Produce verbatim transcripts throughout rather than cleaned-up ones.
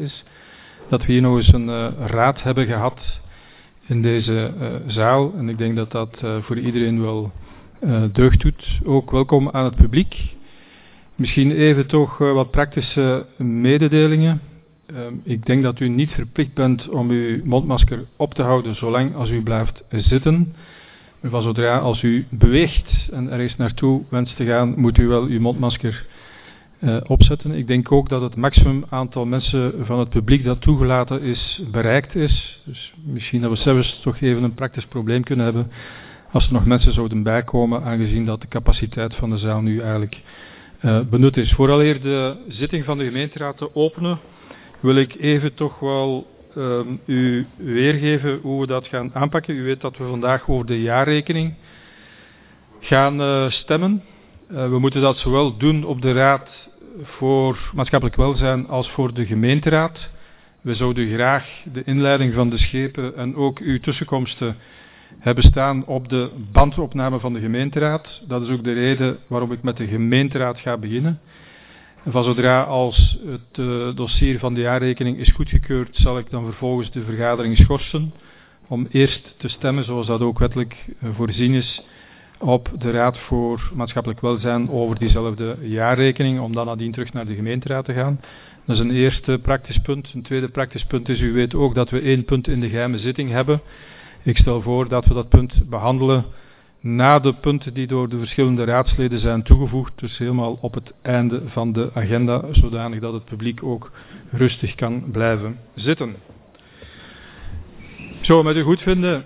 is. Dat we hier nog eens een uh, raad hebben gehad in deze uh, zaal. En ik denk dat dat uh, voor iedereen wel uh, deugd doet. Ook welkom aan het publiek. Misschien even toch uh, wat praktische mededelingen. Uh, ik denk dat u niet verplicht bent om uw mondmasker op te houden zolang als u blijft zitten. Van zodra als u beweegt en ergens naartoe wenst te gaan, moet u wel uw mondmasker uh, opzetten. Ik denk ook dat het maximum aantal mensen van het publiek dat toegelaten is, bereikt is. Dus misschien dat we zelfs toch even een praktisch probleem kunnen hebben als er nog mensen zouden bijkomen, aangezien dat de capaciteit van de zaal nu eigenlijk uh, benut is. Vooraleer de zitting van de gemeenteraad te openen, wil ik even toch wel um, u weergeven hoe we dat gaan aanpakken. U weet dat we vandaag over de jaarrekening gaan uh, stemmen. Uh, we moeten dat zowel doen op de Raad voor Maatschappelijk Welzijn als voor de gemeenteraad. We zouden graag de inleiding van de schepen en ook uw tussenkomsten hebben staan op de bandopname van de gemeenteraad. Dat is ook de reden waarom ik met de gemeenteraad ga beginnen. En van zodra als het uh, dossier van de jaarrekening is goedgekeurd, zal ik dan vervolgens de vergadering schorsen om eerst te stemmen, zoals dat ook wettelijk uh, voorzien is, op de Raad voor Maatschappelijk Welzijn over diezelfde jaarrekening, om dan nadien terug naar de gemeenteraad te gaan. Dat is een eerste praktisch punt. Een tweede praktisch punt is, u weet ook dat we één punt in de geheime zitting hebben. Ik stel voor dat we dat punt behandelen na de punten die door de verschillende raadsleden zijn toegevoegd, dus helemaal op het einde van de agenda, zodanig dat het publiek ook rustig kan blijven zitten. Zo, met u goedvinden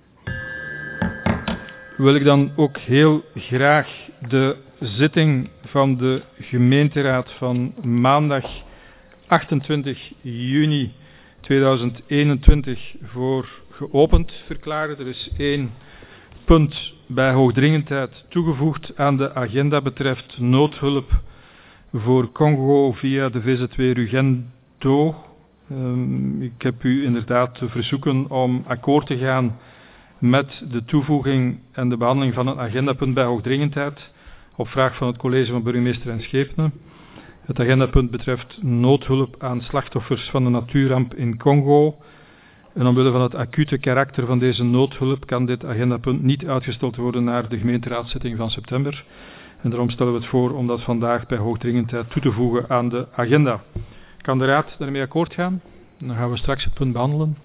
wil ik dan ook heel graag de zitting van de gemeenteraad van maandag achtentwintig juni tweeduizend eenentwintig voor geopend verklaren. Er is één punt bij hoogdringendheid toegevoegd aan de agenda, betreft noodhulp voor Congo via de V Z W Rugendo. Um, ik heb u inderdaad te verzoeken om akkoord te gaan met de toevoeging en de behandeling van een agendapunt bij hoogdringendheid op vraag van het college van burgemeester en schepenen. Het agendapunt betreft noodhulp aan slachtoffers van de natuurramp in Congo. En omwille van het acute karakter van deze noodhulp kan dit agendapunt niet uitgesteld worden naar de gemeenteraadszitting van september. En daarom stellen we het voor om dat vandaag bij hoogdringendheid toe te voegen aan de agenda. Kan de raad daarmee akkoord gaan? Dan gaan we straks het punt behandelen.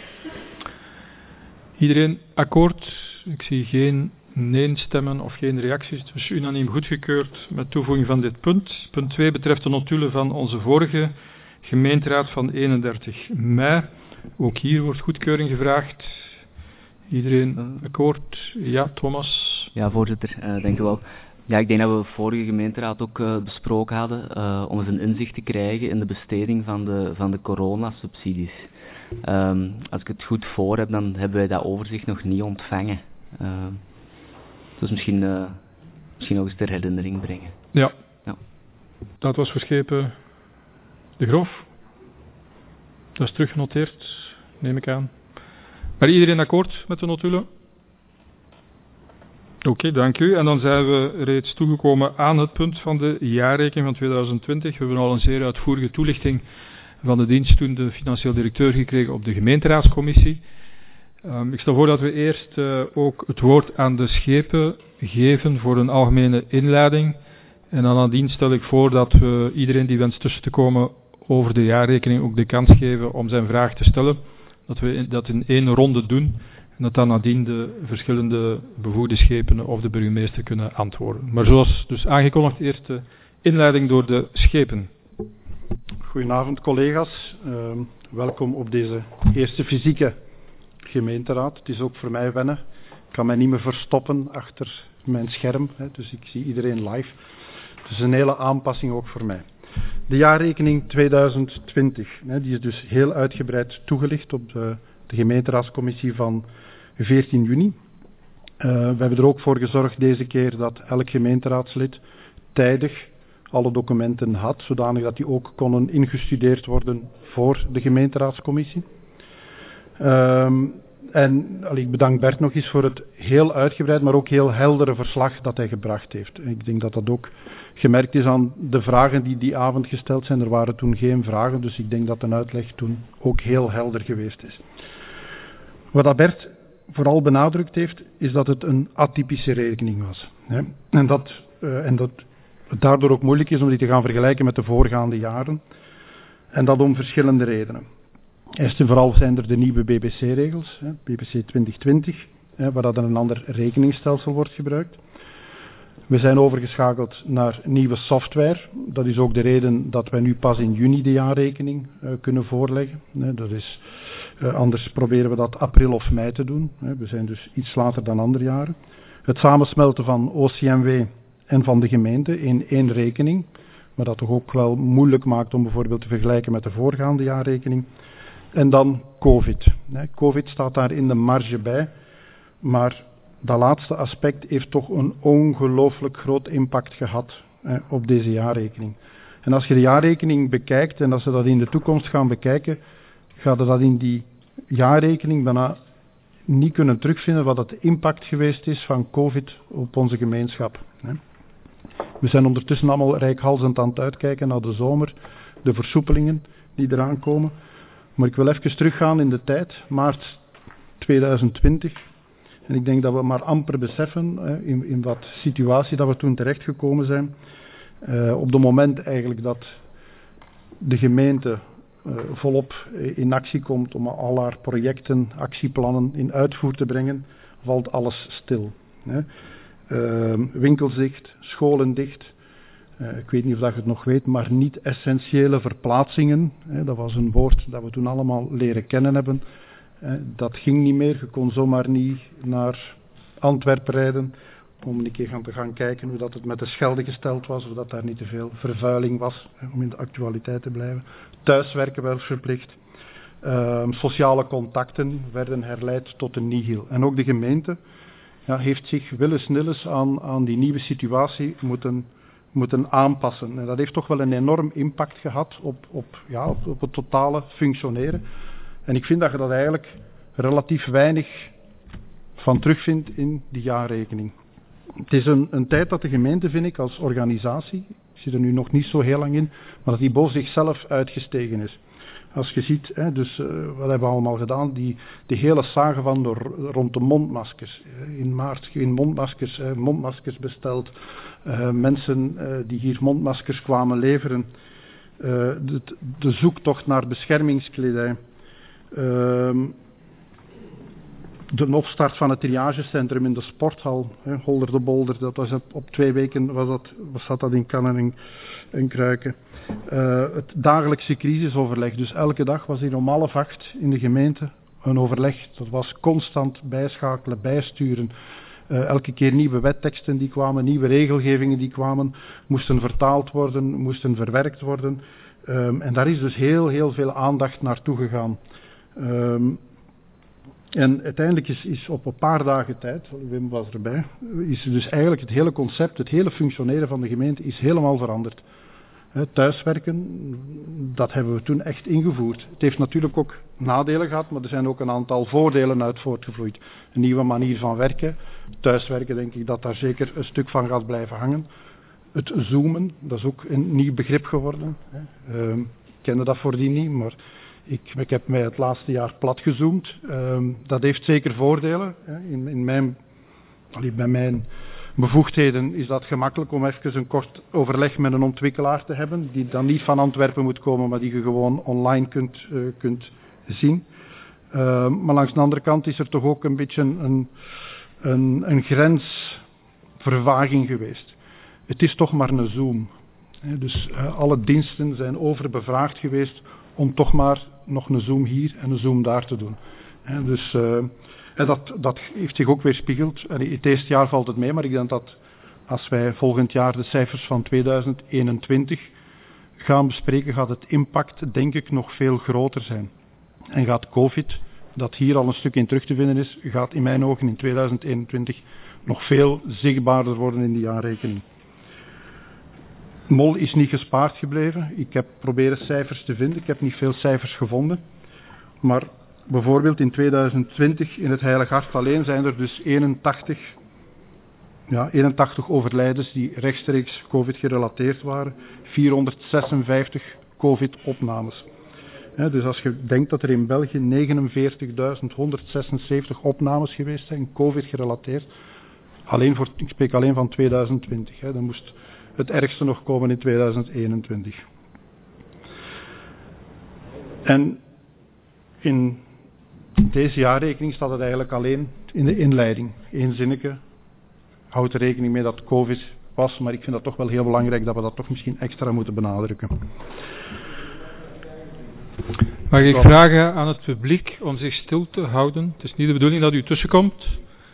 Iedereen akkoord? Ik zie geen nee-stemmen of geen reacties. Het is unaniem goedgekeurd met toevoeging van dit punt. Punt twee betreft de notulen van onze vorige gemeenteraad van eenendertig mei. Ook hier wordt goedkeuring gevraagd. Iedereen akkoord? Ja, Thomas? Ja, voorzitter, uh, dank u wel. Ja, ik denk dat we de vorige gemeenteraad ook uh, besproken hadden uh, om eens een inzicht te krijgen in de besteding van de, van de coronasubsidies. Um, als ik het goed voor heb, dan hebben wij dat overzicht nog niet ontvangen. Uh, dus misschien, uh, misschien nog eens ter herinnering brengen. Ja. ja. Dat was voor schepen De Grof. Dat is teruggenoteerd, neem ik aan. Maar iedereen akkoord met de notulen? Oké, okay, dank u. En dan zijn we reeds toegekomen aan het punt van de jaarrekening van tweeduizend twintig. We hebben al een zeer uitvoerige toelichting van de dienstdoende financieel directeur gekregen op de gemeenteraadscommissie. Um, ik stel voor dat we eerst uh, ook het woord aan de schepen geven voor een algemene inleiding. En dan nadien stel ik voor dat we iedereen die wenst tussen te komen over de jaarrekening ook de kans geven om zijn vraag te stellen. Dat we dat in één ronde doen en dat dan nadien de verschillende bevoegde schepenen of de burgemeester kunnen antwoorden. Maar zoals dus aangekondigd, eerst de inleiding door de schepen. Goedenavond collega's, uh, welkom op deze eerste fysieke gemeenteraad. Het is ook voor mij wennen. Ik kan mij niet meer verstoppen achter mijn scherm, hè, dus ik zie iedereen live. Het is een hele aanpassing ook voor mij. De jaarrekening tweeduizend twintig, hè, die is dus heel uitgebreid toegelicht op de, de gemeenteraadscommissie van veertien juni. Uh, we hebben er ook voor gezorgd deze keer dat elk gemeenteraadslid tijdig alle documenten had, zodanig dat die ook konden ingestudeerd worden voor de gemeenteraadscommissie. Um, en allee, ik bedank Bert nog eens voor het heel uitgebreid, maar ook heel heldere verslag dat hij gebracht heeft. Ik denk dat dat ook gemerkt is aan de vragen die die avond gesteld zijn. Er waren toen geen vragen, dus ik denk dat de uitleg toen ook heel helder geweest is. Wat dat Bert vooral benadrukt heeft, is dat het een atypische rekening was. Hè? En, dat, uh, en dat het daardoor ook moeilijk is om die te gaan vergelijken met de voorgaande jaren. En dat om verschillende redenen. Eerst en vooral zijn er de nieuwe B B C-regels, hè, B B C twintig twintig, hè, waar dat een ander rekeningsstelsel wordt gebruikt. We zijn overgeschakeld naar nieuwe software. Dat is ook de reden dat wij nu pas in juni de jaarrekening uh, kunnen voorleggen. Hè, dat is, uh, anders proberen we dat april of mei te doen. Hè. We zijn dus iets later dan andere jaren. Het samensmelten van O C M W en van de gemeente in één rekening, maar dat toch ook wel moeilijk maakt om bijvoorbeeld te vergelijken met de voorgaande jaarrekening. En dan COVID. COVID staat daar in de marge bij, maar dat laatste aspect heeft toch een ongelooflijk groot impact gehad eh, op deze jaarrekening. En als je de jaarrekening bekijkt en als we dat in de toekomst gaan bekijken, gaat je dat in die jaarrekening bijna niet kunnen terugvinden wat het impact geweest is van COVID op onze gemeenschap. Hè. We zijn ondertussen allemaal reikhalzend aan het uitkijken naar de zomer, de versoepelingen die eraan komen. Maar ik wil even teruggaan in de tijd, maart tweeduizend twintig. En ik denk dat we maar amper beseffen hè, in, in wat situatie dat we toen terechtgekomen zijn. Uh, op het moment eigenlijk dat de gemeente uh, volop in actie komt om al haar projecten, actieplannen in uitvoer te brengen, valt alles stil. Hè. Uh, winkels dicht, scholen dicht. Uh, ik weet niet of dat je het nog weet, maar niet essentiële verplaatsingen. Hè, dat was een woord dat we toen allemaal leren kennen hebben. Uh, dat ging niet meer. Je kon zomaar niet naar Antwerpen rijden om een keer gaan te gaan kijken hoe dat het met de Schelde gesteld was, of dat daar niet te veel vervuiling was, hè, om in de actualiteit te blijven. Thuiswerken werd verplicht. Uh, sociale contacten werden herleid tot een nihil. En ook de gemeente ja, heeft zich willens-nillens aan, aan die nieuwe situatie moeten moeten aanpassen. En dat heeft toch wel een enorm impact gehad op, op, ja, op, op het totale functioneren. En ik vind dat je dat eigenlijk relatief weinig van terugvindt in die jaarrekening. Het is een, een tijd dat de gemeente, vind ik, als organisatie, ik zit er nu nog niet zo heel lang in, maar dat die boven zichzelf uitgestegen is. Als je ziet, hè, dus uh, wat hebben we allemaal gedaan, die, die hele sage van de, rond de mondmaskers. In maart geen mondmaskers, uh, mondmaskers besteld. Uh, mensen uh, die hier mondmaskers kwamen leveren. Uh, de, de zoektocht naar beschermingskledij. Uh, de opstart van het triagecentrum in de sporthal, hè, Holder de Bolder, dat was op, op twee weken was dat, was zat dat in kannen en, en kruiken. Uh, het dagelijkse crisisoverleg, dus elke dag was hier om half acht in de gemeente een overleg. Dat was constant bijschakelen, bijsturen. Uh, elke keer nieuwe wetteksten die kwamen, nieuwe regelgevingen die kwamen, moesten vertaald worden, moesten verwerkt worden. Um, en daar is dus heel, heel veel aandacht naartoe gegaan. Um, En uiteindelijk is, is op een paar dagen tijd, Wim was erbij, is dus eigenlijk het hele concept, het hele functioneren van de gemeente is helemaal veranderd. He, thuiswerken, dat hebben we toen echt ingevoerd. Het heeft natuurlijk ook nadelen gehad, maar er zijn ook een aantal voordelen uit voortgevloeid. Een nieuwe manier van werken. Thuiswerken denk ik dat daar zeker een stuk van gaat blijven hangen. Het zoomen, dat is ook een nieuw begrip geworden. Uh, ik kende dat voordien niet, maar ik, ik heb mij het laatste jaar plat gezoomd. Uh, dat heeft zeker voordelen. Hè. In, in mijn, allee, bij mijn bevoegdheden is dat gemakkelijk om even een kort overleg met een ontwikkelaar te hebben, die dan niet van Antwerpen moet komen, maar die je gewoon online kunt, uh, kunt zien. Uh, maar langs de andere kant is er toch ook een beetje een, een, een grensvervaging geweest. Het is toch maar een Zoom. Hè. Dus uh, alle diensten zijn overbevraagd geweest om toch maar nog een Zoom hier en een Zoom daar te doen. Hè. Dus uh, en dat, dat heeft zich ook weerspiegeld. Het eerste jaar valt het mee, maar ik denk dat als wij volgend jaar de cijfers van tweeduizend eenentwintig gaan bespreken, gaat het impact denk ik nog veel groter zijn. En gaat COVID, dat hier al een stuk in terug te vinden is, gaat in mijn ogen in tweeduizend eenentwintig nog veel zichtbaarder worden in de jaarrekening. Mol is niet gespaard gebleven. Ik heb proberen cijfers te vinden. Ik heb niet veel cijfers gevonden. Maar bijvoorbeeld in tweeduizend twintig in het Heilig Hart alleen zijn er dus eenentachtig, ja, eenentachtig overlijdens die rechtstreeks COVID gerelateerd waren, vierhonderdzesenvijftig COVID-opnames. He, dus als je denkt dat er in België negenenveertigduizend honderdzesenzeventig opnames geweest zijn, COVID gerelateerd, alleen voor, ik spreek alleen van tweeduizend twintig, he, dan moest het ergste nog komen in tweeduizend eenentwintig. En in deze jaarrekening staat het eigenlijk alleen in de inleiding. Eén zinnetje, houdt er rekening mee dat COVID was, maar ik vind dat toch wel heel belangrijk dat we dat toch misschien extra moeten benadrukken. Mag ik vragen aan het publiek om zich stil te houden? Het is niet de bedoeling dat u tussenkomt.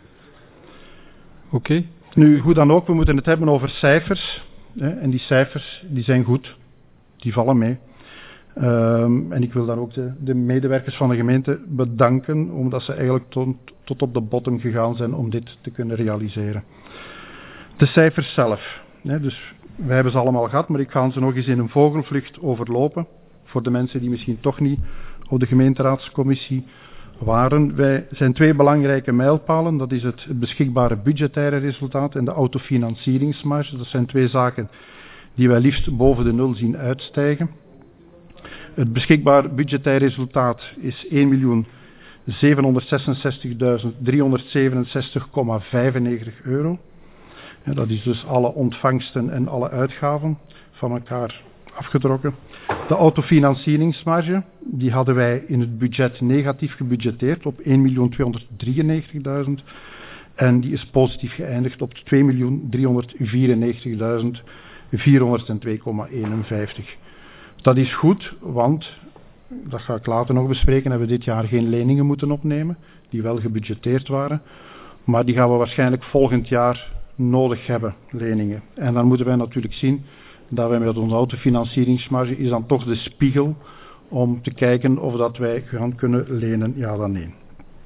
Oké. Okay. Nu, hoe dan ook, we moeten het hebben over cijfers. Hè, en die cijfers die zijn goed. Die vallen mee. Um, en ik wil dan ook de, de medewerkers van de gemeente bedanken, omdat ze eigenlijk tot, tot op de bottom gegaan zijn om dit te kunnen realiseren. De cijfers zelf. Hè, dus wij hebben ze allemaal gehad, maar ik ga ze nog eens in een vogelvlucht overlopen. Voor de mensen die misschien toch niet op de gemeenteraadscommissie waren. Wij zijn twee belangrijke mijlpalen. Dat is het beschikbare budgettaire resultaat en de autofinancieringsmarge. Dat zijn twee zaken die wij liefst boven de nul zien uitstijgen. Het beschikbaar budgettair resultaat is één miljoen zevenhonderdzesenzestigduizend driehonderdzevenenzestig komma vijfennegentig euro. Ja, dat is dus alle ontvangsten en alle uitgaven van elkaar afgetrokken. De autofinancieringsmarge, die hadden wij in het budget negatief gebudgeteerd op één miljoen tweehonderddrieënnegentigduizend en die is positief geëindigd op twee miljoen driehonderdvierennegentigduizend vierhonderdtwee komma eenenvijftig. Dat is goed, want, dat ga ik later nog bespreken, hebben we dit jaar geen leningen moeten opnemen, die wel gebudgeteerd waren, maar die gaan we waarschijnlijk volgend jaar nodig hebben, leningen. En dan moeten wij natuurlijk zien dat wij met onze autofinancieringsmarge is dan toch de spiegel om te kijken of dat wij gaan kunnen lenen, ja dan nee.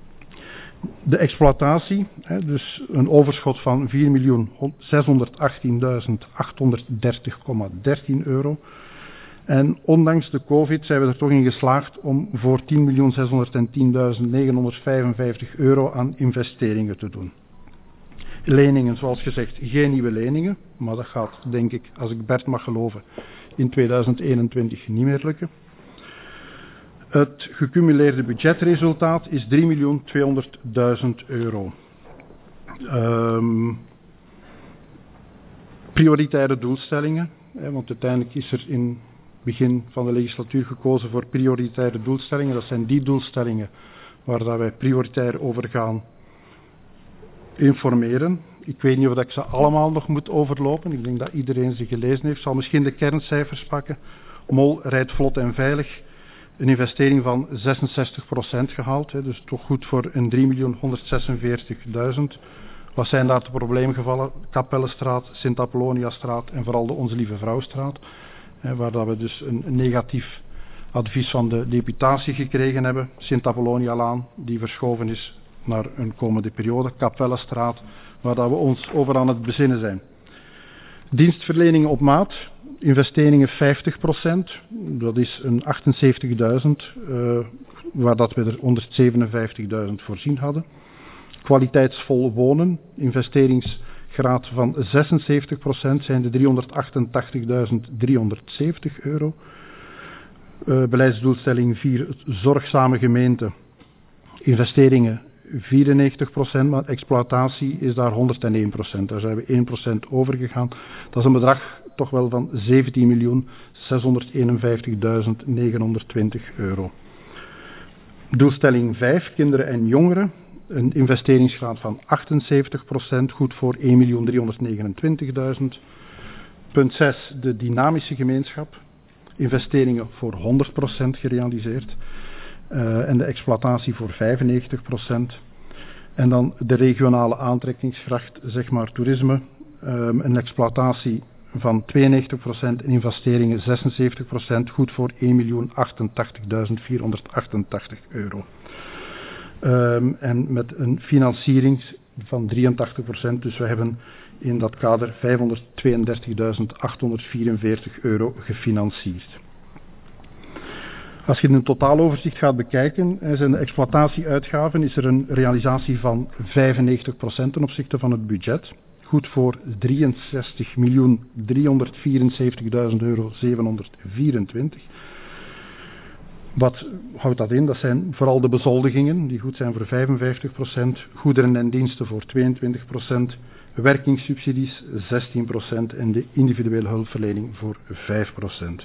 De exploitatie, hè, dus een overschot van vier miljoen zeshonderdachttienduizend achthonderddertig komma dertien euro. En ondanks de COVID zijn we er toch in geslaagd om voor tien miljoen zeshonderdtienduizend negenhonderdvijfenvijftig euro aan investeringen te doen. Leningen, zoals gezegd, geen nieuwe leningen, maar dat gaat, denk ik, als ik Bert mag geloven, in tweeduizend eenentwintig niet meer lukken. Het gecumuleerde budgetresultaat is drie miljoen tweehonderdduizend euro. Um, prioritaire doelstellingen, hè, want uiteindelijk is er in het begin van de legislatuur gekozen voor prioritaire doelstellingen. Dat zijn die doelstellingen waar dat wij prioritair over gaan informeren. Ik weet niet of ik ze allemaal nog moet overlopen. Ik denk dat iedereen ze gelezen heeft. Ik zal misschien de kerncijfers pakken. Mol rijdt vlot en veilig. Een investering van zesenzestig procent gehaald. Hè, dus toch goed voor een drie miljoen honderdzesenveertigduizend. Wat zijn daar de probleemgevallen? Kapellenstraat, Sint-Apollonia-straat en vooral de Onze Lieve Vrouwstraat. Hè, waar dat we dus een, een negatief advies van de deputatie gekregen hebben. Sint-Apollonia-laan die verschoven is naar een komende periode. Kapellenstraat, waar dat we ons over aan het bezinnen zijn. Dienstverleningen op maat, investeringen vijftig procent, dat is een achtenzeventigduizend, uh, waar dat we er honderdzevenenvijftigduizend voorzien hadden. Kwaliteitsvol wonen, investeringsgraad van zesenzeventig procent, zijn de driehonderdachtentachtigduizend driehonderdzeventig euro. Uh, beleidsdoelstelling vier, zorgzame gemeente, investeringen vierennegentig procent, maar exploitatie is daar honderdéén procent. Daar zijn we één procent overgegaan. Dat is een bedrag toch wel van zeventien miljoen zeshonderdeenenvijftigduizend negenhonderdtwintig euro. Doelstelling vijf, kinderen en jongeren. Een investeringsgraad van achtenzeventig procent, goed voor één miljoen driehonderdnegenentwintigduizend. Punt zes, de dynamische gemeenschap. Investeringen voor honderd procent gerealiseerd. Uh, en de exploitatie voor vijfennegentig procent. En dan de regionale aantrekkingskracht, zeg maar toerisme. Um, een exploitatie van tweeënnegentig procent en investeringen zesenzeventig procent, goed voor één miljoen achtentachtigduizend vierhonderdachtentachtig euro. Um, en met een financiering van drieëntachtig procent, dus we hebben in dat kader vijfhonderdtweeëndertigduizend achthonderdvierenveertig euro gefinancierd. Als je een totaaloverzicht gaat bekijken, zijn de exploitatieuitgaven, is er een realisatie van vijfennegentig procent ten opzichte van het budget. Goed voor drieënzestig miljoen driehonderdvierenzeventigduizend euro zevenhonderdvierentwintig. Wat houdt dat in? Dat zijn vooral de bezoldigingen, die goed zijn voor vijfenvijftig procent, goederen en diensten voor tweeëntwintig procent, werkingssubsidies zestien procent en de individuele hulpverlening voor vijf procent.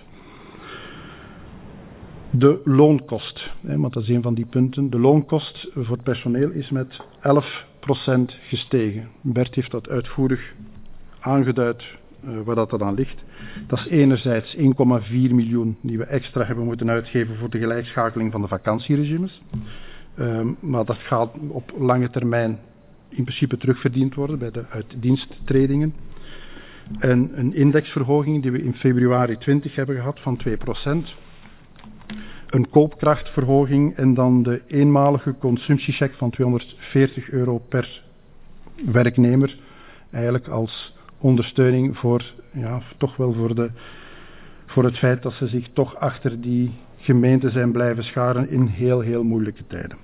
De loonkost, hè, want dat is een van die punten. De loonkost voor het personeel is met elf procent gestegen. Bert heeft dat uitvoerig aangeduid uh, waar dat aan ligt. Dat is enerzijds één komma vier miljoen die we extra hebben moeten uitgeven voor de gelijkschakeling van de vakantieregimes. Um, maar dat gaat op lange termijn in principe terugverdiend worden bij de uitdiensttredingen. En een indexverhoging die we in februari twintig hebben gehad van twee procent. Een koopkrachtverhoging en dan de eenmalige consumptiecheck van tweehonderdveertig euro per werknemer. Eigenlijk als ondersteuning voor, ja, toch wel voor, de, voor het feit dat ze zich toch achter die gemeente zijn blijven scharen in heel, heel moeilijke tijden.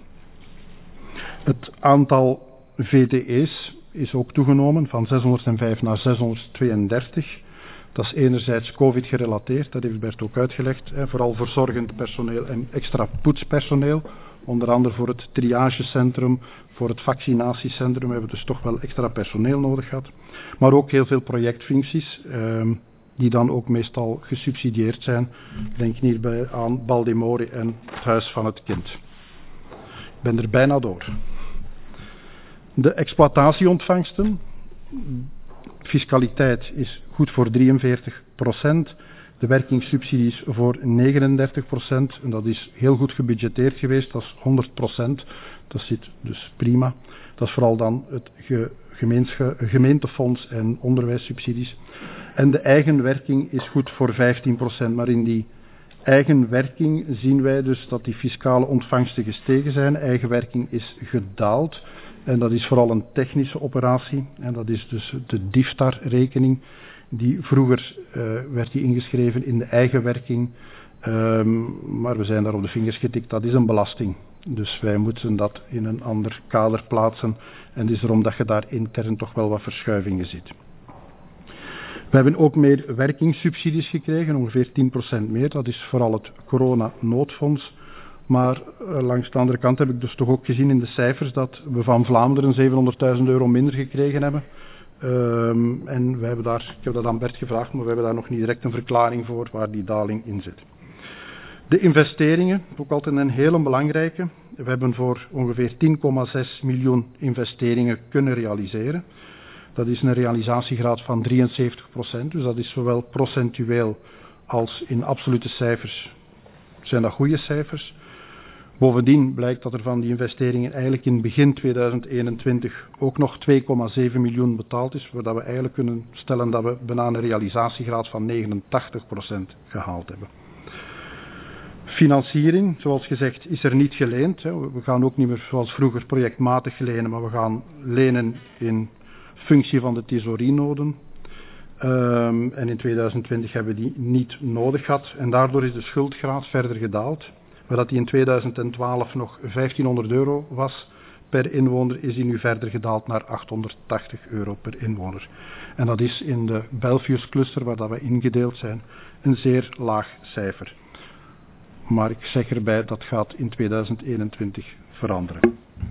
Het aantal V D E's is ook toegenomen van zeshonderdvijf naar zeshonderdtweeëndertig. Dat is enerzijds COVID gerelateerd, dat heeft Bert ook uitgelegd, hè, vooral verzorgend personeel en extra poetspersoneel. Onder andere voor het triagecentrum, voor het vaccinatiecentrum hebben we dus toch wel extra personeel nodig gehad. Maar ook heel veel projectfuncties, eh, die dan ook meestal gesubsidieerd zijn. Denk hierbij aan Baldemori en het Huis van het Kind. Ik ben er bijna door. De exploitatieontvangsten. Fiscaliteit is goed voor drieënveertig procent. De werkingssubsidies voor negenendertig procent. En dat is heel goed gebudgeteerd geweest. Dat is honderd procent. Dat zit dus prima. Dat is vooral dan het ge, gemeensche, gemeentefonds en onderwijssubsidies. En de eigen werking is goed voor vijftien procent. Maar in die eigen werking zien wij dus dat die fiscale ontvangsten gestegen zijn. Eigen werking is gedaald. En dat is vooral een technische operatie. En dat is dus de D I F T A R-rekening. Die vroeger uh, werd die ingeschreven in de eigen werking. Um, maar we zijn daar op de vingers getikt. Dat is een belasting. Dus wij moeten dat in een ander kader plaatsen. En het is erom dat je daar intern toch wel wat verschuivingen ziet. We hebben ook meer werkingssubsidies gekregen. Ongeveer tien procent meer. Dat is vooral het corona-noodfonds. Maar uh, langs de andere kant heb ik dus toch ook gezien in de cijfers dat we van Vlaanderen zevenhonderdduizend euro minder gekregen hebben. Um, en we hebben daar, ik heb dat aan Bert gevraagd, maar we hebben daar nog niet direct een verklaring voor waar die daling in zit. De investeringen, ook altijd een hele belangrijke. We hebben voor ongeveer tien komma zes miljoen investeringen kunnen realiseren. Dat is een realisatiegraad van drieënzeventig procent, dus dat is zowel procentueel als in absolute cijfers zijn dat goede cijfers. Bovendien blijkt dat er van die investeringen eigenlijk in begin tweeduizend eenentwintig ook nog twee komma zeven miljoen betaald is, waardoor we eigenlijk kunnen stellen dat we bijna een realisatiegraad van negenentachtig procent gehaald hebben. Financiering, zoals gezegd, is er niet geleend. We gaan ook niet meer zoals vroeger projectmatig lenen, maar we gaan lenen in functie van de thesorienoden. Um, en in tweeduizend twintig hebben we die niet nodig gehad en daardoor is de schuldgraad verder gedaald. Waar dat die in tweeduizend twaalf nog vijftienhonderd euro was per inwoner, is die nu verder gedaald naar achthonderdtachtig euro per inwoner. En dat is in de Belfius cluster, waar dat we ingedeeld zijn, een zeer laag cijfer. Maar ik zeg erbij, dat gaat in tweeduizend eenentwintig veranderen.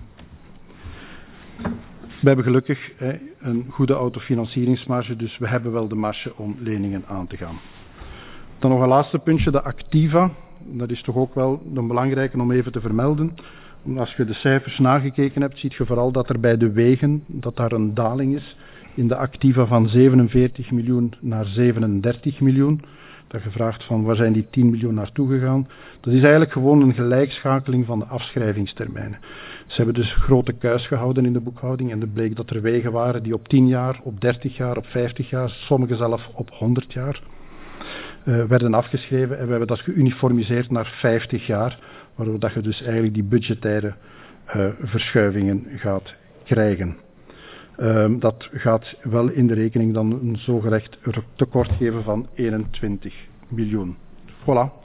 We hebben gelukkig hè, een goede autofinancieringsmarge, dus we hebben wel de marge om leningen aan te gaan. Dan nog een laatste puntje, de activa. Dat is toch ook wel een belangrijke om even te vermelden. Als je de cijfers nagekeken hebt, zie je vooral dat er bij de wegen, dat daar een daling is in de activa van zevenenveertig miljoen naar zevenendertig miljoen. Dat je vraagt van waar zijn die tien miljoen naartoe gegaan. Dat is eigenlijk gewoon een gelijkschakeling van de afschrijvingstermijnen. Ze hebben dus grote kuis gehouden in de boekhouding en er bleek dat er wegen waren die op tien jaar, op dertig jaar, op vijftig jaar, sommige zelf op honderd jaar uh, werden afgeschreven. En we hebben dat geuniformiseerd naar vijftig jaar, waardoor dat je dus eigenlijk die budgettaire uh, verschuivingen gaat krijgen. Um, dat gaat wel in de rekening dan een zogezegd tekort geven van eenentwintig miljoen. Voilà,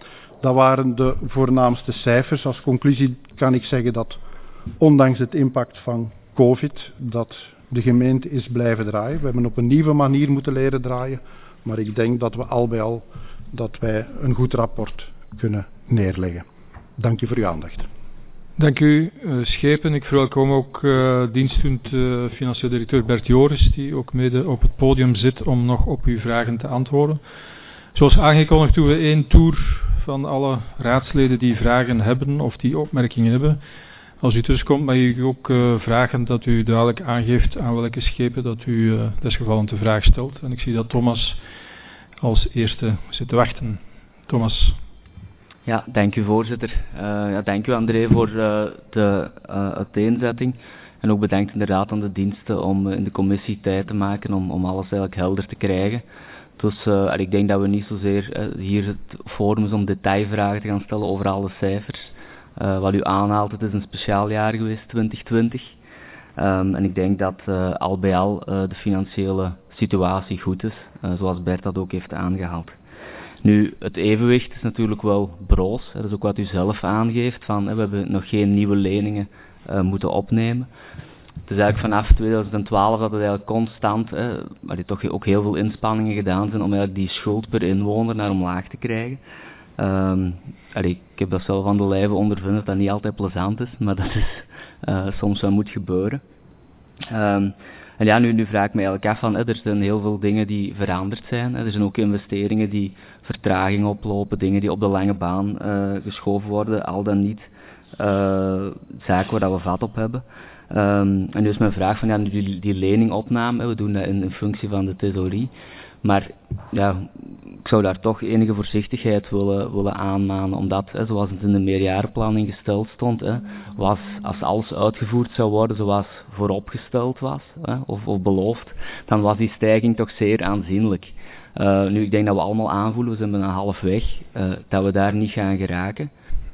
dat waren de voornaamste cijfers. Als conclusie kan ik zeggen dat ondanks het impact van COVID, dat de gemeente is blijven draaien. We hebben op een nieuwe manier moeten leren draaien. Maar ik denk dat we al bij al dat wij een goed rapport kunnen neerleggen. Dank u voor uw aandacht. Dank u, uh, Schepen. Ik verwelkom ook uh, dienstdoend uh, financieel directeur Bert Joris, die ook mede op het podium zit om nog op uw vragen te antwoorden. Zoals aangekondigd doen we één tour van alle raadsleden die vragen hebben of die opmerkingen hebben. Als u tussenkomt mag ik ook uh, vragen dat u duidelijk aangeeft aan welke schepen dat u uh, desgevallen de vraag stelt. En ik zie dat Thomas als eerste zit te wachten. Thomas. Ja, dank u voorzitter. Uh, ja, dank u André voor uh, de uh, uiteenzetting. En ook bedankt inderdaad aan de diensten om uh, in de commissie tijd te maken om, om alles eigenlijk helder te krijgen. Dus uh, ik denk dat we niet zozeer uh, hier het forum is om detailvragen te gaan stellen over alle cijfers. Uh, wat u aanhaalt, het is een speciaal jaar geweest, twintig twintig. Um, en ik denk dat uh, al bij al uh, de financiële situatie goed is, uh, zoals Bert dat ook heeft aangehaald. Nu, het evenwicht is natuurlijk wel broos. Dat is ook wat u zelf aangeeft, van uh, we hebben nog geen nieuwe leningen uh, moeten opnemen. Het is eigenlijk vanaf twintig twaalf dat het eigenlijk constant, uh, waar er toch ook heel veel inspanningen gedaan zijn om eigenlijk die schuld per inwoner naar omlaag te krijgen. Um, allee, ik heb dat zelf aan de lijve ondervinden dat dat niet altijd plezant is, maar dat is uh, soms wel moet gebeuren. Um, en ja, nu, nu vraag ik me eigenlijk af van, hè, er zijn heel veel dingen die veranderd zijn. Hè. Er zijn ook investeringen die vertraging oplopen, dingen die op de lange baan uh, geschoven worden, al dan niet uh, zaken waar we vat op hebben. Um, en nu is mijn vraag van, ja, die, die leningopname, hè, we doen dat in, in functie van de thesaurie. Maar ja, ik zou daar toch enige voorzichtigheid willen, willen aanmanen, omdat, hè, zoals het in de meerjarenplanning gesteld stond, hè, was, als alles uitgevoerd zou worden zoals vooropgesteld was, hè, of, of beloofd, dan was die stijging toch zeer aanzienlijk. Uh, nu, ik denk dat we allemaal aanvoelen, we zijn bijna halfweg, uh, dat we daar niet gaan geraken.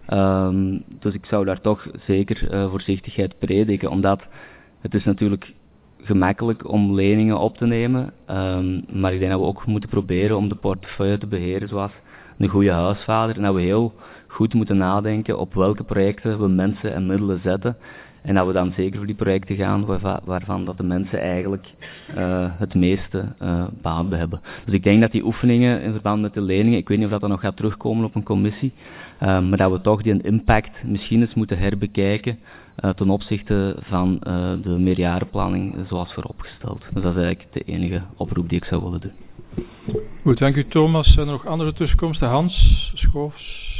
Um, dus ik zou daar toch zeker uh, voorzichtigheid prediken, omdat het is natuurlijk gemakkelijk om leningen op te nemen, um, maar ik denk dat we ook moeten proberen om de portefeuille te beheren zoals een goede huisvader en dat we heel goed moeten nadenken op welke projecten we mensen en middelen zetten en dat we dan zeker voor die projecten gaan waarvan, waarvan dat de mensen eigenlijk uh, het meeste uh, baat bij hebben. Dus ik denk dat die oefeningen in verband met de leningen, ik weet niet of dat, dat nog gaat terugkomen op een commissie, uh, maar dat we toch die impact misschien eens moeten herbekijken Uh, ten opzichte van uh, de meerjarenplanning zoals vooropgesteld. Dus dat is eigenlijk de enige oproep die ik zou willen doen. Goed, dank u Thomas. Zijn er nog andere tussenkomsten? Hans Schoofs.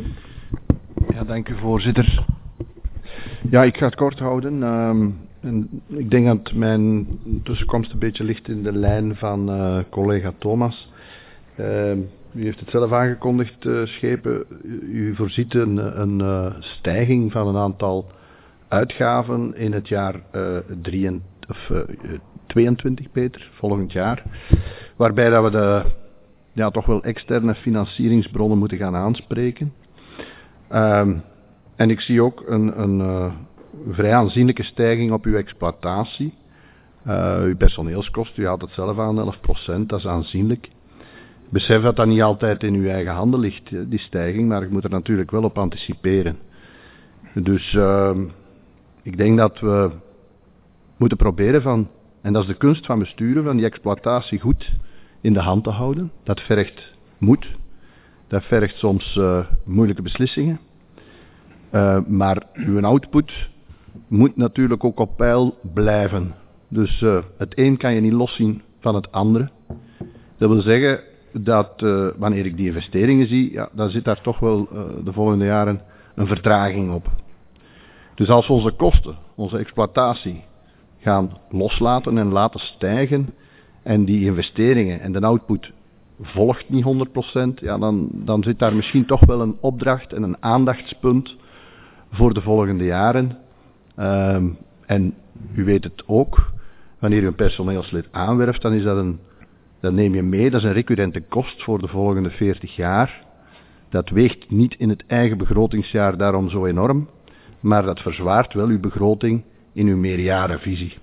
Ja, dank u voorzitter. Ja, ik ga het kort houden. Um, en ik denk dat mijn tussenkomst een beetje ligt in de lijn van uh, collega Thomas. Uh, u heeft het zelf aangekondigd, uh, Schepen. U voorziet een, een uh, stijging van een aantal uitgaven in het jaar uh, drie, of, uh, tweeëntwintig, Peter, volgend jaar. Waarbij dat we de ja, toch wel externe financieringsbronnen moeten gaan aanspreken. Um, en ik zie ook een, een uh, vrij aanzienlijke stijging op uw exploitatie. Uh, uw personeelskosten, u haalt het zelf aan, elf procent, dat is aanzienlijk. Ik besef dat dat niet altijd in uw eigen handen ligt, die stijging, maar ik moet er natuurlijk wel op anticiperen. Dus uh, ik denk dat we moeten proberen van, en dat is de kunst van besturen, van die exploitatie goed in de hand te houden. Dat vergt moed, dat vergt soms uh, moeilijke beslissingen. Uh, maar uw output moet natuurlijk ook op peil blijven. Dus uh, het een kan je niet loszien van het andere. Dat wil zeggen dat uh, wanneer ik die investeringen zie, ja, dan zit daar toch wel uh, de volgende jaren een vertraging op. Dus als we onze kosten, onze exploitatie gaan loslaten en laten stijgen en die investeringen en de output volgt niet honderd procent, ja, dan, dan zit daar misschien toch wel een opdracht en een aandachtspunt voor de volgende jaren. Um, en u weet het ook, wanneer u een personeelslid aanwerft, dan is dat een, dat neem je mee, dat is een recurrente kost voor de volgende veertig jaar. Dat weegt niet in het eigen begrotingsjaar daarom zo enorm, maar dat verzwaart wel uw begroting in uw meerjarenvisie.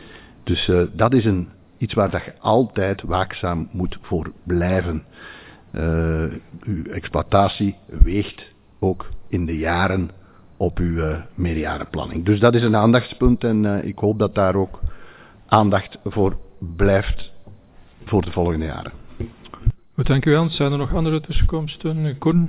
Dus uh, dat is een, iets waar dat je altijd waakzaam moet voor blijven. Uh, uw exploitatie weegt ook in de jaren op uw uh, meerjarenplanning. Dus dat is een aandachtspunt en uh, ik hoop dat daar ook aandacht voor blijft voor de volgende jaren. Goed, dank u wel. Zijn er nog andere tussenkomsten? Koen?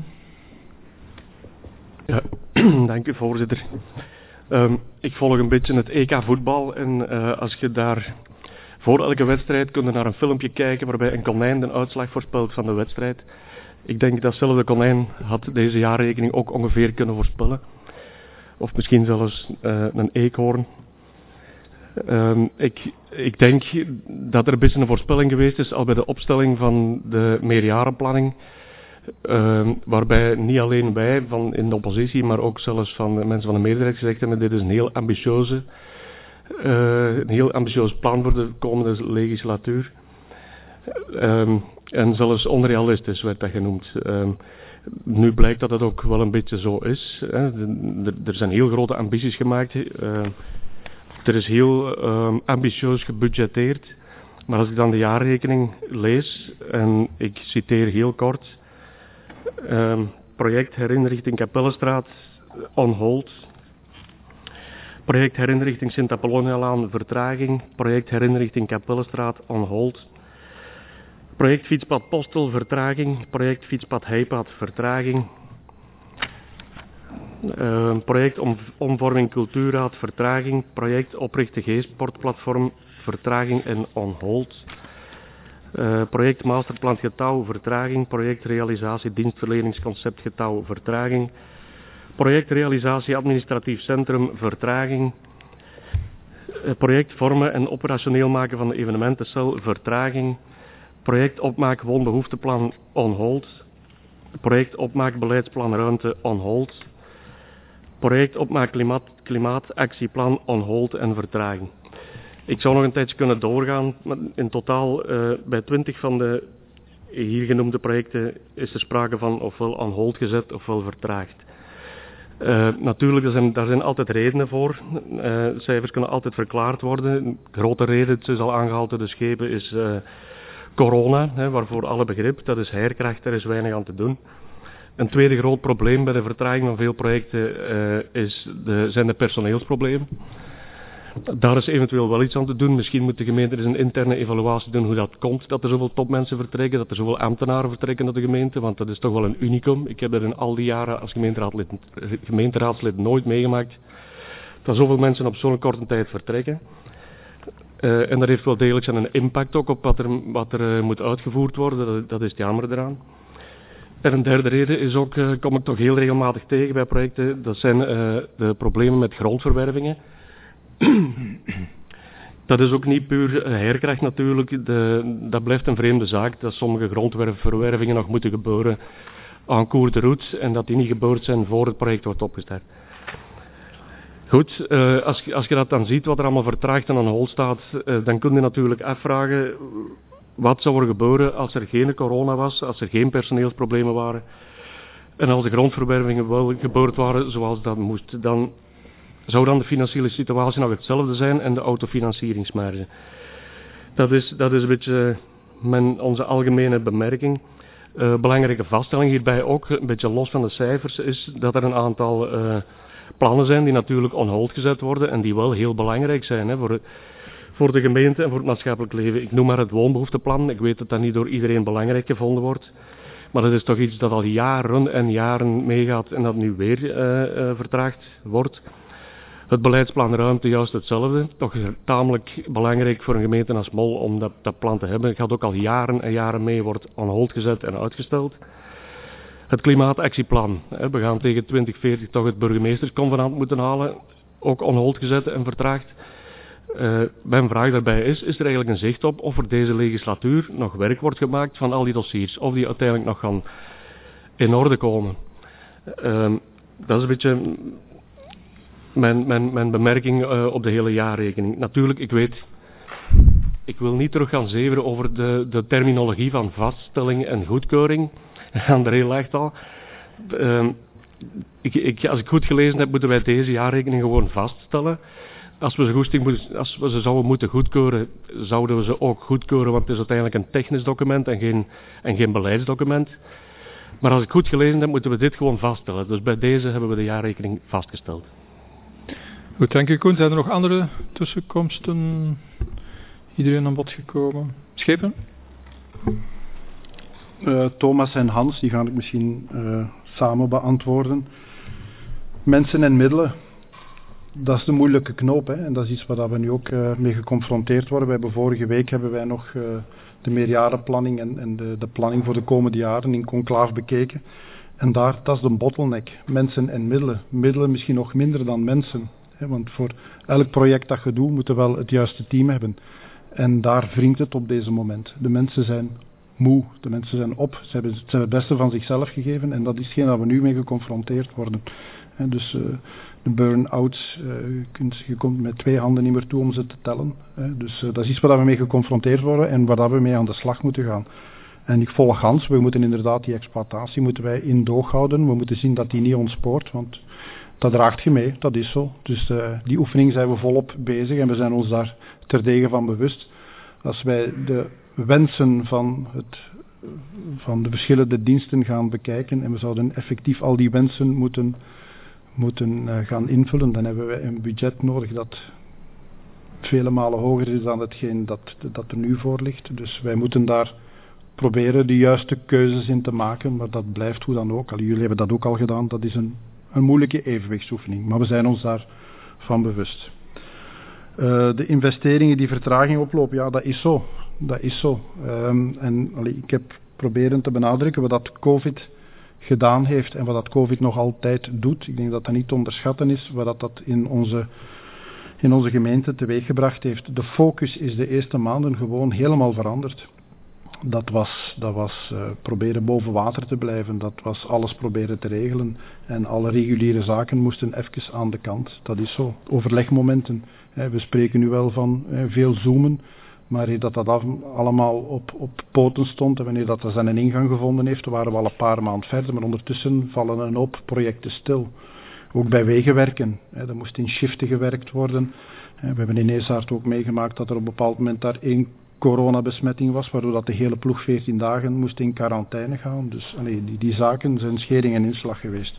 Ja, dank u voorzitter. Um, ik volg een beetje het E K voetbal en uh, als je daar voor elke wedstrijd kun je naar een filmpje kijken waarbij een konijn de uitslag voorspelt van de wedstrijd. Ik denk dat zelfs de konijn had deze jaarrekening ook ongeveer kunnen voorspellen. Of misschien zelfs uh, een eekhoorn. Um, ik, ik denk dat er een beetje een voorspelling geweest is al bij de opstelling van de meerjarenplanning. Uh, waarbij niet alleen wij van in de oppositie, maar ook zelfs van de mensen van de meerderheid gezegd hebben: dit is een heel ambitieuze, uh, een heel ambitieus plan voor de komende legislatuur. Um, en zelfs onrealistisch werd dat genoemd. Um, nu blijkt dat het ook wel een beetje zo is. Hè. De, de, er zijn heel grote ambities gemaakt. Uh, er is heel um, ambitieus gebudgeteerd. Maar als ik dan de jaarrekening lees, en ik citeer heel kort. Um, project herinrichting Kapellenstraat on hold. Project herinrichting Sint-Apollonialaan vertraging. Project herinrichting Kapellenstraat on hold. Project fietspad Postel vertraging. Project fietspad Heipad vertraging. Uh, project om, omvorming cultuurraad vertraging. Project oprichten G-sportplatform vertraging en on hold. Uh, project Masterplan Getouw vertraging, project realisatie dienstverleningsconcept Getouw vertraging, project realisatie administratief centrum vertraging, uh, project vormen en operationeel maken van de evenementencel vertraging, project opmaak woonbehoefteplan on hold, project opmaak beleidsplan ruimte on hold, project opmaak klimaat, klimaatactieplan on hold en vertraging. Ik zou nog een tijdje kunnen doorgaan, maar in totaal uh, bij twintig van de hier genoemde projecten is er sprake van ofwel on hold gezet ofwel vertraagd. Uh, natuurlijk, daar zijn, daar zijn altijd redenen voor. Uh, cijfers kunnen altijd verklaard worden. Een grote reden, het is al aangehaald door de schepen, is uh, corona, hè, waarvoor alle begrip. Dat is heerkracht, daar is weinig aan te doen. Een tweede groot probleem bij de vertraging van veel projecten uh, is de, zijn de personeelsproblemen. Daar is eventueel wel iets aan te doen. Misschien moet de gemeente eens een interne evaluatie doen hoe dat komt, dat er zoveel topmensen vertrekken, dat er zoveel ambtenaren vertrekken naar de gemeente, want dat is toch wel een unicum. Ik heb dat in al die jaren als gemeenteraadslid, gemeenteraadslid nooit meegemaakt, dat zoveel mensen op zo'n korte tijd vertrekken. Uh, en dat heeft wel degelijk zijn een impact ook op wat er, wat er uh, moet uitgevoerd worden, dat, dat is het jammer eraan. En een derde reden is ook, uh, kom ik toch heel regelmatig tegen bij projecten, dat zijn uh, de problemen met grondverwervingen. Dat is ook niet puur herkracht natuurlijk, de, dat blijft een vreemde zaak, dat sommige grondverwervingen nog moeten gebeuren aan cours de route en dat die niet gebeurd zijn voor het project wordt opgestart. Goed, uh, als, als je dat dan ziet wat er allemaal vertraagd en aan hol staat, uh, dan kun je natuurlijk afvragen wat zou er gebeuren als er geen corona was, als er geen personeelsproblemen waren en als de grondverwervingen wel gebeurd waren zoals dat moest. Dan zou dan de financiële situatie nog hetzelfde zijn en de autofinancieringsmarge. Dat is, dat is een beetje mijn, onze algemene bemerking. Uh, belangrijke vaststelling hierbij ook, een beetje los van de cijfers, is dat er een aantal uh, plannen zijn die natuurlijk on hold gezet worden en die wel heel belangrijk zijn hè, voor, voor de gemeente en voor het maatschappelijk leven. Ik noem maar het woonbehoefteplan. Ik weet dat dat niet door iedereen belangrijk gevonden wordt. Maar dat is toch iets dat al jaren en jaren meegaat en dat nu weer uh, uh, vertraagd wordt. Het beleidsplan ruimte juist hetzelfde. Toch tamelijk belangrijk voor een gemeente als Mol om dat, dat plan te hebben. Het gaat ook al jaren en jaren mee, wordt on hold gezet en uitgesteld. Het klimaatactieplan. Hè, we gaan tegen twintig veertig toch het burgemeestersconvenant moeten halen. Ook on hold gezet en vertraagd. Uh, mijn vraag daarbij is, is er eigenlijk een zicht op of er deze legislatuur nog werk wordt gemaakt van al die dossiers? Of die uiteindelijk nog gaan in orde komen? Uh, dat is een beetje mijn, mijn, mijn bemerking uh, op de hele jaarrekening. Natuurlijk, ik weet, ik wil niet terug gaan zeveren over de, de terminologie van vaststelling en goedkeuring. André lacht al. Uh, ik, ik, als ik goed gelezen heb, moeten wij deze jaarrekening gewoon vaststellen. Als we ze goesting moeten, als we ze zouden moeten goedkeuren, zouden we ze ook goedkeuren, want het is uiteindelijk een technisch document en geen, en geen beleidsdocument. Maar als ik goed gelezen heb, moeten we dit gewoon vaststellen. Dus bij deze hebben we de jaarrekening vastgesteld. Goed, dank u Koen. Zijn er nog andere tussenkomsten? Iedereen aan bod gekomen? Schepen? Uh, Thomas en Hans, die ga ik misschien uh, samen beantwoorden. Mensen en middelen, dat is de moeilijke knoop. Hè? En dat is iets waar we nu ook uh, mee geconfronteerd worden. We hebben vorige week hebben wij nog uh, de meerjarenplanning en, en de, de planning voor de komende jaren in conclave bekeken. En daar, dat is de bottleneck. Mensen en middelen. Middelen misschien nog minder dan mensen. Hè? Want voor elk project dat je doet, moet je wel het juiste team hebben. En daar wringt het op deze moment. De mensen zijn moe, de mensen zijn op, ze hebben, ze hebben het beste van zichzelf gegeven en dat is hetgeen waar we nu mee geconfronteerd worden. He, dus uh, de burn-outs, uh, je, kunt, je komt met twee handen niet meer toe om ze te tellen. He, dus uh, dat is iets waar we mee geconfronteerd worden en waar we mee aan de slag moeten gaan. En ik volg Hans, we moeten inderdaad die exploitatie moeten wij in doog houden, we moeten zien dat die niet ontspoort, want dat draagt je mee, dat is zo. Dus uh, die oefening zijn we volop bezig en we zijn ons daar terdege van bewust. Als wij de wensen van, het, van de verschillende diensten gaan bekijken en we zouden effectief al die wensen moeten, moeten uh, gaan invullen, dan hebben we een budget nodig dat vele malen hoger is dan hetgeen dat, dat er nu voor ligt. Dus wij moeten daar proberen de juiste keuzes in te maken, maar dat blijft hoe dan ook. Allee, jullie hebben dat ook al gedaan, dat is een, een moeilijke evenwichtsoefening, maar we zijn ons daarvan bewust. Uh, de investeringen die vertraging oplopen, ja, dat is zo. Dat is zo. Um, en allee, ik heb proberen te benadrukken wat dat COVID gedaan heeft en wat dat COVID nog altijd doet. Ik denk dat dat niet te onderschatten is, wat dat, dat in onze, in onze gemeente teweeggebracht heeft. De focus is de eerste maanden gewoon helemaal veranderd. Dat was, dat was uh, proberen boven water te blijven, dat was alles proberen te regelen en alle reguliere zaken moesten even aan de kant. Dat is zo. Overlegmomenten. Hè, we spreken nu wel van hè, veel zoomen, maar eer dat dat af, allemaal op, op poten stond en wanneer dat zijn een ingang gevonden heeft, waren we al een paar maanden verder, maar ondertussen vallen een hoop projecten stil. Ook bij wegenwerken, hè, er moest in shiften gewerkt worden. Hè, we hebben in Eesaart ook meegemaakt dat er op een bepaald moment daar één coronabesmetting was, waardoor dat de hele ploeg veertien dagen moest in quarantaine gaan. Dus allee, die, die zaken zijn schering en inslag geweest.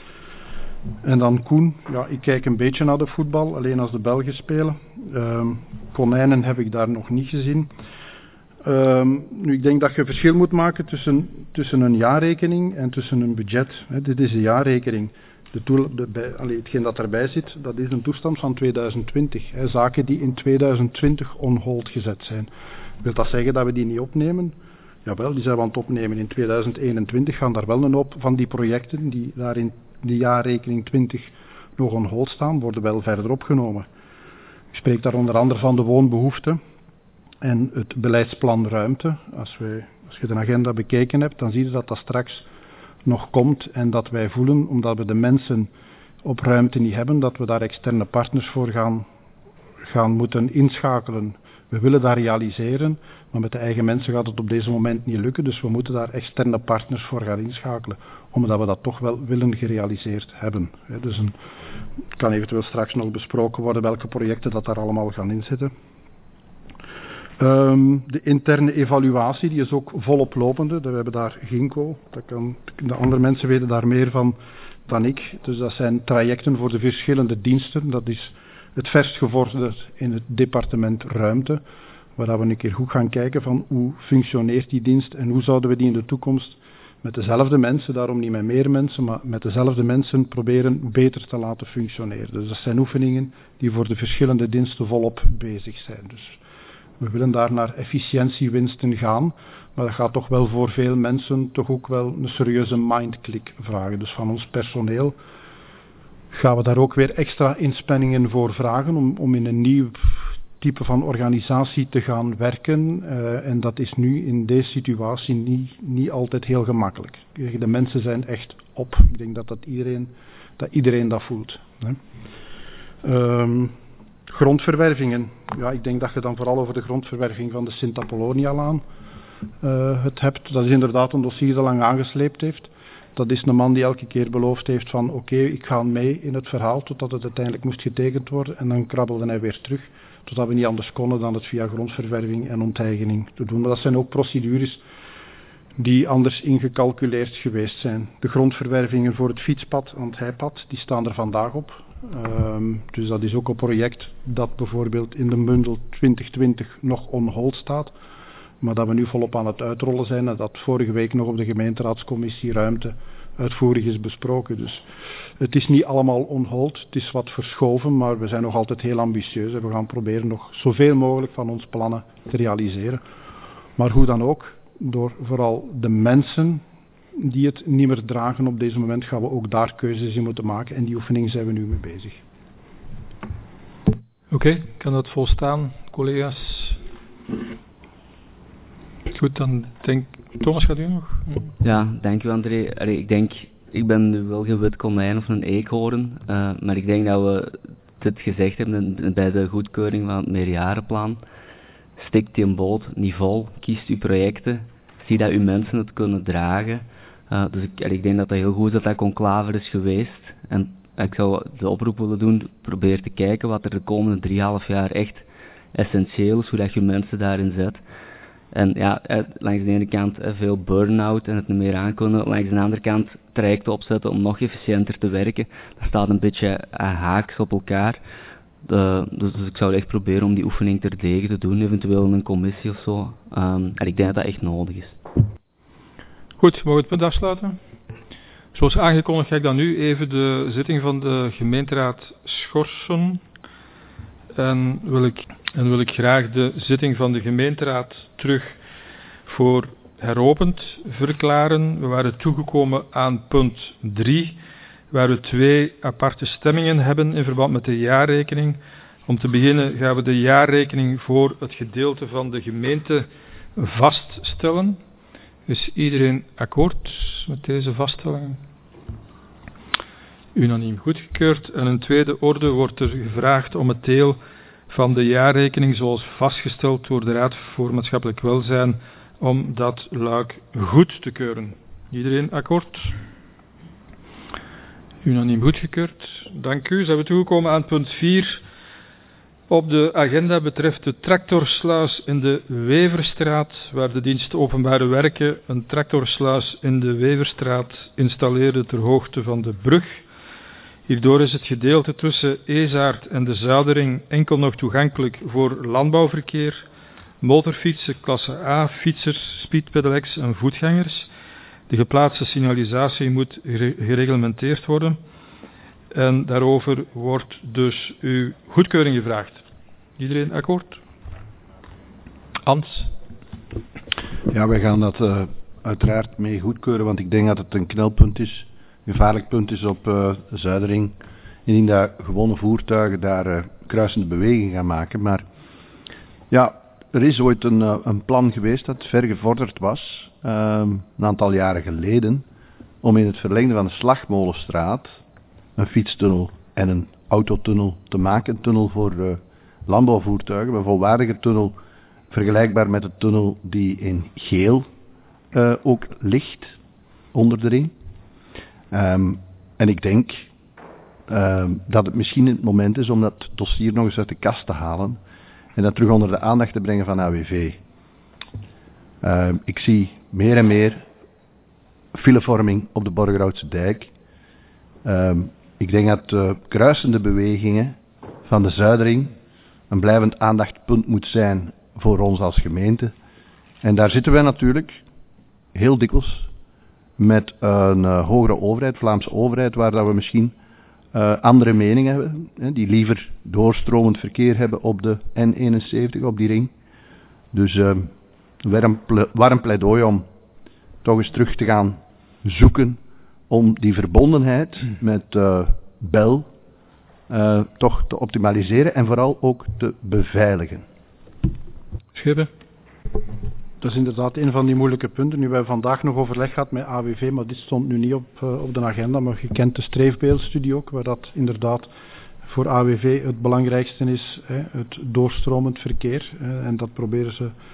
En dan Koen, ja, ik kijk een beetje naar de voetbal, alleen als de Belgen spelen. Um, konijnen heb ik daar nog niet gezien. Um, nu, ik denk dat je verschil moet maken tussen, tussen een jaarrekening en tussen een budget. He, dit is een jaarrekening. De toel, de, bij, allee, hetgeen dat erbij zit, dat is een toestand van tweeduizend twintig. He, zaken die in tweeduizend twintig on hold gezet zijn. Wil dat zeggen dat we die niet opnemen? Jawel, die zijn we aan het opnemen. In tweeduizend eenentwintig gaan daar wel een hoop van die projecten die daar in de jaarrekening twintig nog on hold staan, worden wel verder opgenomen. Ik spreek daar onder andere van de woonbehoefte en het beleidsplan ruimte. Als, wij, als je de agenda bekeken hebt, dan zie je dat dat straks nog komt en dat wij voelen, omdat we de mensen op ruimte niet hebben, dat we daar externe partners voor gaan, gaan moeten inschakelen. We willen dat realiseren, maar met de eigen mensen gaat het op deze moment niet lukken, dus we moeten daar externe partners voor gaan inschakelen, omdat we dat toch wel willen gerealiseerd hebben. Dus het kan eventueel straks nog besproken worden welke projecten dat daar allemaal gaan inzitten. Um, de interne evaluatie, die is ook volop lopende. We hebben daar Ginkgo, dat kan, de andere mensen weten daar meer van dan ik. Dus dat zijn trajecten voor de verschillende diensten. Dat is het verst gevorderd in het departement ruimte, waar we een keer goed gaan kijken van hoe functioneert die dienst en hoe zouden we die in de toekomst met dezelfde mensen, daarom niet met meer mensen, maar met dezelfde mensen proberen beter te laten functioneren. Dus dat zijn oefeningen die voor de verschillende diensten volop bezig zijn. Dus we willen daar naar efficiëntiewinsten gaan, maar dat gaat toch wel voor veel mensen toch ook wel een serieuze mindklik vragen. Dus van ons personeel gaan we daar ook weer extra inspanningen voor vragen om, om in een nieuw type van organisatie te gaan werken. Uh, en dat is nu in deze situatie niet, niet altijd heel gemakkelijk. De mensen zijn echt op. Ik denk dat, dat, iedereen, dat iedereen dat voelt. Hè. Um, grondverwervingen. Ja, ik denk dat je dan vooral over de grondverwerving van de Sint-Apollonia-laan uh, het hebt. Dat is inderdaad een dossier dat lang aangesleept heeft. Dat is een man die elke keer beloofd heeft van oké, okay, ik ga mee in het verhaal totdat het uiteindelijk moest getekend worden. En dan krabbelde hij weer terug, totdat we niet anders konden dan het via grondverwerving en onteigening te doen. Maar dat zijn ook procedures die anders ingecalculeerd geweest zijn. De grondverwervingen voor het fietspad en het heipad, die staan er vandaag op. Um, dus dat is ook een project dat bijvoorbeeld in de bundel twintig twintig nog on hold staat. Maar dat we nu volop aan het uitrollen zijn en dat vorige week nog op de gemeenteraadscommissie ruimte uitvoerig is besproken. Dus het is niet allemaal on hold, het is wat verschoven, maar we zijn nog altijd heel ambitieus en we gaan proberen nog zoveel mogelijk van onze plannen te realiseren. Maar hoe dan ook, door vooral de mensen die het niet meer dragen op deze moment, gaan we ook daar keuzes in moeten maken en die oefening zijn we nu mee bezig. Oké, okay, kan dat volstaan, collega's? Goed, dan denk Thomas, gaat u nog? Ja, dank u André. Allee, ik denk, ik ben nu wel geen wit konijn of een eekhoorn, uh, maar ik denk dat we dit gezegd hebben bij de goedkeuring van het meerjarenplan. Stikt die een boot niet vol, kiest uw projecten, zie dat uw mensen het kunnen dragen. Uh, dus ik, allee, ik denk dat dat heel goed is dat dat conclave is geweest. En ik zou de oproep willen doen, probeer te kijken wat er de komende drieënhalf jaar echt essentieel is, hoe dat je mensen daarin zet. En ja, langs de ene kant veel burn-out en het niet meer aankunnen. Langs de andere kant trajecten opzetten om nog efficiënter te werken. Dat staat een beetje haaks op elkaar. De, dus, dus ik zou echt proberen om die oefening terdege te doen, eventueel in een commissie of zo. Um, en ik denk dat dat echt nodig is. Goed, mogen we het punt afsluiten? Zoals aangekondigd ga ik dan nu even de zitting van de gemeenteraad schorsen. En wil ik, en wil ik graag de zitting van de gemeenteraad terug voor heropend verklaren. We waren toegekomen aan punt drie, waar we twee aparte stemmingen hebben in verband met de jaarrekening. Om te beginnen gaan we de jaarrekening voor het gedeelte van de gemeente vaststellen. Is iedereen akkoord met deze vaststellingen? Unaniem goedgekeurd. En in tweede orde wordt er gevraagd om het deel van de jaarrekening zoals vastgesteld door de Raad voor Maatschappelijk Welzijn, om dat luik goed te keuren. Iedereen akkoord? Unaniem goedgekeurd. Dank u. Zijn we toegekomen aan punt vier. Op de agenda betreft de tractorsluis in de Weverstraat, waar de dienst Openbare Werken een tractorsluis in de Weverstraat installeerde ter hoogte van de brug. Hierdoor is het gedeelte tussen Ezaert en de Zuidering enkel nog toegankelijk voor landbouwverkeer, motorfietsen, klasse A, fietsers, speedpedelecs en voetgangers. De geplaatste signalisatie moet gereglementeerd worden. En daarover wordt dus uw goedkeuring gevraagd. Iedereen akkoord? Hans? Ja, wij gaan dat uh, uiteraard mee goedkeuren, want ik denk dat het een knelpunt is, een gevaarlijk punt is op uh, de Zuidering. Indien daar gewone voertuigen daar uh, kruisende bewegingen gaan maken. Maar ja, er is ooit een, uh, een plan geweest dat ver gevorderd was, uh, een aantal jaren geleden, om in het verlengde van de Slagmolenstraat een fietstunnel en een autotunnel te maken. Een tunnel voor uh, landbouwvoertuigen, een volwaardige tunnel, vergelijkbaar met de tunnel die in Geel uh, ook ligt, onder de ring. Um, en ik denk um, dat het misschien het moment is om dat dossier nog eens uit de kast te halen en dat terug onder de aandacht te brengen van A W V. Um, ik zie meer en meer filevorming op de Borgerhoutse dijk. Um, ik denk dat de kruisende bewegingen van de Zuidering een blijvend aandachtspunt moet zijn voor ons als gemeente. En daar zitten wij natuurlijk heel dikwijls met een uh, hogere overheid, Vlaamse overheid, waar dat we misschien uh, andere meningen hebben, hè, die liever doorstromend verkeer hebben op de N eenenzeventig, op die ring. Dus uh, warm, ple- warm pleidooi om toch eens terug te gaan zoeken om die verbondenheid met uh, Bel uh, toch te optimaliseren en vooral ook te beveiligen. Schipper? Dat is inderdaad een van die moeilijke punten. Nu, we hebben vandaag nog overleg gehad met A W V, maar dit stond nu niet op, uh, op de agenda. Maar je kent de streefbeeldstudie ook, waar dat inderdaad voor A W V het belangrijkste is, hè, het doorstromend verkeer. Hè, en dat proberen ze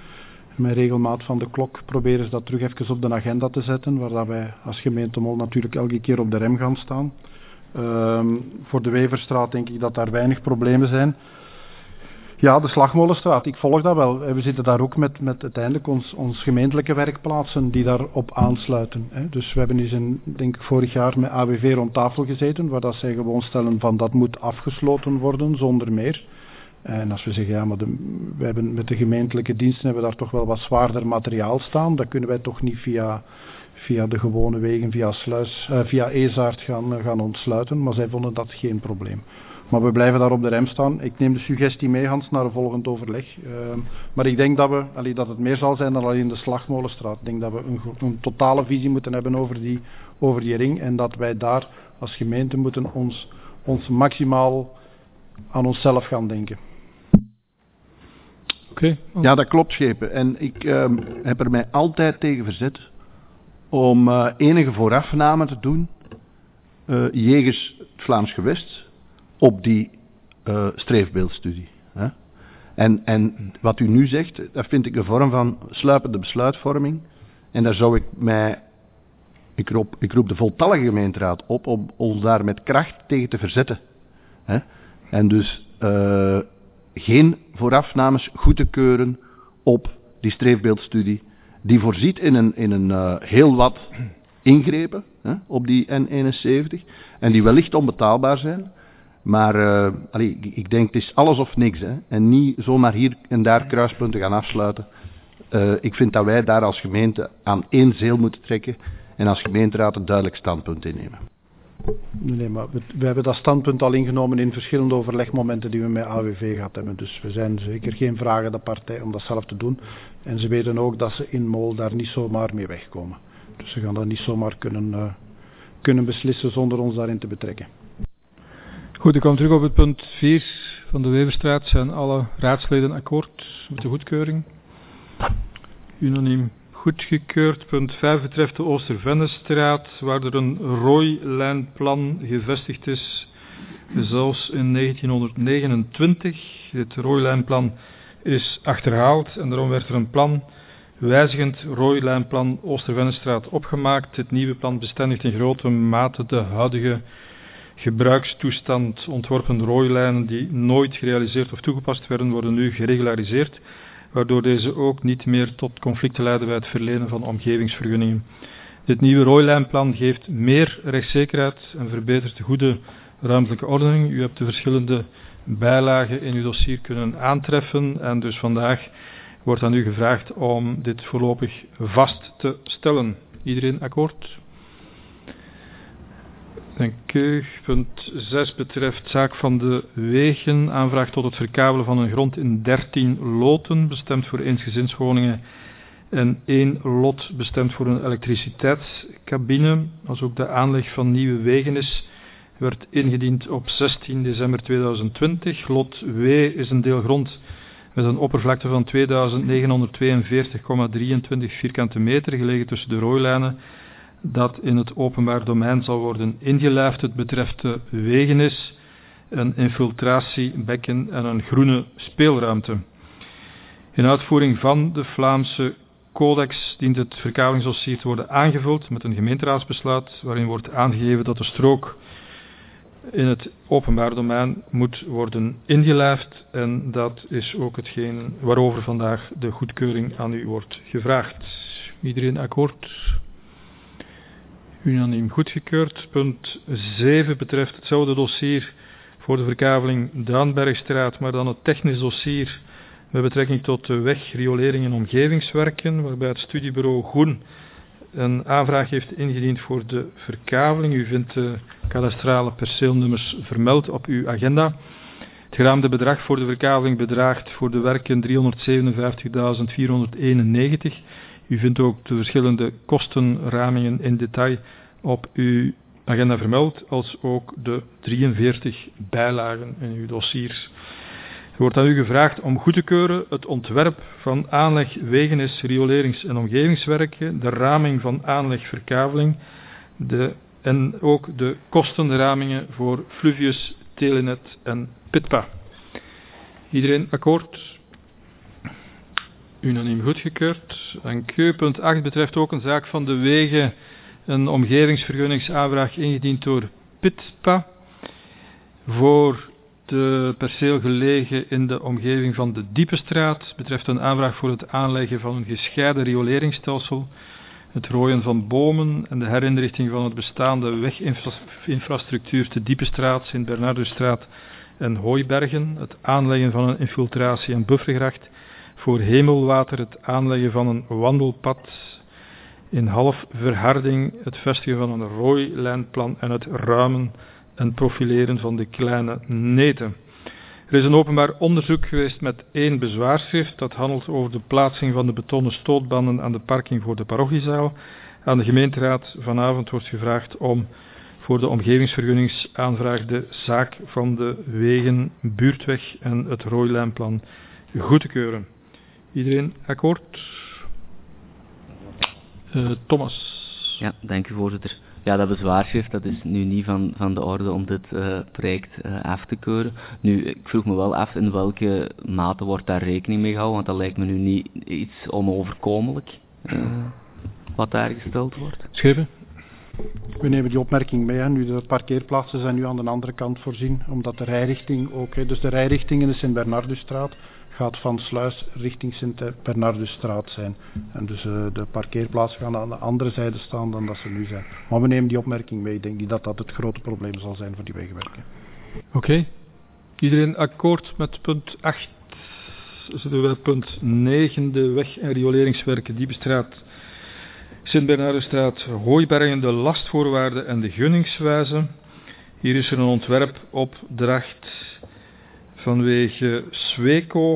met regelmaat van de klok proberen ze dat terug even op de agenda te zetten, waar dat wij als gemeente Mol natuurlijk elke keer op de rem gaan staan. Um, voor de Weverstraat denk ik dat daar weinig problemen zijn. Ja, de Slagmolenstraat, ik volg dat wel. We zitten daar ook met, met uiteindelijk ons, ons gemeentelijke werkplaatsen die daarop aansluiten. Hè. Dus we hebben eens een, denk ik vorig jaar met A W V rond tafel gezeten, waar dat zij gewoon stellen van dat moet afgesloten worden zonder meer. En als we zeggen, ja, maar de, we hebben met de gemeentelijke diensten hebben we daar toch wel wat zwaarder materiaal staan, dat kunnen wij toch niet via, via de gewone wegen, via Sluis, uh, via Ezaard gaan, uh, gaan ontsluiten, maar zij vonden dat geen probleem. Maar we blijven daar op de rem staan. Ik neem de suggestie mee, Hans, naar een volgend overleg. Uh, maar ik denk dat, we, allee, dat het meer zal zijn dan alleen de Slagmolenstraat. Ik denk dat we een, een totale visie moeten hebben over die, over die ring. En dat wij daar als gemeente moeten ons, ons maximaal aan onszelf gaan denken. Okay. Oh. Ja, dat klopt, Schepen. En ik uh, heb er mij altijd tegen verzet om uh, enige voorafname te doen uh, jegens het Vlaams Gewest op die uh, streefbeeldstudie. Hè? En, en wat u nu zegt, dat vind ik een vorm van sluipende besluitvorming. En daar zou ik mij, ik roep, ik roep de voltallige gemeenteraad op om ons daar met kracht tegen te verzetten. Hè? En dus uh, geen voorafnames goed te keuren op die streefbeeldstudie, die voorziet in een, in een uh, heel wat ingrepen, hè, op die N eenenzeventig, en die wellicht onbetaalbaar zijn. Maar uh, allee, ik denk het is alles of niks, hè, en niet zomaar hier en daar kruispunten gaan afsluiten. Uh, ik vind dat wij daar als gemeente aan één zeel moeten trekken en als gemeenteraad een duidelijk standpunt innemen. Nee, nee, maar we, we hebben dat standpunt al ingenomen in verschillende overlegmomenten die we met A W V gehad hebben. Dus we zijn zeker geen vragende partij om dat zelf te doen. En ze weten ook dat ze in Mol daar niet zomaar mee wegkomen. Dus ze gaan dat niet zomaar kunnen, uh, kunnen beslissen zonder ons daarin te betrekken. Goed, ik kom terug op het punt vier van de Weverstraat. Zijn alle raadsleden akkoord met de goedkeuring? Unaniem goedgekeurd. Punt vijf betreft de Oostervennestraat, waar er een rooilijnplan gevestigd is, zoals in negentienhonderdnegenentwintig. Dit rooilijnplan is achterhaald en daarom werd er een plan, wijzigend rooilijnplan Oostervennestraat, opgemaakt. Het nieuwe plan bestendigt in grote mate de huidige gebruikstoestand. Ontworpen rooilijnen die nooit gerealiseerd of toegepast werden, worden nu geregulariseerd, waardoor deze ook niet meer tot conflicten leiden bij het verlenen van omgevingsvergunningen. Dit nieuwe rooilijnplan geeft meer rechtszekerheid en verbetert de goede ruimtelijke ordening. U hebt de verschillende bijlagen in uw dossier kunnen aantreffen en dus vandaag wordt aan u gevraagd om dit voorlopig vast te stellen. Iedereen akkoord? Dank u. Punt zes betreft zaak van de wegen. Aanvraag tot het verkabelen van een grond in dertien loten, bestemd voor eensgezinswoningen, en één lot bestemd voor een elektriciteitscabine. Als ook de aanleg van nieuwe wegen is, werd ingediend op zestien december tweeduizend twintig. Lot W is een deel grond met een oppervlakte van tweeduizend negenhonderdtweeënveertig komma drieëntwintig vierkante meter, gelegen tussen de rooilijnen, dat in het openbaar domein zal worden ingelijfd. Het betreft de wegenis, een infiltratiebekken en een groene speelruimte. In uitvoering van de Vlaamse Codex dient het verkavelingsdossier te worden aangevuld met een gemeenteraadsbesluit waarin wordt aangegeven dat de strook in het openbaar domein moet worden ingelijfd, en dat is ook hetgeen waarover vandaag de goedkeuring aan u wordt gevraagd. Iedereen akkoord? Unaniem goedgekeurd. Punt zeven betreft hetzelfde dossier voor de verkaveling Duinbergstraat, maar dan het technisch dossier met betrekking tot de weg, riolering en omgevingswerken, waarbij het studiebureau Groen een aanvraag heeft ingediend voor de verkaveling. U vindt de kadastrale perceelnummers vermeld op uw agenda. Het geraamde bedrag voor de verkaveling bedraagt voor de werken driehonderdzevenenvijftigduizend vierhonderdeenennegentig. U vindt ook de verschillende kostenramingen in detail op uw agenda vermeld, als ook de drieënveertig bijlagen in uw dossier. Er wordt aan u gevraagd om goed te keuren het ontwerp van aanleg wegenis, riolerings- en omgevingswerken, de raming van aanleg verkaveling de, en ook de kostenramingen voor Fluvius, Telenet en Pitpa. Iedereen akkoord? Unaniem goedgekeurd. Dank u. Punt acht betreft ook een zaak van de wegen. Een omgevingsvergunningsaanvraag ingediend door Pitpa. Voor de perceel gelegen in de omgeving van de Diepenstraat. Betreft een aanvraag voor het aanleggen van een gescheiden rioleringsstelsel. Het rooien van bomen en de herinrichting van het bestaande weginfrastructuur te Diepenstraat, Sint-Bernardusstraat en Hooibergen. Het aanleggen van een infiltratie- en buffergracht. Voor hemelwater het aanleggen van een wandelpad in halfverharding, het vestigen van een rooilijnplan en het ruimen en profileren van de kleine neten. Er is een openbaar onderzoek geweest met één bezwaarschrift. Dat handelt over de plaatsing van de betonnen stootbanden aan de parking voor de parochiezaal. Aan de gemeenteraad vanavond wordt gevraagd om voor de omgevingsvergunningsaanvraag de zaak van de wegen, buurtweg en het rooilijnplan goed te keuren. Iedereen akkoord? Uh, Thomas. Ja, dank u voorzitter. Ja, dat bezwaarschrift, dat is nu niet van, van de orde om dit uh, project uh, af te keuren. Nu, ik vroeg me wel af in welke mate wordt daar rekening mee gehouden, want dat lijkt me nu niet iets onoverkomelijk, uh, wat daar gesteld wordt. Schepen? We nemen die opmerking mee. Hè. Nu, de parkeerplaatsen zijn nu aan de andere kant voorzien, omdat de rijrichting ook... Hè, dus de rijrichting in de Sint-Bernardusstraat gaat van Sluis richting Sint-Bernardusstraat zijn. En dus uh, de parkeerplaatsen gaan aan de andere zijde staan dan dat ze nu zijn. Maar we nemen die opmerking mee. Ik denk niet dat dat het grote probleem zal zijn voor die wegwerken. Oké. Okay. Iedereen akkoord met punt acht? Zitten we bij punt negen, de weg- en rioleringswerken Diepenstraat, Sint-Bernardusstraat, Hooibergen, de lastvoorwaarden en de gunningswijze. Hier is er een ontwerpopdracht vanwege Sweco,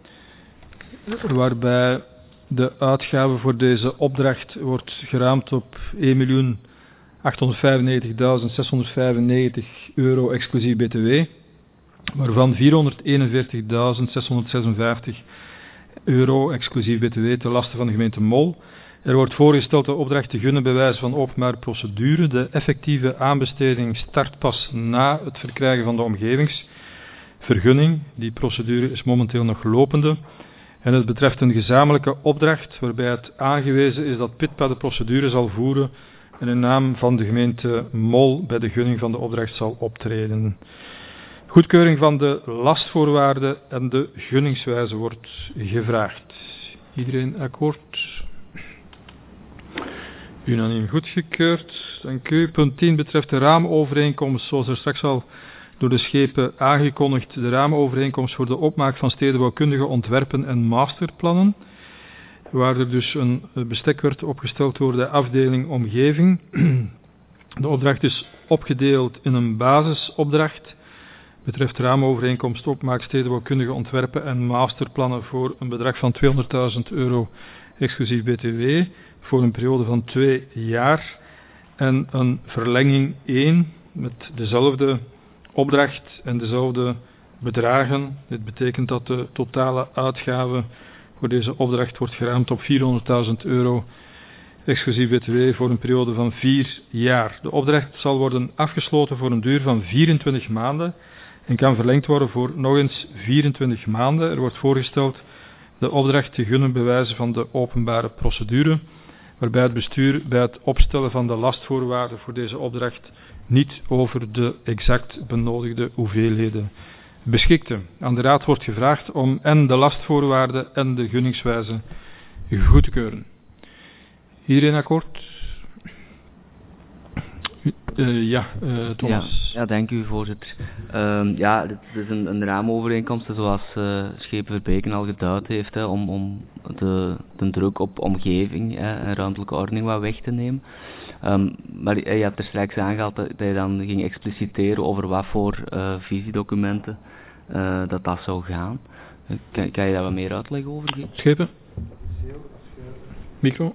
waarbij de uitgave voor deze opdracht wordt geraamd op één miljoen achthonderdvijfennegentigduizend zeshonderdvijfennegentig euro exclusief B T W, waarvan vierhonderdeenenveertigduizend zeshonderdzesenvijftig euro exclusief B T W te laste van de gemeente Mol. Er wordt voorgesteld de opdracht te gunnen bij wijze van openbare procedure. De effectieve aanbesteding start pas na het verkrijgen van de omgevingsvergunning. Die procedure is momenteel nog lopende. En het betreft een gezamenlijke opdracht waarbij het aangewezen is dat Pitpa de procedure zal voeren en in naam van de gemeente Mol bij de gunning van de opdracht zal optreden. Goedkeuring van de lastvoorwaarden en de gunningswijze wordt gevraagd. Iedereen akkoord? Unaniem goedgekeurd. Dank u. Punt tien betreft de raamovereenkomst, zoals er straks al door de schepen aangekondigd, de raamovereenkomst voor de opmaak van stedenbouwkundige ontwerpen en masterplannen, waar er dus een bestek werd opgesteld door de afdeling omgeving. De opdracht is opgedeeld in een basisopdracht, betreft raamovereenkomst opmaak stedenbouwkundige ontwerpen en masterplannen voor een bedrag van tweehonderdduizend euro exclusief B T W voor een periode van twee jaar en een verlenging één met dezelfde opdracht en dezelfde bedragen. Dit betekent dat de totale uitgave voor deze opdracht wordt geraamd op vierhonderdduizend euro exclusief B T W voor een periode van vier jaar. De opdracht zal worden afgesloten voor een duur van vierentwintig maanden en kan verlengd worden voor nog eens vierentwintig maanden. Er wordt voorgesteld de opdracht te gunnen bij wijze van de openbare procedure, waarbij het bestuur bij het opstellen van de lastvoorwaarden voor deze opdracht niet over de exact benodigde hoeveelheden beschikte. Aan de Raad wordt gevraagd om en de lastvoorwaarden en de gunningswijze goed te keuren. Iedereen akkoord? Uh, ja, uh, Thomas. Ja, ja, dank u voorzitter. Um, ja, dit is een, een raamovereenkomst, zoals uh, Schepen Verbeken al geduid heeft, hè, om, om de, de druk op omgeving hè, en ruimtelijke ordening wat weg te nemen. Um, maar je had er straks aangehaald dat, dat je dan ging expliciteren over wat voor uh, visiedocumenten uh, dat dat zou gaan. Uh, kan, kan je daar wat meer uitleg over geven? Schepen? Micro?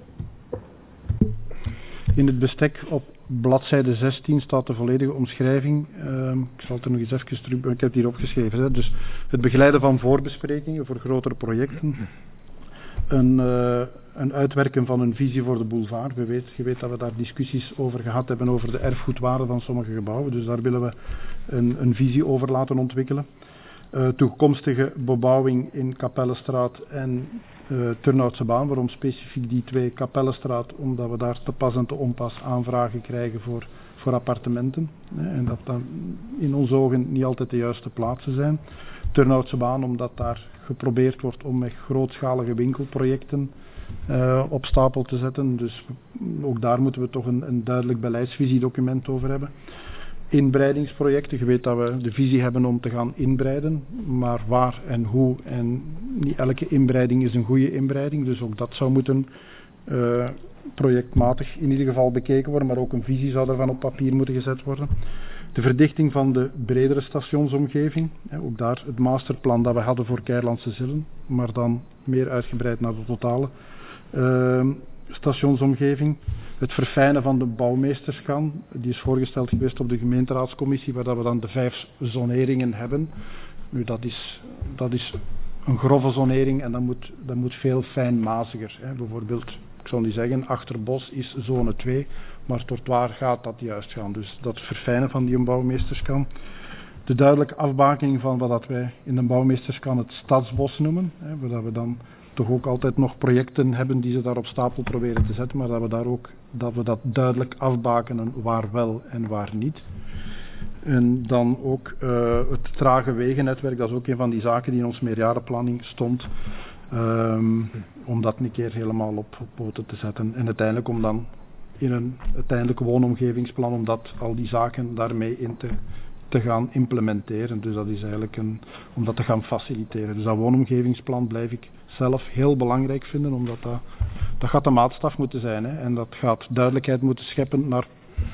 In het bestek op bladzijde zestien staat de volledige omschrijving. Uh, ik zal het er nog eens even terug... Ik heb het hier opgeschreven. Hè. Dus het begeleiden van voorbesprekingen voor grotere projecten. Een, uh, een uitwerken van een visie voor de boulevard. Je weet, je weet dat we daar discussies over gehad hebben over de erfgoedwaarde van sommige gebouwen. Dus daar willen we een, een visie over laten ontwikkelen. uh, toekomstige bebouwing in Kapellenstraat en uh, Turnhoutse Baan. Waarom specifiek die twee? Kapellenstraat, omdat we daar te pas en te onpas aanvragen krijgen voor, voor appartementen. Hè, en dat dan in onze ogen niet altijd de juiste plaatsen zijn. Turnhoutse Baan, omdat daar geprobeerd wordt om met grootschalige winkelprojecten uh, op stapel te zetten. Dus ook daar moeten we toch een, een duidelijk beleidsvisiedocument over hebben. Inbreidingsprojecten, je weet dat we de visie hebben om te gaan inbreiden, maar waar en hoe, en niet elke inbreiding is een goede inbreiding, dus ook dat zou moeten uh, projectmatig in ieder geval bekeken worden, maar ook een visie zou daarvan op papier moeten gezet worden. De verdichting van de bredere stationsomgeving, hè, ook daar het masterplan dat we hadden voor Keirlandse Zillen, maar dan meer uitgebreid naar de totale uh, stationsomgeving. Het verfijnen van de bouwmeesterskan, die is voorgesteld geweest op de gemeenteraadscommissie, waar dat we dan de vijf zoneringen hebben. Nu, dat is, dat is een grove zonering en dat moet, dat moet veel fijnmaziger. Hè. Bijvoorbeeld, ik zal niet zeggen, Achterbos is zone twee, maar tot waar gaat dat juist gaan? Dus dat verfijnen van die bouwmeesterskan. De duidelijke afbakening van wat wij in de bouwmeesterskan het stadsbos noemen, hè, waar we dan toch ook altijd nog projecten hebben die ze daar op stapel proberen te zetten, maar dat we daar ook dat we dat duidelijk afbakenen waar wel en waar niet. En dan ook uh, het trage wegennetwerk, dat is ook een van die zaken die in ons meerjarenplanning stond, um, om dat een keer helemaal op, op poten te zetten. En uiteindelijk om dan in een uiteindelijk woonomgevingsplan, om dat, al die zaken daarmee in te, te gaan implementeren. Dus dat is eigenlijk een, om dat te gaan faciliteren. Dus dat woonomgevingsplan blijf ik zelf heel belangrijk vinden, omdat dat, dat gaat de maatstaf moeten zijn. Hè? En dat gaat duidelijkheid moeten scheppen naar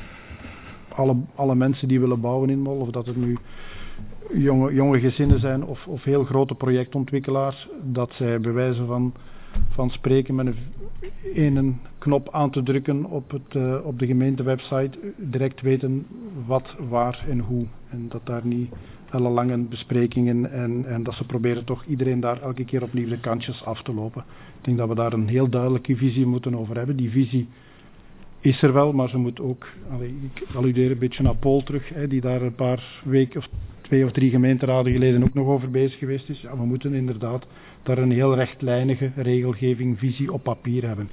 alle, alle mensen die willen bouwen in Mol, of dat het nu jonge, jonge gezinnen zijn of, of heel grote projectontwikkelaars, dat zij bij wijze van, van spreken met een, een knop aan te drukken op, het, uh, op de gemeentewebsite direct weten wat, waar en hoe. En dat daar niet ellenlange besprekingen en, en dat ze proberen toch iedereen daar elke keer opnieuw de kantjes af te lopen. Ik denk dat we daar een heel duidelijke visie moeten over hebben. Die visie is er wel, maar ze moet ook, allee, ik alludeer een beetje naar Paul terug, hè, die daar een paar weken of twee of drie gemeenteraden geleden ook nog over bezig geweest is. Ja, we moeten inderdaad daar een heel rechtlijnige regelgeving, visie op papier hebben.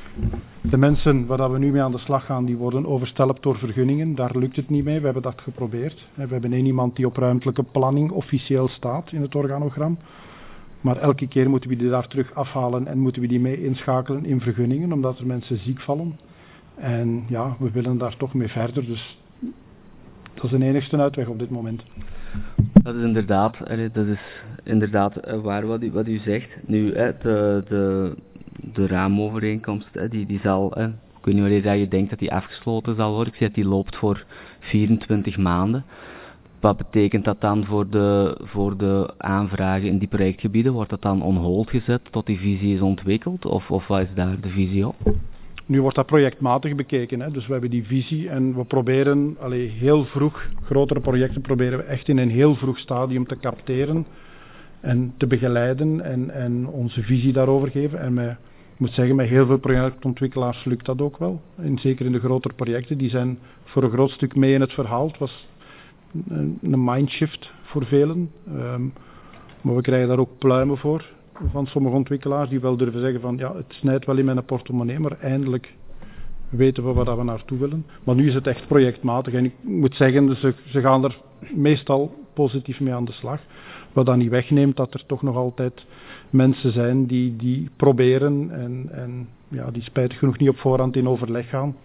De mensen waar we nu mee aan de slag gaan, die worden overstelpt door vergunningen. Daar lukt het niet mee. We hebben dat geprobeerd. We hebben één iemand die op ruimtelijke planning officieel staat in het organogram. Maar elke keer moeten we die daar terug afhalen en moeten we die mee inschakelen in vergunningen, omdat er mensen ziek vallen. En ja, we willen daar toch mee verder. Dus dat is de enigste uitweg op dit moment. Dat is inderdaad, dat is inderdaad waar wat u, wat u zegt. Nu, de, de, de raamovereenkomst, die, die zal, ik weet niet wanneer je denkt dat die afgesloten zal worden. Ik zeg dat die loopt voor vierentwintig maanden. Wat betekent dat dan voor de, voor de aanvragen in die projectgebieden? Wordt dat dan on hold gezet tot die visie is ontwikkeld? Of, of wat is daar de visie op? Nu wordt dat projectmatig bekeken, hè? Dus we hebben die visie en we proberen allee, heel vroeg, grotere projecten proberen we echt in een heel vroeg stadium te capteren en te begeleiden en, en onze visie daarover geven. En met, ik moet zeggen, met heel veel projectontwikkelaars lukt dat ook wel. En zeker in de grotere projecten, die zijn voor een groot stuk mee in het verhaal. Het was een, een mindshift voor velen, um, maar we krijgen daar ook pluimen voor van sommige ontwikkelaars die wel durven zeggen van ja, het snijdt wel in mijn portemonnee, maar eindelijk weten we waar we naartoe willen. Maar nu is het echt projectmatig en ik moet zeggen, ze, ze gaan er meestal positief mee aan de slag. Wat dan niet wegneemt dat er toch nog altijd mensen zijn die, die proberen en, en ja, die spijtig genoeg niet op voorhand in overleg gaan.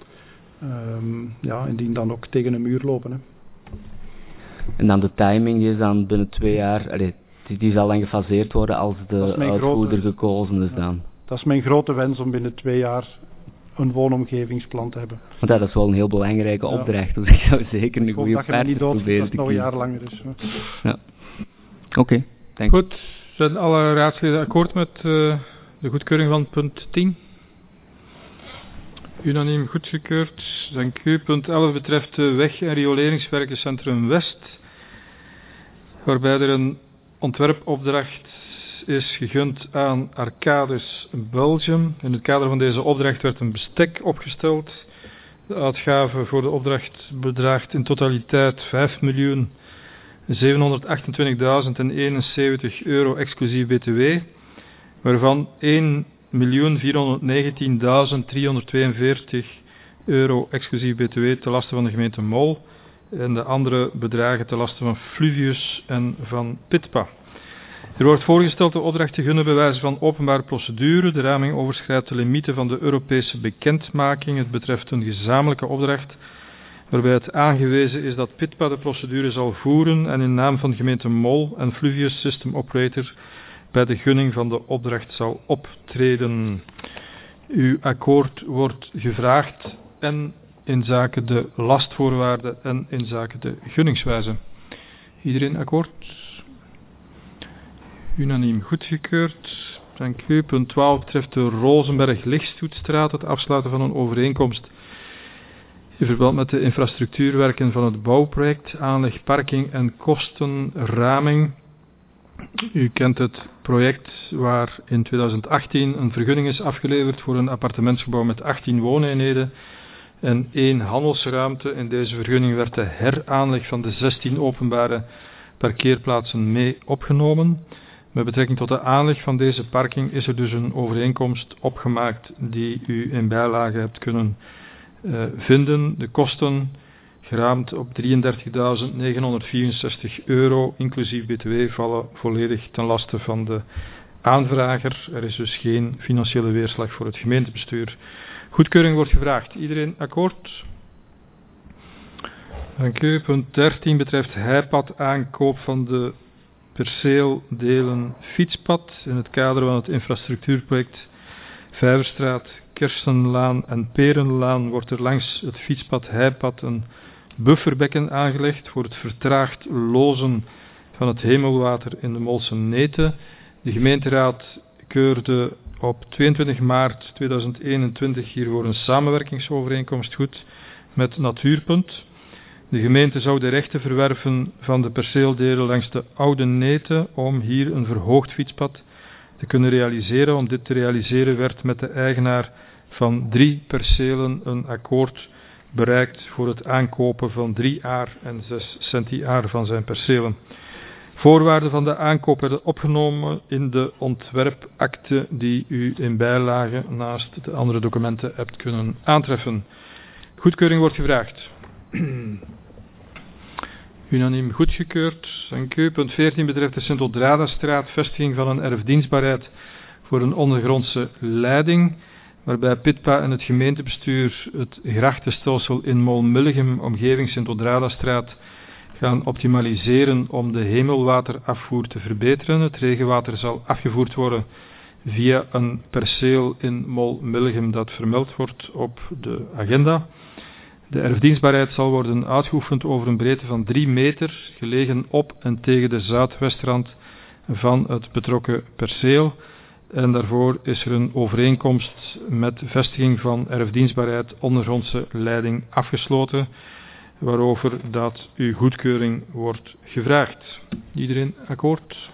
Um, ja, en die dan ook tegen een muur lopen. Hè. En dan de timing die is dan binnen twee jaar... Allee, die zal dan gefaseerd worden als de uitvoerder gekozen is dan. Ja, dat is mijn grote wens om binnen twee jaar een woonomgevingsplan te hebben. Want ja, dat is wel een heel belangrijke ja. opdracht, dus ik zou zeker een goede pert te proberen te kiezen. Dat het nog een jaar langer is. Ja. Oké, okay, dank Goed, zijn alle raadsleden akkoord met uh, de goedkeuring van punt tien? Unaniem goedgekeurd, dank u. Punt elf betreft de weg- en rioleringswerken Centrum West, waarbij er een ontwerpopdracht is gegund aan Arcadis Belgium. In het kader van deze opdracht werd een bestek opgesteld. De uitgave voor de opdracht bedraagt in totaliteit vijf miljoen zevenhonderdachtentwintigduizend eenenzeventig euro exclusief B T W, waarvan één miljoen vierhonderdnegentienduizend driehonderdtweeënveertig euro exclusief B T W te laste van de gemeente Mol en de andere bedragen te laste van Fluvius en van Pitpa. Er wordt voorgesteld de opdracht te gunnen bij wijze van openbare procedure. De raming overschrijdt de limieten van de Europese bekendmaking. Het betreft een gezamenlijke opdracht waarbij het aangewezen is dat Pitpa de procedure zal voeren en in naam van de gemeente Mol en Fluvius System Operator bij de gunning van de opdracht zal optreden. Uw akkoord wordt gevraagd en in zaken de lastvoorwaarden en in zaken de gunningswijze. Iedereen akkoord? Unaniem goedgekeurd. Dank u. Punt twaalf betreft de Rozenberg-Lichtstoetstraat, het afsluiten van een overeenkomst in verband met de infrastructuurwerken van het bouwproject, aanleg, parking en kostenraming. U kent het project waar in tweeduizend achttien een vergunning is afgeleverd voor een appartementsgebouw met achttien wooneenheden en één handelsruimte. In deze vergunning werd de heraanleg van de zestien openbare parkeerplaatsen mee opgenomen. Met betrekking tot de aanleg van deze parking is er dus een overeenkomst opgemaakt die u in bijlage hebt kunnen uh, vinden. De kosten geraamd op drieëndertigduizend negenhonderdvierenzestig euro, inclusief B T W, vallen volledig ten laste van de aanvrager. Er is dus geen financiële weerslag voor het gemeentebestuur. Goedkeuring wordt gevraagd. Iedereen akkoord? Dank u. Punt dertien betreft heipad aankoop van de perceeldelen fietspad in het kader van het infrastructuurproject Vijverstraat, Kersenlaan en Perenlaan wordt er langs het fietspad heipad een bufferbekken aangelegd voor het vertraagd lozen van het hemelwater in de Molse Nete. De gemeenteraad keurde op tweeëntwintig maart tweeduizend eenentwintig hiervoor een samenwerkingsovereenkomst goed met Natuurpunt. De gemeente zou de rechten verwerven van de perceeldelen langs de Oude Nete om hier een verhoogd fietspad te kunnen realiseren. Om dit te realiseren werd met de eigenaar van drie percelen een akkoord bereikt voor het aankopen van drie aar en zes centiaar van zijn percelen. Voorwaarden van de aankoop werden opgenomen in de ontwerpakte die u in bijlage naast de andere documenten hebt kunnen aantreffen. Goedkeuring wordt gevraagd. Unaniem goedgekeurd. Dank u. Punt veertien betreft de Sint-Odradastraat, vestiging van een erfdienstbaarheid voor een ondergrondse leiding, waarbij Pitpa en het gemeentebestuur het grachtenstelsel in Molmullegem, omgeving Sint-Odradastraat, gaan optimaliseren om de hemelwaterafvoer te verbeteren. Het regenwater zal afgevoerd worden via een perceel in Molmullegem dat vermeld wordt op de agenda. De erfdienstbaarheid zal worden uitgeoefend over een breedte van drie meter, gelegen op en tegen de zuidwestrand van het betrokken perceel. En daarvoor is er een overeenkomst met vestiging van erfdienstbaarheid ondergrondse leiding afgesloten, waarover dat uw goedkeuring wordt gevraagd. Iedereen akkoord?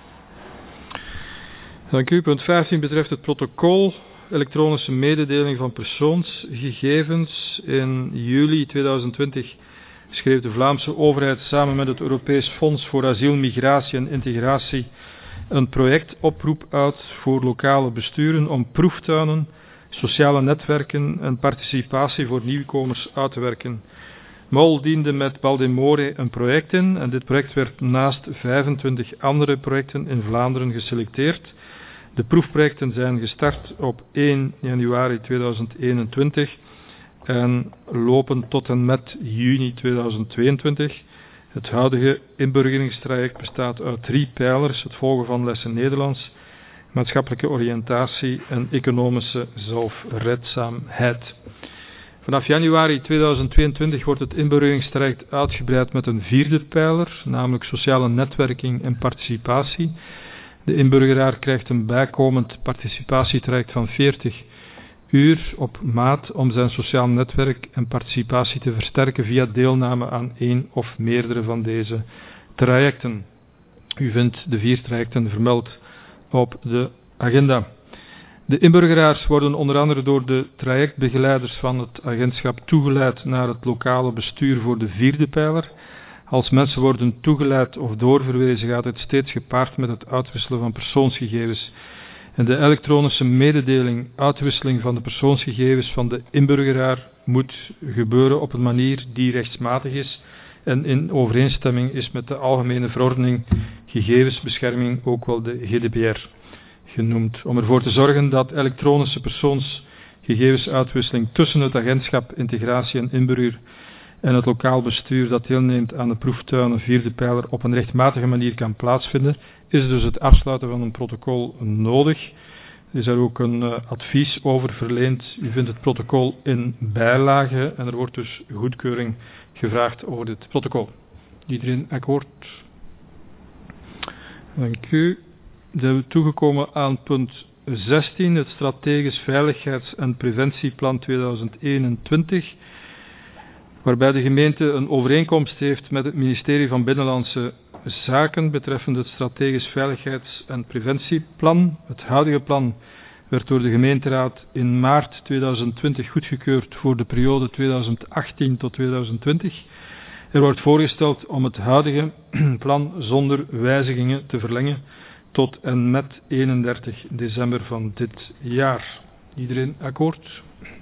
Dank u. Punt vijftien betreft het protocol elektronische mededeling van persoonsgegevens. In juli tweeduizend twintig schreef de Vlaamse overheid samen met het Europees Fonds voor Asiel, Migratie en Integratie een projectoproep uit voor lokale besturen om proeftuinen, sociale netwerken en participatie voor nieuwkomers uit te werken. Mol diende met Baldemore een project in en dit project werd naast vijfentwintig andere projecten in Vlaanderen geselecteerd. De proefprojecten zijn gestart op één januari tweeduizend eenentwintig en lopen tot en met juni tweeduizend tweeëntwintig. Het huidige inburgeringstraject bestaat uit drie pijlers: het volgen van lessen Nederlands, maatschappelijke oriëntatie en economische zelfredzaamheid. Vanaf januari tweeduizend tweeëntwintig wordt het inburgeringstraject uitgebreid met een vierde pijler, namelijk sociale netwerking en participatie. De inburgeraar krijgt een bijkomend participatietraject van veertig uur op maat om zijn sociaal netwerk en participatie te versterken via deelname aan één of meerdere van deze trajecten. U vindt de vier trajecten vermeld op de agenda. De inburgeraars worden onder andere door de trajectbegeleiders van het agentschap toegeleid naar het lokale bestuur voor de vierde pijler. Als mensen worden toegeleid of doorverwezen, gaat het steeds gepaard met het uitwisselen van persoonsgegevens. En de elektronische mededeling, uitwisseling van de persoonsgegevens van de inburgeraar moet gebeuren op een manier die rechtsmatig is en in overeenstemming is met de Algemene Verordening Gegevensbescherming, ook wel de G D P R genoemd. Om ervoor te zorgen dat elektronische persoonsgegevensuitwisseling tussen het agentschap Integratie en Inburger en het lokaal bestuur dat deelneemt aan de proeftuinen vierde pijler op een rechtmatige manier kan plaatsvinden, is dus het afsluiten van een protocol nodig. Er is daar ook een uh, advies over verleend. U vindt het protocol in bijlage en er wordt dus goedkeuring gevraagd over dit protocol. Iedereen akkoord? Dank u. Dan zijn we toegekomen aan punt zestien, het Strategisch Veiligheids- en Preventieplan tweeduizend eenentwintig, waarbij de gemeente een overeenkomst heeft met het ministerie van Binnenlandse Zaken betreffende het Strategisch Veiligheids- en Preventieplan. Het huidige plan werd door de gemeenteraad in maart tweeduizend twintig goedgekeurd voor de periode tweeduizend achttien tot tweeduizend twintig. Er wordt voorgesteld om het huidige plan zonder wijzigingen te verlengen tot en met eenendertig december van dit jaar. Iedereen akkoord?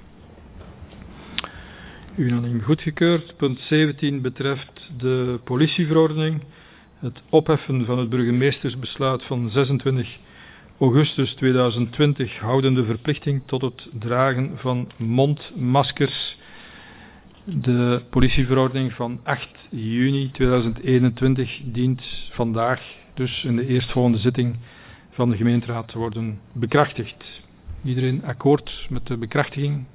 Unaniem goedgekeurd. Punt zeventien betreft de politieverordening. Het opheffen van het burgemeestersbesluit van zesentwintig augustus tweeduizend twintig houdende verplichting tot het dragen van mondmaskers. De politieverordening van acht juni tweeduizend eenentwintig dient vandaag dus in de eerstvolgende zitting van de gemeenteraad te worden bekrachtigd. Iedereen akkoord met de bekrachtiging?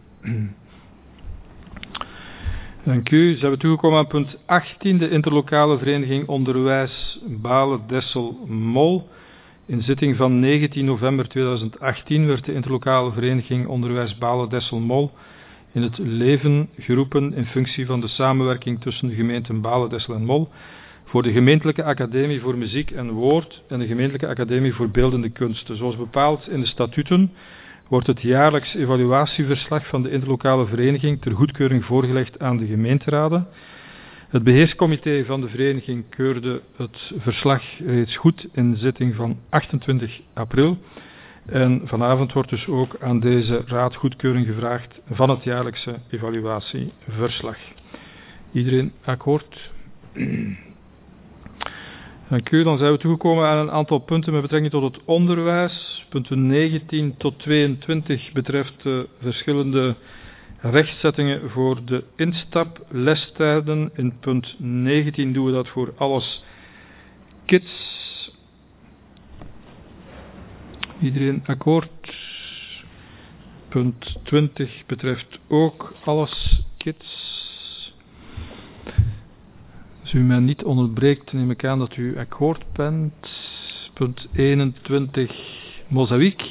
Dank u. Zijn we toegekomen aan punt achttien, de interlokale vereniging Onderwijs Balen-Dessel-Mol. In zitting van negentien november tweeduizend achttien werd de interlokale vereniging Onderwijs Balen-Dessel-Mol in het leven geroepen in functie van de samenwerking tussen de gemeenten Balen-Dessel en Mol voor de gemeentelijke academie voor muziek en woord en de gemeentelijke academie voor beeldende kunsten. Zoals bepaald in de statuten wordt het jaarlijks evaluatieverslag van de interlokale vereniging ter goedkeuring voorgelegd aan de gemeenteraden. Het beheerscomité van de vereniging keurde het verslag reeds goed in zitting van achtentwintig april. En vanavond wordt dus ook aan deze raad goedkeuring gevraagd van het jaarlijkse evaluatieverslag. Iedereen akkoord? Dank u. Dan zijn we toegekomen aan een aantal punten met betrekking tot het onderwijs. Punten negentien tot tweeëntwintig betreft de verschillende rechtzettingen voor de instaplestijden. In punt negentien doen we dat voor alles kids. Iedereen akkoord? Punt twintig betreft ook alles kids. Als u mij niet onderbreekt, neem ik aan dat u akkoord bent. Punt eenentwintig, Mozaïek.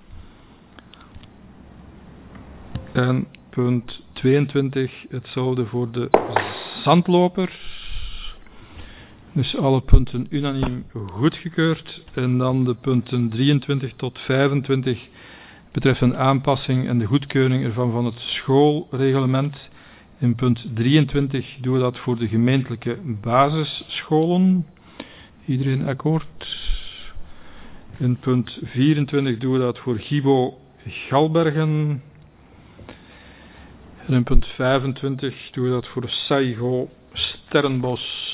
En punt tweeëntwintig, hetzelfde voor de zandlopers. Dus alle punten unaniem goedgekeurd. En dan de punten drieëntwintig tot vijfentwintig betreffen aanpassing en de goedkeuring ervan van het schoolreglement. In punt drieëntwintig doen we dat voor de gemeentelijke basisscholen. Iedereen akkoord? In punt vierentwintig doen we dat voor Gibo Galbergen. En in punt vijfentwintig doen we dat voor Saigo Sterrenbos.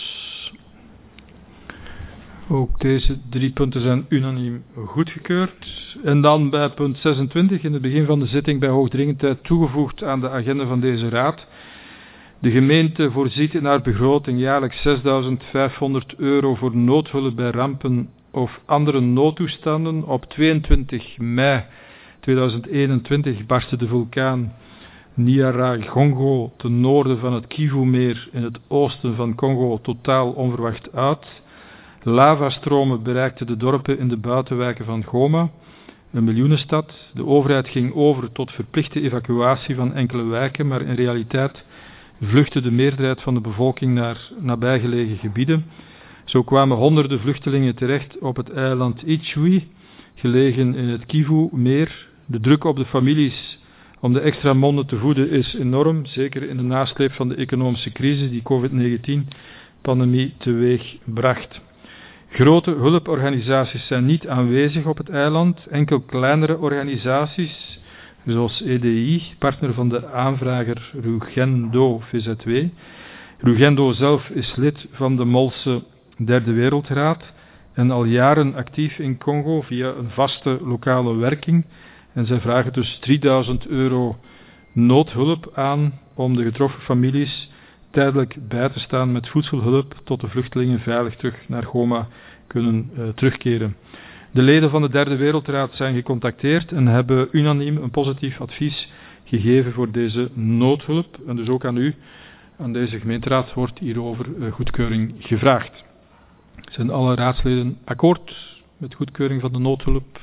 Ook deze drie punten zijn unaniem goedgekeurd. En dan bij punt zesentwintig, in het begin van de zitting bij hoogdringendheid toegevoegd aan de agenda van deze raad. De gemeente voorziet in haar begroting jaarlijks zesduizend vijfhonderd euro voor noodhulp bij rampen of andere noodtoestanden. Op tweeëntwintig mei tweeduizend eenentwintig barstte de vulkaan Nyiragongo ten noorden van het Kivu-meer in het oosten van Congo totaal onverwacht uit. Lavastromen bereikten de dorpen in de buitenwijken van Goma, een miljoenenstad. De overheid ging over tot verplichte evacuatie van enkele wijken, maar in realiteit vluchtte de meerderheid van de bevolking naar nabijgelegen gebieden. Zo kwamen honderden vluchtelingen terecht op het eiland Itchui, gelegen in het Kivu-meer. De druk op de families om de extra monden te voeden is enorm, zeker in de nasleep van de economische crisis die covid negentien pandemie teweeg bracht. Grote hulporganisaties zijn niet aanwezig op het eiland. Enkel kleinere organisaties, zoals E D I, partner van de aanvrager Rugendo V Z W. Rugendo zelf is lid van de Molse Derde Wereldraad en al jaren actief in Congo via een vaste lokale werking. En zij vragen dus drieduizend euro noodhulp aan om de getroffen families tijdelijk bij te staan met voedselhulp tot de vluchtelingen veilig terug naar Goma kunnen uh, terugkeren. De leden van de Derde Wereldraad zijn gecontacteerd en hebben unaniem een positief advies gegeven voor deze noodhulp. En dus ook aan u, aan deze gemeenteraad, wordt hierover uh, goedkeuring gevraagd. Zijn alle raadsleden akkoord met goedkeuring van de noodhulp?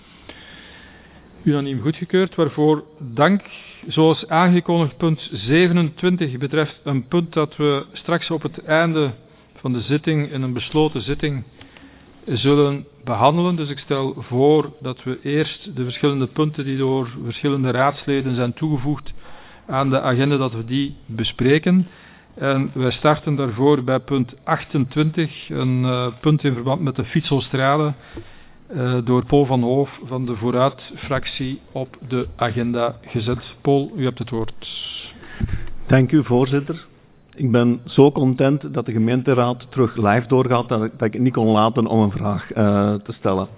Unaniem goedgekeurd, waarvoor dank. Zoals aangekondigd, punt zevenentwintig betreft een punt dat we straks op het einde van de zitting, in een besloten zitting, zullen behandelen. Dus ik stel voor dat we eerst de verschillende punten die door verschillende raadsleden zijn toegevoegd aan de agenda, dat we die bespreken. En wij starten daarvoor bij punt achtentwintig, een uh, punt in verband met de Fietselstrade, uh, door Paul van Hoof van de Vooruit-fractie op de agenda gezet. Paul, u hebt het woord. Dank u, voorzitter. Ik ben zo content dat de gemeenteraad terug live doorgaat dat ik, dat ik het niet kon laten om een vraag uh, te stellen.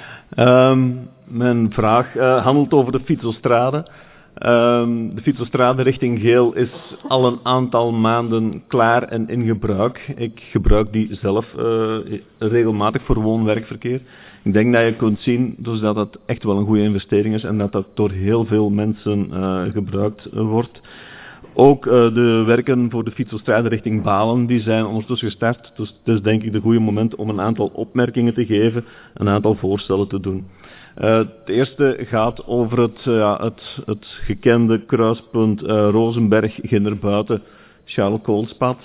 Um, mijn vraag uh, handelt over de Fietselstrade. Um, de Fietselstrade richting Geel is al een aantal maanden klaar en in gebruik. Ik gebruik die zelf uh, regelmatig voor woon-werkverkeer. Ik denk dat je kunt zien dus dat het echt wel een goede investering is en dat dat door heel veel mensen uh, gebruikt uh, wordt. Ook uh, de werken voor de Fietselstrade richting Balen, die zijn ondertussen gestart. Dus het is denk ik de goede moment om een aantal opmerkingen te geven, een aantal voorstellen te doen. Uh, het eerste gaat over het, uh, het, het gekende kruispunt uh, Rozenberg-Ginderbuiten, Charles-Koolspad.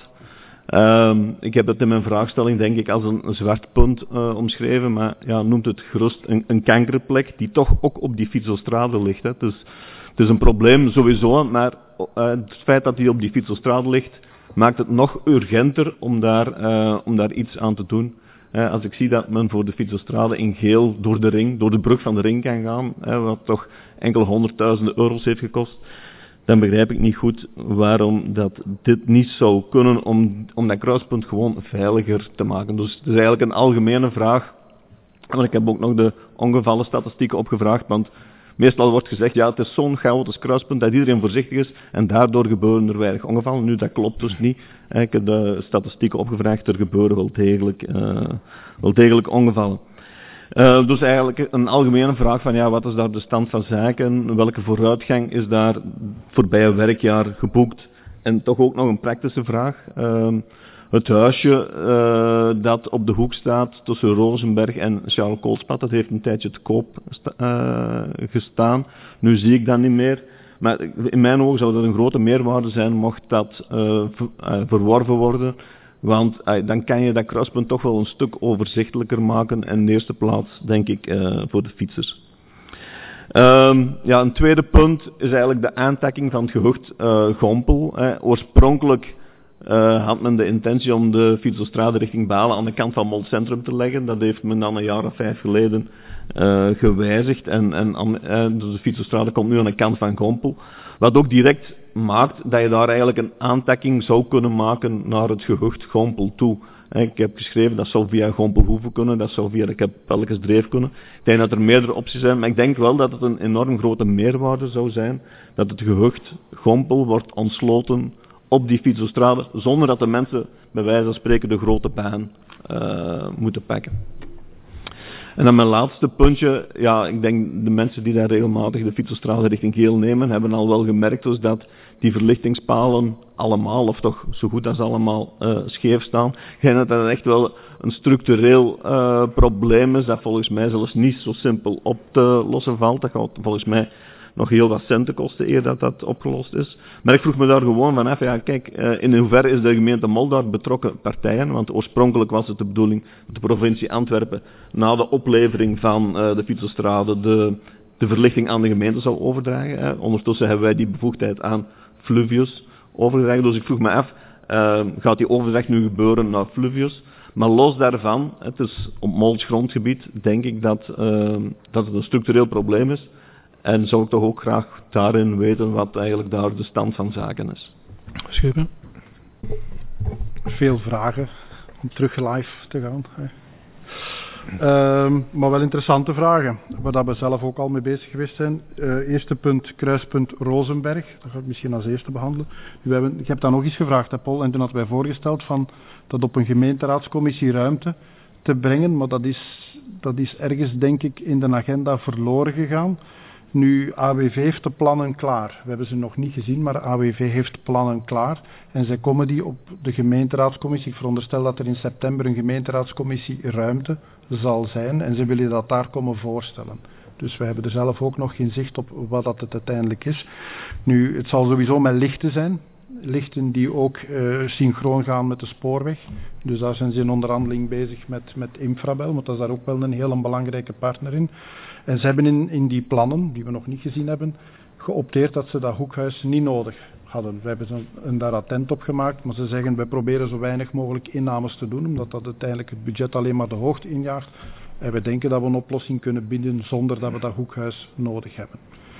Uh, ik heb het in mijn vraagstelling denk ik als een, een zwart punt uh, omschreven, maar ja, noemt het gerust een, een kankerplek die toch ook op die Fietselstrade ligt. Hè. Dus, het is een probleem sowieso, maar uh, het feit dat die op die Fietselstrade ligt, maakt het nog urgenter om daar, uh, om daar iets aan te doen. Uh, als ik zie dat men voor de Fietselstrade in Geel door de ring, door de brug van de ring kan gaan, uh, wat toch enkele honderdduizenden euro's heeft gekost, dan begrijp ik niet goed waarom dat dit niet zou kunnen om, om dat kruispunt gewoon veiliger te maken. Dus het is eigenlijk een algemene vraag. Maar ik heb ook nog de ongevallenstatistieken opgevraagd, want meestal wordt gezegd, ja, het is zo'n chaotisch kruispunt dat iedereen voorzichtig is en daardoor gebeuren er weinig ongevallen. Nu, dat klopt dus niet. Ik heb de statistieken opgevraagd, er gebeuren wel degelijk, uh, wel degelijk ongevallen. Uh, dus eigenlijk een algemene vraag van, ja, wat is daar de stand van zaken? Welke vooruitgang is daar voorbije werkjaar geboekt? En toch ook nog een praktische vraag. Uh, Het huisje uh, dat op de hoek staat tussen Rozenberg en Charles-Koolspad, dat heeft een tijdje te koop sta, uh, gestaan. Nu zie ik dat niet meer. Maar in mijn ogen zou dat een grote meerwaarde zijn mocht dat uh, ver, uh, verworven worden. Want uh, dan kan je dat kruispunt toch wel een stuk overzichtelijker maken. En in de eerste plaats denk ik uh, voor de fietsers. Um, ja, een tweede punt is eigenlijk de aantakking van het gehucht uh, Gompel. Uh, oorspronkelijk Uh, had men de intentie om de Fietselstrade richting Balen aan de kant van Mol Centrum te leggen. Dat heeft men dan een jaar of vijf geleden uh, gewijzigd. En, en uh, dus de Fietselstrade komt nu aan de kant van Gompel. Wat ook direct maakt dat je daar eigenlijk een aantakking zou kunnen maken naar het gehucht Gompel toe. Ik heb geschreven dat zou via Gompelhoeve kunnen, dat zou via de Kapelkes Dreef kunnen. Ik denk dat er meerdere opties zijn, maar ik denk wel dat het een enorm grote meerwaarde zou zijn dat het gehucht Gompel wordt ontsloten op die Fietselstrade, zonder dat de mensen bij wijze van spreken de grote baan uh, moeten pakken. En dan mijn laatste puntje, ja, ik denk de mensen die daar regelmatig de Fietselstrade richting Geel nemen, hebben al wel gemerkt dus dat die verlichtingspalen allemaal, of toch zo goed als allemaal, uh, scheef staan. Ik denk dat dat echt wel een structureel uh, probleem is, dat volgens mij zelfs niet zo simpel op te lossen valt. Dat gaat volgens mij nog heel wat centen kosten eer dat dat opgelost is. Maar ik vroeg me daar gewoon van af, ja kijk, uh, in hoeverre is de gemeente Mol daar betrokken partijen? Want oorspronkelijk was het de bedoeling dat de provincie Antwerpen na de oplevering van uh, de Fietselstrade de, de verlichting aan de gemeente zou overdragen. Hè. Ondertussen hebben wij die bevoegdheid aan Fluvius overgedragen. Dus ik vroeg me af, uh, gaat die overweg nu gebeuren naar Fluvius. Maar los daarvan, het is op Molts grondgebied, denk ik dat, uh, dat het een structureel probleem is. En zou ik toch ook graag daarin weten wat eigenlijk daar de stand van zaken is. Schipper? Veel vragen om terug live te gaan. Uh, maar wel interessante vragen, waar we zelf ook al mee bezig geweest zijn. Uh, eerste punt, kruispunt Rozenberg. Dat ga ik misschien als eerste behandelen. We hebben, ik heb daar nog eens gevraagd, hè, Paul, en toen hadden wij voorgesteld van dat op een gemeenteraadscommissie ruimte te brengen, maar dat is, dat is ergens, denk ik, in de agenda verloren gegaan. Nu, A W V heeft de plannen klaar. We hebben ze nog niet gezien, maar A W V heeft plannen klaar. En zij komen die op de gemeenteraadscommissie. Ik veronderstel dat er in september een gemeenteraadscommissie ruimte zal zijn. En ze willen dat daar komen voorstellen. Dus we hebben er zelf ook nog geen zicht op wat dat het uiteindelijk is. Nu, het zal sowieso met lichten zijn. Lichten die ook uh, synchroon gaan met de spoorweg. Dus daar zijn ze in onderhandeling bezig met, met Infrabel, want dat is daar ook wel een heel belangrijke partner in. En ze hebben in, in die plannen, die we nog niet gezien hebben, geopteerd dat ze dat hoekhuis niet nodig hadden. We hebben ze een daar attent op gemaakt, maar ze zeggen wij proberen zo weinig mogelijk innames te doen, omdat dat uiteindelijk het budget alleen maar de hoogte injaagt. En we denken dat we een oplossing kunnen bieden zonder dat we dat hoekhuis nodig hebben.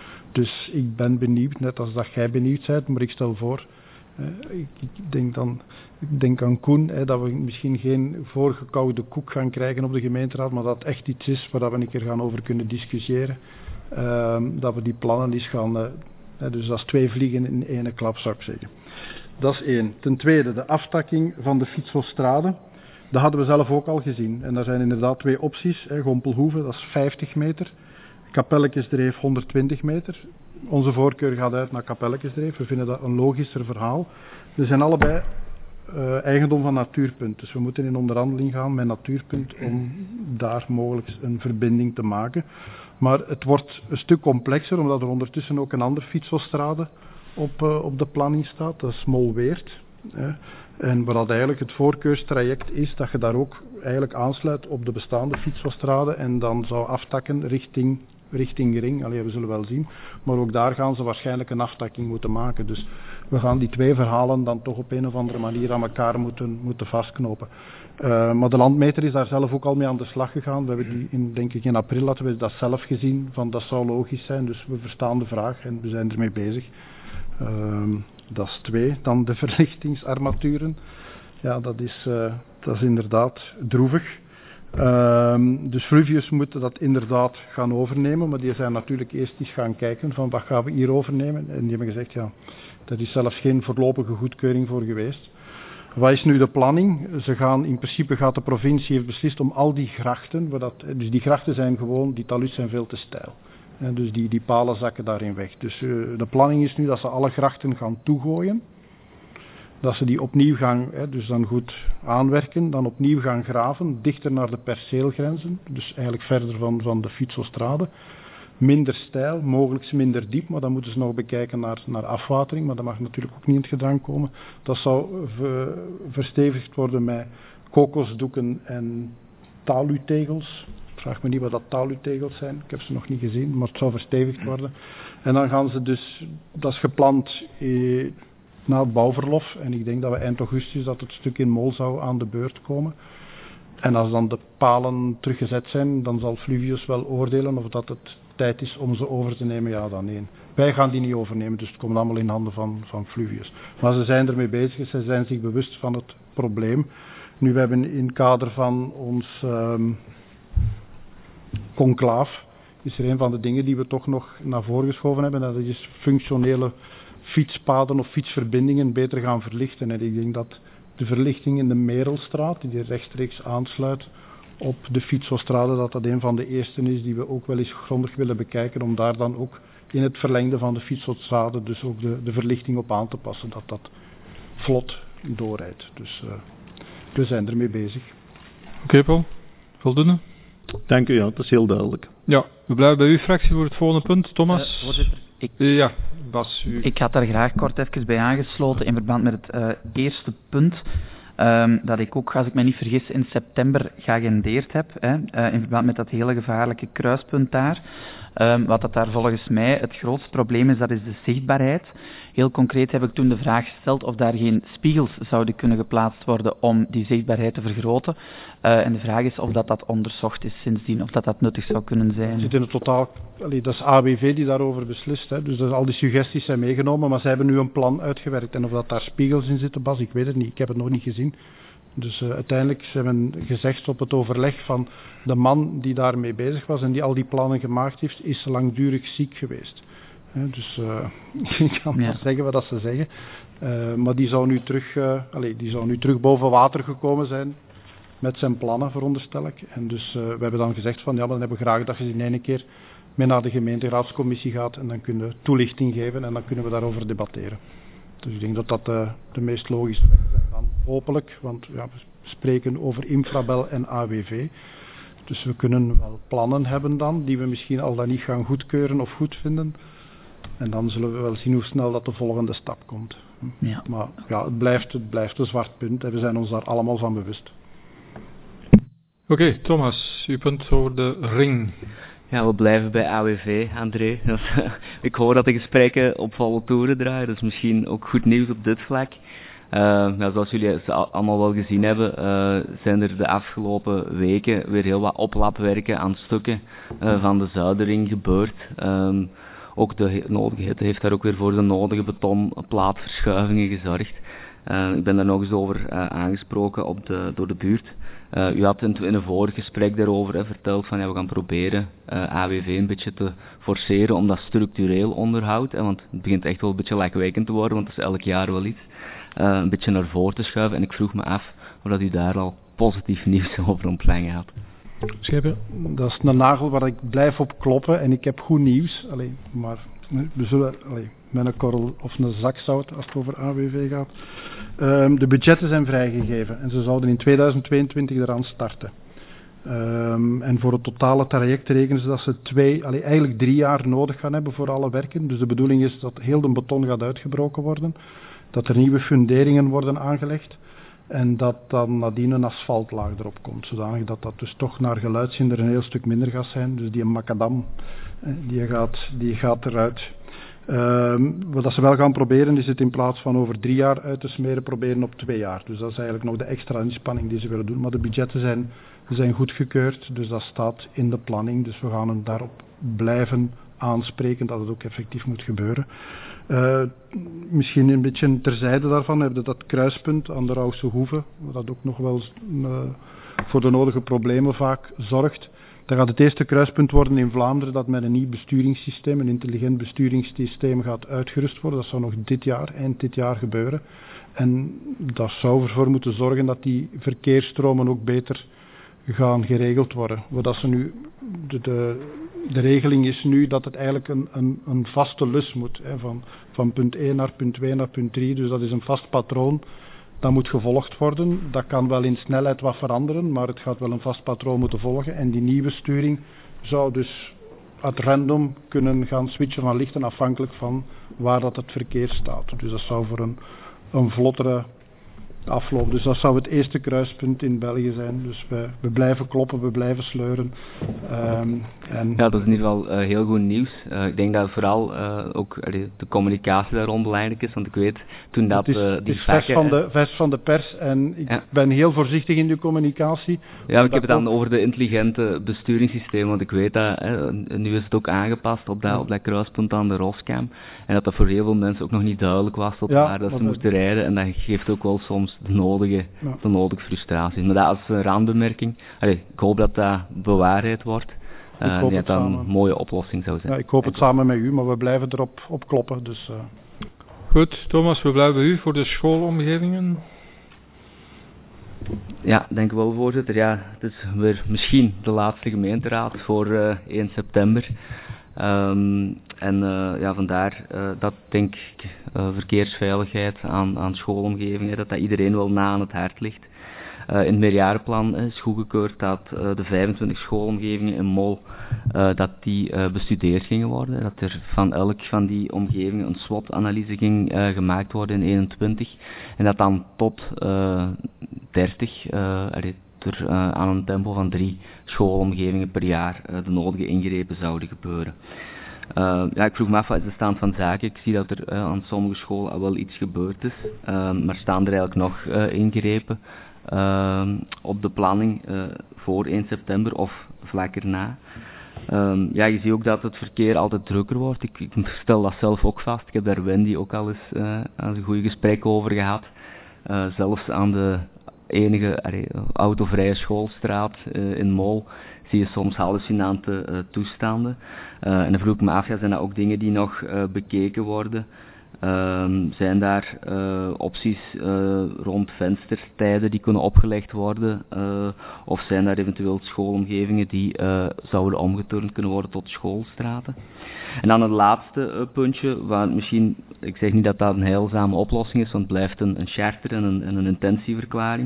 Dus ik ben benieuwd, net als dat jij benieuwd bent, maar ik stel voor, eh, ik, ik, denk dan, ik denk aan Koen, eh, dat we misschien geen voorgekoude koek gaan krijgen op de gemeenteraad, maar dat het echt iets is waar we een keer gaan over kunnen discussiëren. Uh, dat we die plannen eens gaan, uh, eh, dus dat is twee vliegen in één klap, zou ik zeggen. Dat is één. Ten tweede, de aftakking van de Fietshostrade. Dat hadden we zelf ook al gezien. En daar zijn inderdaad twee opties. Eh, Gompelhoeve, dat is vijftig meter. Kapellekesdreef honderdtwintig meter. Onze voorkeur gaat uit naar Kapellekesdreef. We vinden dat een logischer verhaal. Ze zijn allebei uh, eigendom van Natuurpunt. Dus we moeten in onderhandeling gaan met Natuurpunt om daar mogelijk een verbinding te maken. Maar het wordt een stuk complexer, omdat er ondertussen ook een andere fietshostrade op, uh, op de planning staat. Dat is Molweert. Eh. En wat eigenlijk het voorkeurstraject is, dat je daar ook eigenlijk aansluit op de bestaande fietshostrade en dan zou aftakken richting, richting Ring. Allee, we zullen wel zien. Maar ook daar gaan ze waarschijnlijk een aftakking moeten maken. Dus we gaan die twee verhalen dan toch op een of andere manier aan elkaar moeten, moeten vastknopen. Uh, maar de landmeter is daar zelf ook al mee aan de slag gegaan. We hebben die in, denk ik in april hadden we dat zelf gezien, van dat zou logisch zijn. Dus we verstaan de vraag en we zijn ermee bezig. Uh, Dat is twee. Dan de verlichtingsarmaturen. Ja, dat is, uh, dat is inderdaad droevig. Uh, dus Fluvius moet dat inderdaad gaan overnemen, maar die zijn natuurlijk eerst eens gaan kijken van wat gaan we hier overnemen. En die hebben gezegd, ja, daar is zelfs geen voorlopige goedkeuring voor geweest. Wat is nu de planning? Ze gaan, in principe gaat de provincie heeft beslist om al die grachten, waar dat, dus die grachten zijn gewoon, die talus zijn veel te steil. En dus die, die palen zakken daarin weg. Dus uh, de planning is nu dat ze alle grachten gaan toegooien. Dat ze die opnieuw gaan, hè, dus dan goed aanwerken. Dan opnieuw gaan graven, dichter naar de perceelgrenzen. Dus eigenlijk verder van, van de Fietshostrade. Minder steil, mogelijk minder diep. Maar dan moeten ze nog bekijken naar, naar afwatering. Maar dat mag natuurlijk ook niet in het gedrang komen. Dat zou ver, verstevigd worden met kokosdoeken en talutegels. Ik vraag me niet wat dat talutegels zijn. Ik heb ze nog niet gezien, maar het zou verstevigd worden. En dan gaan ze dus, dat is gepland eh, na het bouwverlof. En ik denk dat we eind augustus dat het stuk in Mol zou aan de beurt komen. En als dan de palen teruggezet zijn, dan zal Fluvius wel oordelen of dat het tijd is om ze over te nemen. Ja, dan nee. Wij gaan die niet overnemen, dus het komt allemaal in handen van, van Fluvius. Maar ze zijn ermee bezig, ze zijn zich bewust van het probleem. Nu, we hebben in het kader van ons um, conclaaf, is er een van de dingen die we toch nog naar voren geschoven hebben. Dat is functionele fietspaden of fietsverbindingen beter gaan verlichten. En ik denk dat de verlichting in de Merelstraat, die rechtstreeks aansluit op de Fietshostrade, dat dat een van de eerste is die we ook wel eens grondig willen bekijken, om daar dan ook in het verlengde van de Fietshostrade dus ook de, de verlichting op aan te passen, dat dat vlot doorrijdt. Dus uh, we zijn ermee bezig. Oké, okay, Paul. Voldoende? Dank u, ja, dat is heel duidelijk. Ja, we blijven bij uw fractie voor het volgende punt. Thomas? Uh, voorzitter, ik, uh, ja, Bas. U... Ik had daar graag kort even bij aangesloten in verband met het uh, eerste punt. Um, dat ik ook, als ik me niet vergis, in september geagendeerd heb. Hè, uh, in verband met dat hele gevaarlijke kruispunt daar. Um, wat dat daar volgens mij het grootste probleem is, dat is de zichtbaarheid. Heel concreet heb ik toen de vraag gesteld of daar geen spiegels zouden kunnen geplaatst worden om die zichtbaarheid te vergroten. Uh, en de vraag is of dat, dat onderzocht is sindsdien, of dat dat nuttig zou kunnen zijn. Het zit in het totaal, allee, dat is A W V die daarover beslist, hè, dus dat, al die suggesties zijn meegenomen, maar ze hebben nu een plan uitgewerkt. En of dat daar spiegels in zitten, Bas, ik weet het niet, ik heb het nog niet gezien. Dus uh, uiteindelijk ze hebben gezegd op het overleg van de man die daarmee bezig was en die al die plannen gemaakt heeft, is langdurig ziek geweest. He, dus uh, ik kan ja. maar zeggen wat dat ze zeggen. Uh, maar die zou, nu terug, uh, allez, die zou nu terug boven water gekomen zijn met zijn plannen, veronderstel ik. En dus uh, we hebben dan gezegd van ja, maar dan hebben we graag dat je in één keer mee naar de gemeenteraadscommissie gaat en dan kunnen we toelichting geven en dan kunnen we daarover debatteren. Dus ik denk dat dat uh, de meest logische weg is dan hopelijk, want ja, we spreken over Infrabel en A W V. Dus we kunnen wel plannen hebben dan, die we misschien al dan niet gaan goedkeuren of goed vinden. En dan zullen we wel zien hoe snel dat de volgende stap komt. Ja. Maar ja, het blijft, het blijft een zwart punt en we zijn ons daar allemaal van bewust. Oké, okay, Thomas, uw punt over de ring. Ja, we blijven bij A W V, André. Ik hoor dat de gesprekken op volle toeren draaien, dat is misschien ook goed nieuws op dit vlak. Uh, ja, zoals jullie allemaal wel gezien hebben, uh, zijn er de afgelopen weken weer heel wat oplapwerken aan stukken uh, van de Zuiderring gebeurd. Um, ook de nodige hitte heeft daar ook weer voor de nodige betonplaatverschuivingen gezorgd. Uh, ik ben daar nog eens over uh, aangesproken op de, door de buurt. Uh, u had in, in een vorig gesprek daarover hè, verteld van ja, we gaan proberen uh, A W V een beetje te forceren om dat structureel onderhoud, hè, want het begint echt wel een beetje lakwekkend te worden, want dat is elk jaar wel iets, uh, een beetje naar voren te schuiven. En ik vroeg me af of dat u daar al positief nieuws over ontvangen had. Schepen, dat is een nagel waar ik blijf op kloppen en ik heb goed nieuws. Allee, maar we zullen allee, met een korrel of een zak zout als het over A W V gaat. Um, de budgetten zijn vrijgegeven en ze zouden in tweeduizend tweeëntwintig eraan starten. Um, en voor het totale traject rekenen ze dat ze twee, allee, eigenlijk drie jaar nodig gaan hebben voor alle werken. Dus de bedoeling is dat heel de beton gaat uitgebroken worden, dat er nieuwe funderingen worden aangelegd. En dat dan nadien een asfaltlaag erop komt, zodanig dat dat dus toch naar geluidshinder een heel stuk minder gaat zijn. Dus die macadam, die gaat, die gaat eruit. Um, wat ze wel gaan proberen is het in plaats van over drie jaar uit te smeren, proberen op twee jaar. Dus dat is eigenlijk nog de extra inspanning die ze willen doen. Maar de budgetten zijn, zijn goedgekeurd, dus dat staat in de planning. Dus we gaan hem daarop blijven aanspreken dat het ook effectief moet gebeuren. Uh, misschien een beetje terzijde daarvan hebben we dat kruispunt aan de Rauwse Hoeve, dat ook nog wel uh, voor de nodige problemen vaak zorgt. Dat gaat het eerste kruispunt worden in Vlaanderen dat met een nieuw besturingssysteem, een intelligent besturingssysteem gaat uitgerust worden. Dat zou nog dit jaar, eind dit jaar gebeuren. En dat zou ervoor moeten zorgen dat die verkeersstromen ook beter gaan geregeld worden. Wat ze nu, de, de, de regeling is nu dat het eigenlijk een, een, een vaste lus moet. Hè, van, van punt één naar punt twee naar punt drie. Dus dat is een vast patroon. Dat moet gevolgd worden. Dat kan wel in snelheid wat veranderen, maar het gaat wel een vast patroon moeten volgen. En die nieuwe sturing zou dus at random kunnen gaan switchen van lichten afhankelijk van waar dat het verkeer staat. Dus dat zou voor een, een vlottere afloop. Dus dat zou het eerste kruispunt in België zijn. Dus we, we blijven kloppen, we blijven sleuren. Um, en ja, dat is in ieder geval uh, heel goed nieuws. Uh, ik denk dat vooral uh, ook allee, de communicatie daar rond belangrijk is, want ik weet toen dat het is, uh, die het is vakken, vers, van de, vers van de pers en ik ja. ben heel voorzichtig in de communicatie. Ja, ik heb het dan ook over de intelligente besturingssysteem, want ik weet dat, hè, nu is het ook aangepast op dat, op dat kruispunt aan de Roskam, en dat dat voor heel veel mensen ook nog niet duidelijk was tot ja, waar dat ze moesten rijden, en dat geeft ook wel soms de nodige, ja. de nodige frustratie. Maar dat als uh, randbemerking, allee, ik hoop dat dat bewaarheid wordt. Uh, ik hoop dat dat een mooie oplossing zou zijn. Ja, ik hoop het samen met u, maar we blijven erop op kloppen. Dus, uh... Goed, Thomas, we blijven bij u voor de schoolomgevingen. Ja, denk wel, voorzitter. Ja, het is weer misschien de laatste gemeenteraad voor uh, één september. Um, en uh, ja, vandaar uh, dat denk ik uh, verkeersveiligheid aan, aan schoolomgevingen, dat dat iedereen wel na aan het hart ligt. Uh, in het meerjarenplan uh, is goedgekeurd dat uh, de vijfentwintig schoolomgevingen in Mol uh, dat die uh, bestudeerd gingen worden. Dat er van elk van die omgevingen een SWOT-analyse ging uh, gemaakt worden in eenentwintig. En dat dan tot uh, dertig, uh, er uh, aan een tempo van drie schoolomgevingen per jaar uh, de nodige ingrepen zouden gebeuren. Uh, ja, ik vroeg me af, wat is de stand van zaken? Ik zie dat er uh, aan sommige scholen al wel iets gebeurd is, uh, maar staan er eigenlijk nog uh, ingrepen uh, op de planning uh, voor één september of vlak erna? Um, ja, je ziet ook dat het verkeer altijd drukker wordt. Ik, ik stel dat zelf ook vast. Ik heb daar Wendy ook al eens uh, aan een goede gesprek over gehad. Uh, zelfs aan de enige arre, autovrije schoolstraat uh, in Mol zie je soms hallucinante uh, toestanden. Uh, en dan vroeg ik me af, ja, zijn dat ook dingen die nog uh, bekeken worden? Um, zijn daar uh, opties uh, rond venstertijden die kunnen opgelegd worden? Uh, of zijn daar eventueel schoolomgevingen die uh, zouden omgeturnd kunnen worden tot schoolstraten? En dan het laatste uh, puntje, waar misschien, ik zeg niet dat dat een heilzame oplossing is, want het blijft een, een charter en een, en een intentieverklaring.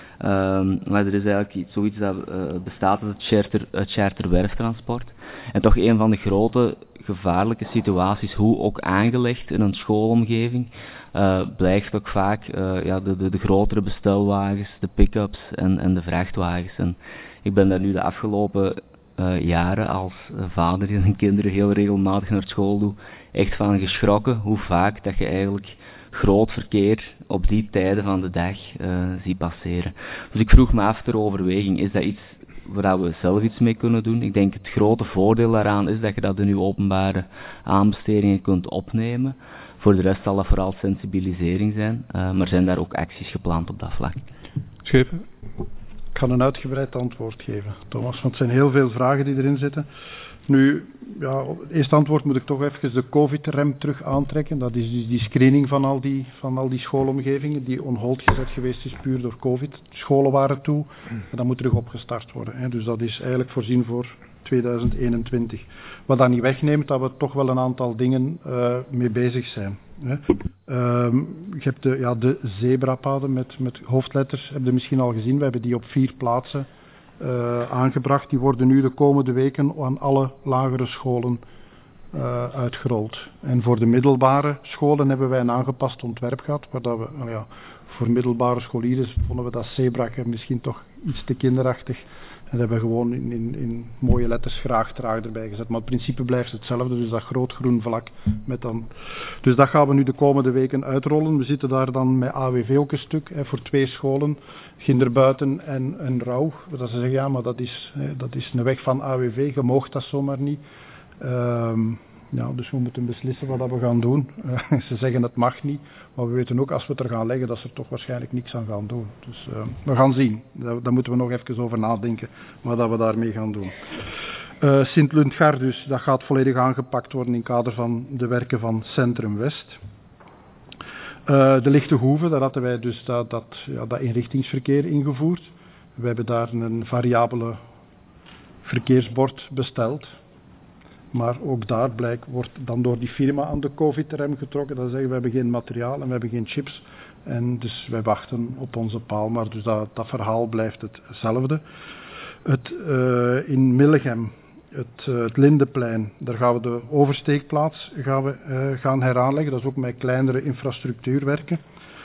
Um, maar er is eigenlijk iets, zoiets dat uh, bestaat als het charter, het charterwerftransport. En toch een van de grote gevaarlijke situaties, hoe ook aangelegd in een schoolomgeving, uh, blijkt ook vaak uh, ja, de, de, de grotere bestelwagens, de pick-ups en, en de vrachtwagens. En ik ben daar nu de afgelopen uh, jaren als uh, vader die zijn kinderen heel regelmatig naar school doet, echt van geschrokken hoe vaak dat je eigenlijk groot verkeer op die tijden van de dag uh, ziet passeren. Dus ik vroeg me af ter overweging, is dat iets waar we zelf iets mee kunnen doen? Ik denk het grote voordeel daaraan is dat je dat in je openbare aanbestedingen kunt opnemen. Voor de rest zal dat vooral sensibilisering zijn, uh, maar zijn daar ook acties gepland op dat vlak? Schepen? Ik ga een uitgebreid antwoord geven, Thomas, want het zijn heel veel vragen die erin zitten. Nu, ja, het eerste antwoord moet ik toch even de COVID-rem terug aantrekken. Dat is dus die screening van al die, van al die schoolomgevingen die on hold gezet geweest is puur door COVID. Scholen waren toe en dat moet terug opgestart worden. Hè. Dus dat is eigenlijk voorzien voor tweeduizend eenentwintig. Wat dat niet wegneemt dat we toch wel een aantal dingen uh, mee bezig zijn. Hè. Um, je hebt de, ja, de zebrapaden met, met hoofdletters, heb je misschien al gezien. We hebben die op vier plaatsen Uh, aangebracht. Die worden nu de komende weken aan alle lagere scholen uh, uitgerold. En voor de middelbare scholen hebben wij een aangepast ontwerp gehad, waar dat we, nou ja, voor middelbare scholieren vonden we dat zebraken misschien toch iets te kinderachtig. En dat hebben we gewoon in, in, in mooie letters graag traag erbij gezet. Maar het principe blijft hetzelfde, dus dat groot groen vlak met dan. Dus dat gaan we nu de komende weken uitrollen. We zitten daar dan met A W V ook een stuk, hè, voor twee scholen, Ginderbuiten en, en Rauw. Dat ze zeggen, ja, maar dat is, hè, dat is een weg van A W V, je moogt dat zomaar niet. Um, ja, dus we moeten beslissen wat we gaan doen. Uh, ze zeggen het mag niet, maar we weten ook als we het er gaan leggen dat ze er toch waarschijnlijk niks aan gaan doen. Dus uh, we gaan zien. Daar, daar moeten we nog even over nadenken wat dat we daarmee gaan doen. Uh, Sint-Lundgar dus, dat gaat volledig aangepakt worden in het kader van de werken van Centrum West. Uh, de Lichte Hoeve, daar hadden wij dus dat, dat, ja, dat inrichtingsverkeer ingevoerd. We hebben daar een variabele verkeersbord besteld. Maar ook daar blijkt, wordt dan door die firma aan de COVID-rem getrokken. Dat zeggen we hebben geen materiaal en we hebben geen chips. En dus wij wachten op onze paal. Maar dus dat, dat verhaal blijft hetzelfde. Het, uh, in Millegem, het, uh, het Lindeplein, daar gaan we de oversteekplaats gaan, we, uh, gaan heraanleggen. Dat is ook met kleinere infrastructuurwerken.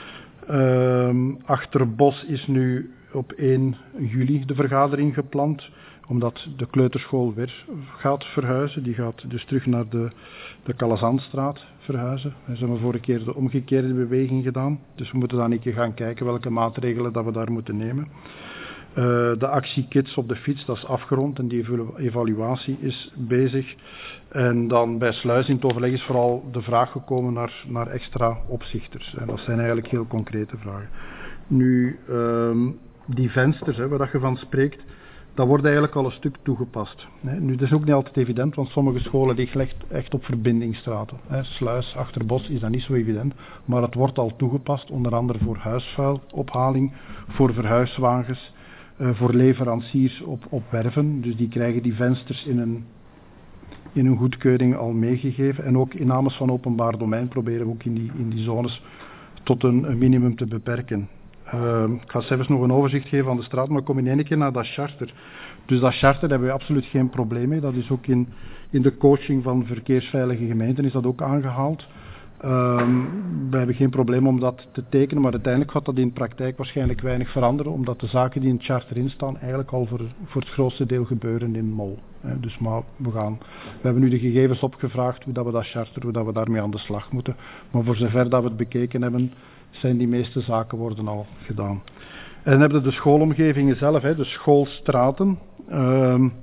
Uh, Achterbos is nu op één juli de vergadering gepland, omdat de kleuterschool weer gaat verhuizen. Die gaat dus terug naar de, de Calazantstraat verhuizen. We hebben vorige keer de omgekeerde beweging gedaan. Dus we moeten dan een keer gaan kijken welke maatregelen dat we daar moeten nemen. Uh, de actie Kids op de fiets, dat is afgerond en die evaluatie is bezig. En dan bij Sluis in het overleg is vooral de vraag gekomen naar, naar extra opzichters. En dat zijn eigenlijk heel concrete vragen. Nu, um, die vensters, hè, waar je van spreekt, dat wordt eigenlijk al een stuk toegepast. Hè. Nu, dat is ook niet altijd evident, want sommige scholen liggen echt, echt op verbindingsstraten. Hè. Sluis, Achterbos is dat niet zo evident, maar het wordt al toegepast, onder andere voor huisvuilophaling, voor verhuiswagens, uh, voor leveranciers op, op werven. Dus die krijgen die vensters in een, in een goedkeuring al meegegeven. En ook in names van openbaar domein proberen we ook in die, in die zones tot een, een minimum te beperken. Uh, ik ga zelfs nog een overzicht geven van de straat, maar ik kom in één keer naar dat charter. Dus dat charter hebben we absoluut geen probleem mee. Dat is ook in, in de coaching van verkeersveilige gemeenten is dat ook aangehaald. Um, we hebben geen probleem om dat te tekenen, maar uiteindelijk gaat dat in de praktijk waarschijnlijk weinig veranderen, omdat de zaken die in het charter in staan eigenlijk al voor, voor het grootste deel gebeuren in Mol. Hè. Dus maar we, gaan, we hebben nu de gegevens opgevraagd, hoe dat we dat charter, hoe dat we daarmee aan de slag moeten. Maar voor zover dat we het bekeken hebben, zijn die meeste zaken worden al gedaan. En dan hebben we de schoolomgevingen zelf, hè, de schoolstraten. Um,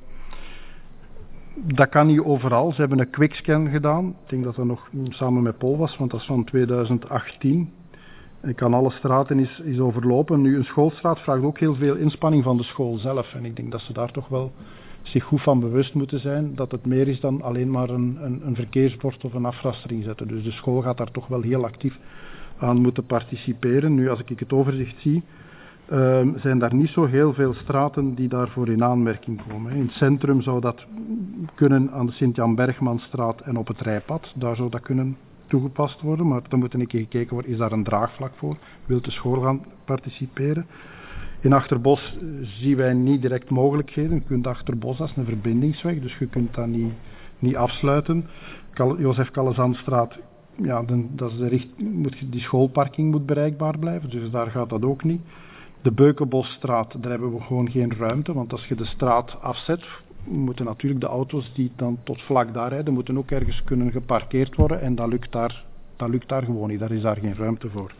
Dat kan niet overal. Ze hebben een quickscan gedaan. Ik denk dat dat nog samen met Paul was, want dat is van tweeduizend achttien. Ik kan alle straten is, is overlopen. Nu, een schoolstraat vraagt ook heel veel inspanning van de school zelf. En ik denk dat ze daar toch wel zich goed van bewust moeten zijn dat het meer is dan alleen maar een, een, een verkeersbord of een afrastering zetten. Dus de school gaat daar toch wel heel actief aan moeten participeren. Nu, als ik het overzicht zie, Uh, zijn daar niet zo heel veel straten die daarvoor in aanmerking komen. In het centrum zou dat kunnen aan de Sint-Jan-Bergmanstraat en op het Rijpad. Daar zou dat kunnen toegepast worden, maar dan moet een keer gekeken worden, is daar een draagvlak voor? Wil de school gaan participeren? In Achterbos zien wij niet direct mogelijkheden. Je kunt Achterbos, dat is een verbindingsweg, dus je kunt dat niet, niet afsluiten. Jozef Callezandstraat, ja, dan, dat is de richt, moet, die schoolparking moet bereikbaar blijven, dus daar gaat dat ook niet. De Beukenbosstraat, daar hebben we gewoon geen ruimte, want als je de straat afzet, moeten natuurlijk de auto's die dan tot vlak daar rijden, moeten ook ergens kunnen geparkeerd worden en dat lukt daar, dat lukt daar gewoon niet, daar is daar geen ruimte voor.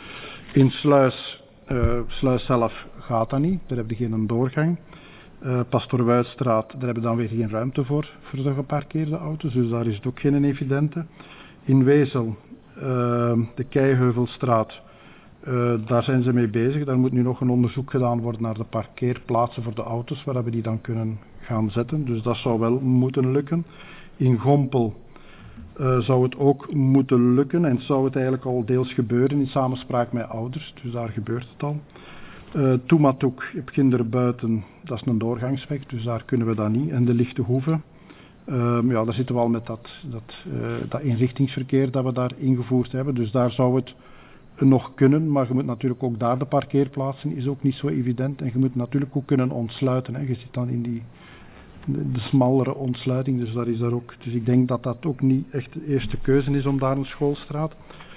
In Sluis, uh, Sluis zelf gaat dat niet, daar heb je geen doorgang. Uh, Pastorwuidstraat, daar hebben we dan weer geen ruimte voor, voor de geparkeerde auto's, dus daar is het ook geen evidente. In Wezel, uh, de Keiheuvelstraat, Uh, daar zijn ze mee bezig. Daar moet nu nog een onderzoek gedaan worden naar de parkeerplaatsen voor de auto's, waar we die dan kunnen gaan zetten. Dus dat zou wel moeten lukken. In Gompel uh, zou het ook moeten lukken en zou het eigenlijk al deels gebeuren in samenspraak met ouders. Dus daar gebeurt het al. Uh, Toematuk, je hebt kinderen buiten, dat is een doorgangsweg, dus daar kunnen we dat niet. En de Lichte Hoeve, uh, ja, daar zitten we al met dat, dat, uh, dat inrichtingsverkeer dat we daar ingevoerd hebben. Dus daar zou het nog kunnen, maar je moet natuurlijk ook daar de parkeerplaatsen, is ook niet zo evident. En je moet natuurlijk ook kunnen ontsluiten. Hè. Je zit dan in die de, de smallere ontsluiting, dus daar is daar ook. Dus ik denk dat dat ook niet echt de eerste keuze is om daar een schoolstraat.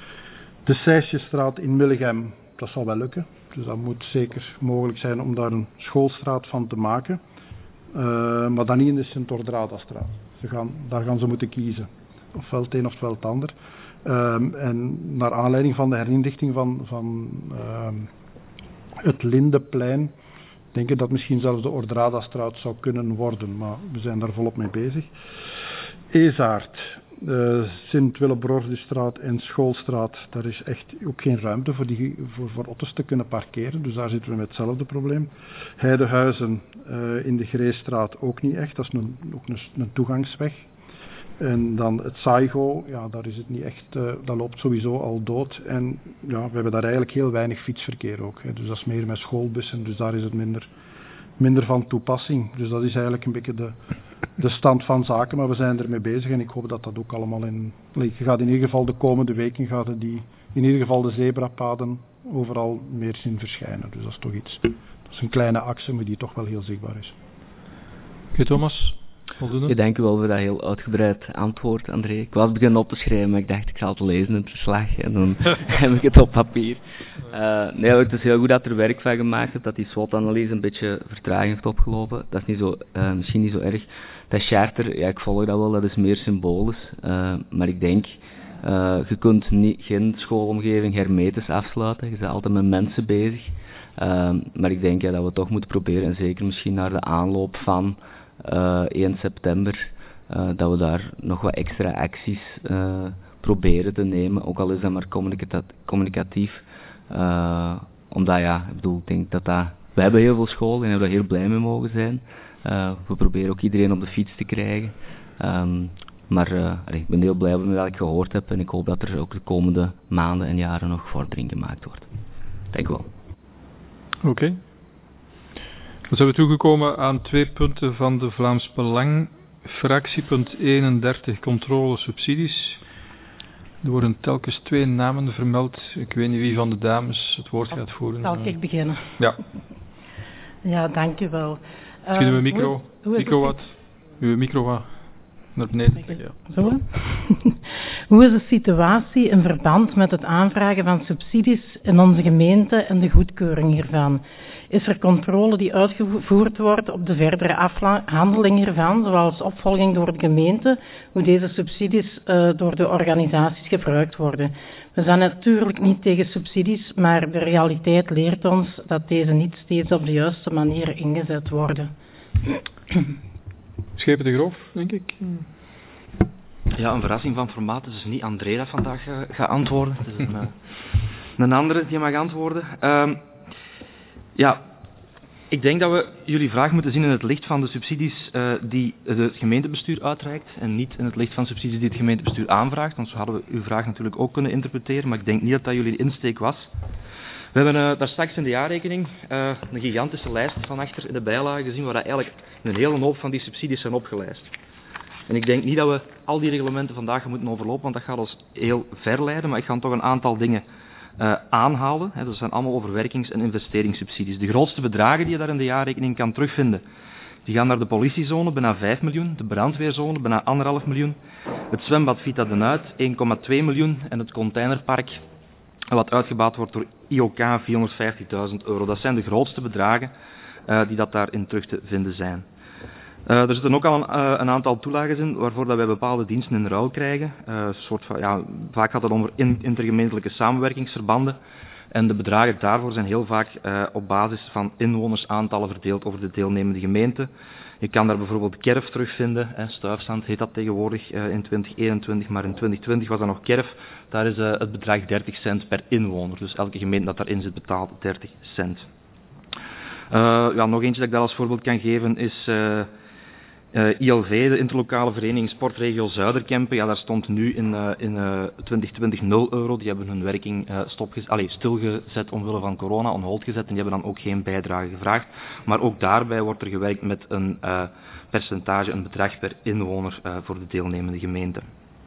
De Sijsjestraat in Millegem, dat zal wel lukken. Dus dat moet zeker mogelijk zijn om daar een schoolstraat van te maken. Uh, maar dan niet in de Sint-Ordradastraat. Ze gaan, daar gaan ze moeten kiezen. Ofwel het een ofwel het ander. Um, en naar aanleiding van de herinrichting van, van um, het Lindeplein, denk ik dat misschien zelfs de Ordradastraat zou kunnen worden, maar we zijn daar volop mee bezig. Ezaard, uh, Sint-Willebrordustraat en Schoolstraat, daar is echt ook geen ruimte voor, die, voor, voor auto's te kunnen parkeren, dus daar zitten we met hetzelfde probleem. Heidehuizen uh, in de Greestraat ook niet echt, dat is een, ook een, een toegangsweg. En dan het Saigo, ja, daar is het niet echt, uh, dat loopt sowieso al dood. En ja, we hebben daar eigenlijk heel weinig fietsverkeer ook. Hè. Dus dat is meer met schoolbussen, dus daar is het minder, minder van toepassing. Dus dat is eigenlijk een beetje de, de stand van zaken, maar we zijn ermee bezig en ik hoop dat dat ook allemaal in... Je gaat in ieder geval de komende weken, gaat die, in ieder geval de zebrapaden overal meer zien verschijnen. Dus dat is toch iets, dat is een kleine actie, maar die toch wel heel zichtbaar is. Oké, okay, Thomas? Voldoende? Ik dank u wel voor dat heel uitgebreid antwoord, André. Ik was beginnen op te schrijven, maar ik dacht ik zal het lezen in het verslag en dan heb ik het op papier. Uh, nee, het is heel goed dat er werk van gemaakt is, dat die SWOT-analyse een beetje vertraging heeft opgelopen. Dat is niet zo, uh, misschien niet zo erg. Dat charter, ja, ik volg dat wel, dat is meer symbolisch. Uh, maar ik denk, uh, je kunt niet, geen schoolomgeving hermetisch afsluiten. Je bent altijd met mensen bezig. Uh, maar ik denk ja, dat we toch moeten proberen, en zeker misschien naar de aanloop van Uh, één september, uh, dat we daar nog wat extra acties uh, proberen te nemen, ook al is dat maar communica- communicatief. Uh, omdat ja, ik bedoel, ik denk dat dat... We hebben heel veel scholen en hebben daar heel blij mee mogen zijn. Uh, we proberen ook iedereen op de fiets te krijgen. Um, maar uh, ik ben heel blij met wat ik gehoord heb en ik hoop dat er ook de komende maanden en jaren nog vordering gemaakt wordt. Dank u wel. Oké. Okay. Dan zijn we toegekomen aan twee punten van de Vlaams Belang. Fractie punt eenendertig, controle subsidies. Er worden telkens twee namen vermeld. Ik weet niet wie van de dames het woord gaat voeren. Zal ik beginnen? Ja. Ja, dank u wel. Misschien uh, uw micro, hoe, hoe micro wat. Uw micro wat. naar beneden. Ja. Zo. Hoe is de situatie in verband met het aanvragen van subsidies in onze gemeente en de goedkeuring hiervan? Is er controle die uitgevoerd wordt op de verdere afhandeling hiervan, zoals opvolging door de gemeente, hoe deze subsidies uh, door de organisaties gebruikt worden? We zijn natuurlijk niet tegen subsidies, maar de realiteit leert ons dat deze niet steeds op de juiste manier ingezet worden. Schepen de Groof, denk ik. Ja, een verrassing van formaat. Het is niet André dat vandaag uh, gaat antwoorden. Het is een, uh, een andere die mag antwoorden. Um, ja, ik denk dat we jullie vraag moeten zien in het licht van de subsidies uh, die het gemeentebestuur uitreikt en niet in het licht van subsidies die het gemeentebestuur aanvraagt. Want zo hadden we uw vraag natuurlijk ook kunnen interpreteren, maar ik denk niet dat dat jullie insteek was. We hebben uh, daar straks in de jaarrekening uh, een gigantische lijst van achter in de bijlage gezien waar eigenlijk een hele hoop van die subsidies zijn opgelijst. En ik denk niet dat we al die reglementen vandaag moeten overlopen, want dat gaat ons heel ver leiden, maar ik ga toch een aantal dingen uh, aanhalen. Hè. Dat zijn allemaal overwerkings- en investeringssubsidies. De grootste bedragen die je daar in de jaarrekening kan terugvinden, die gaan naar de politiezone, bijna vijf miljoen, de brandweerzone, bijna anderhalf miljoen, het zwembad Vita de Nuit, één komma twee miljoen en het containerpark, wat uitgebouwd wordt door I O K, vierhonderdvijftigduizend euro. Dat zijn de grootste bedragen uh, die dat daarin terug te vinden zijn. Uh, er zitten ook al een, uh, een aantal toelagen in waarvoor dat wij bepaalde diensten in ruil krijgen. Uh, soort van, ja, vaak gaat het om in, intergemeentelijke samenwerkingsverbanden. En de bedragen daarvoor zijn heel vaak uh, op basis van inwonersaantallen verdeeld over de deelnemende gemeenten. Je kan daar bijvoorbeeld kerf terugvinden. Hè, stuifzand heet dat tegenwoordig uh, in twintig eenentwintig, maar in twintig twintig was dat nog kerf. Daar is uh, het bedrag dertig cent per inwoner. Dus elke gemeente dat daarin zit betaalt dertig cent. Uh, ja, nog eentje dat ik dat als voorbeeld kan geven is uh, uh, I L V, de Interlokale Vereniging Sportregio Zuiderkempen. Ja, daar stond nu in, uh, in uh, twintig twintig nul euro. Die hebben hun werking uh, stopgez- allez, stilgezet omwille van corona, on hold gezet. En die hebben dan ook geen bijdrage gevraagd. Maar ook daarbij wordt er gewerkt met een uh, percentage, een bedrag per inwoner uh, voor de deelnemende gemeente.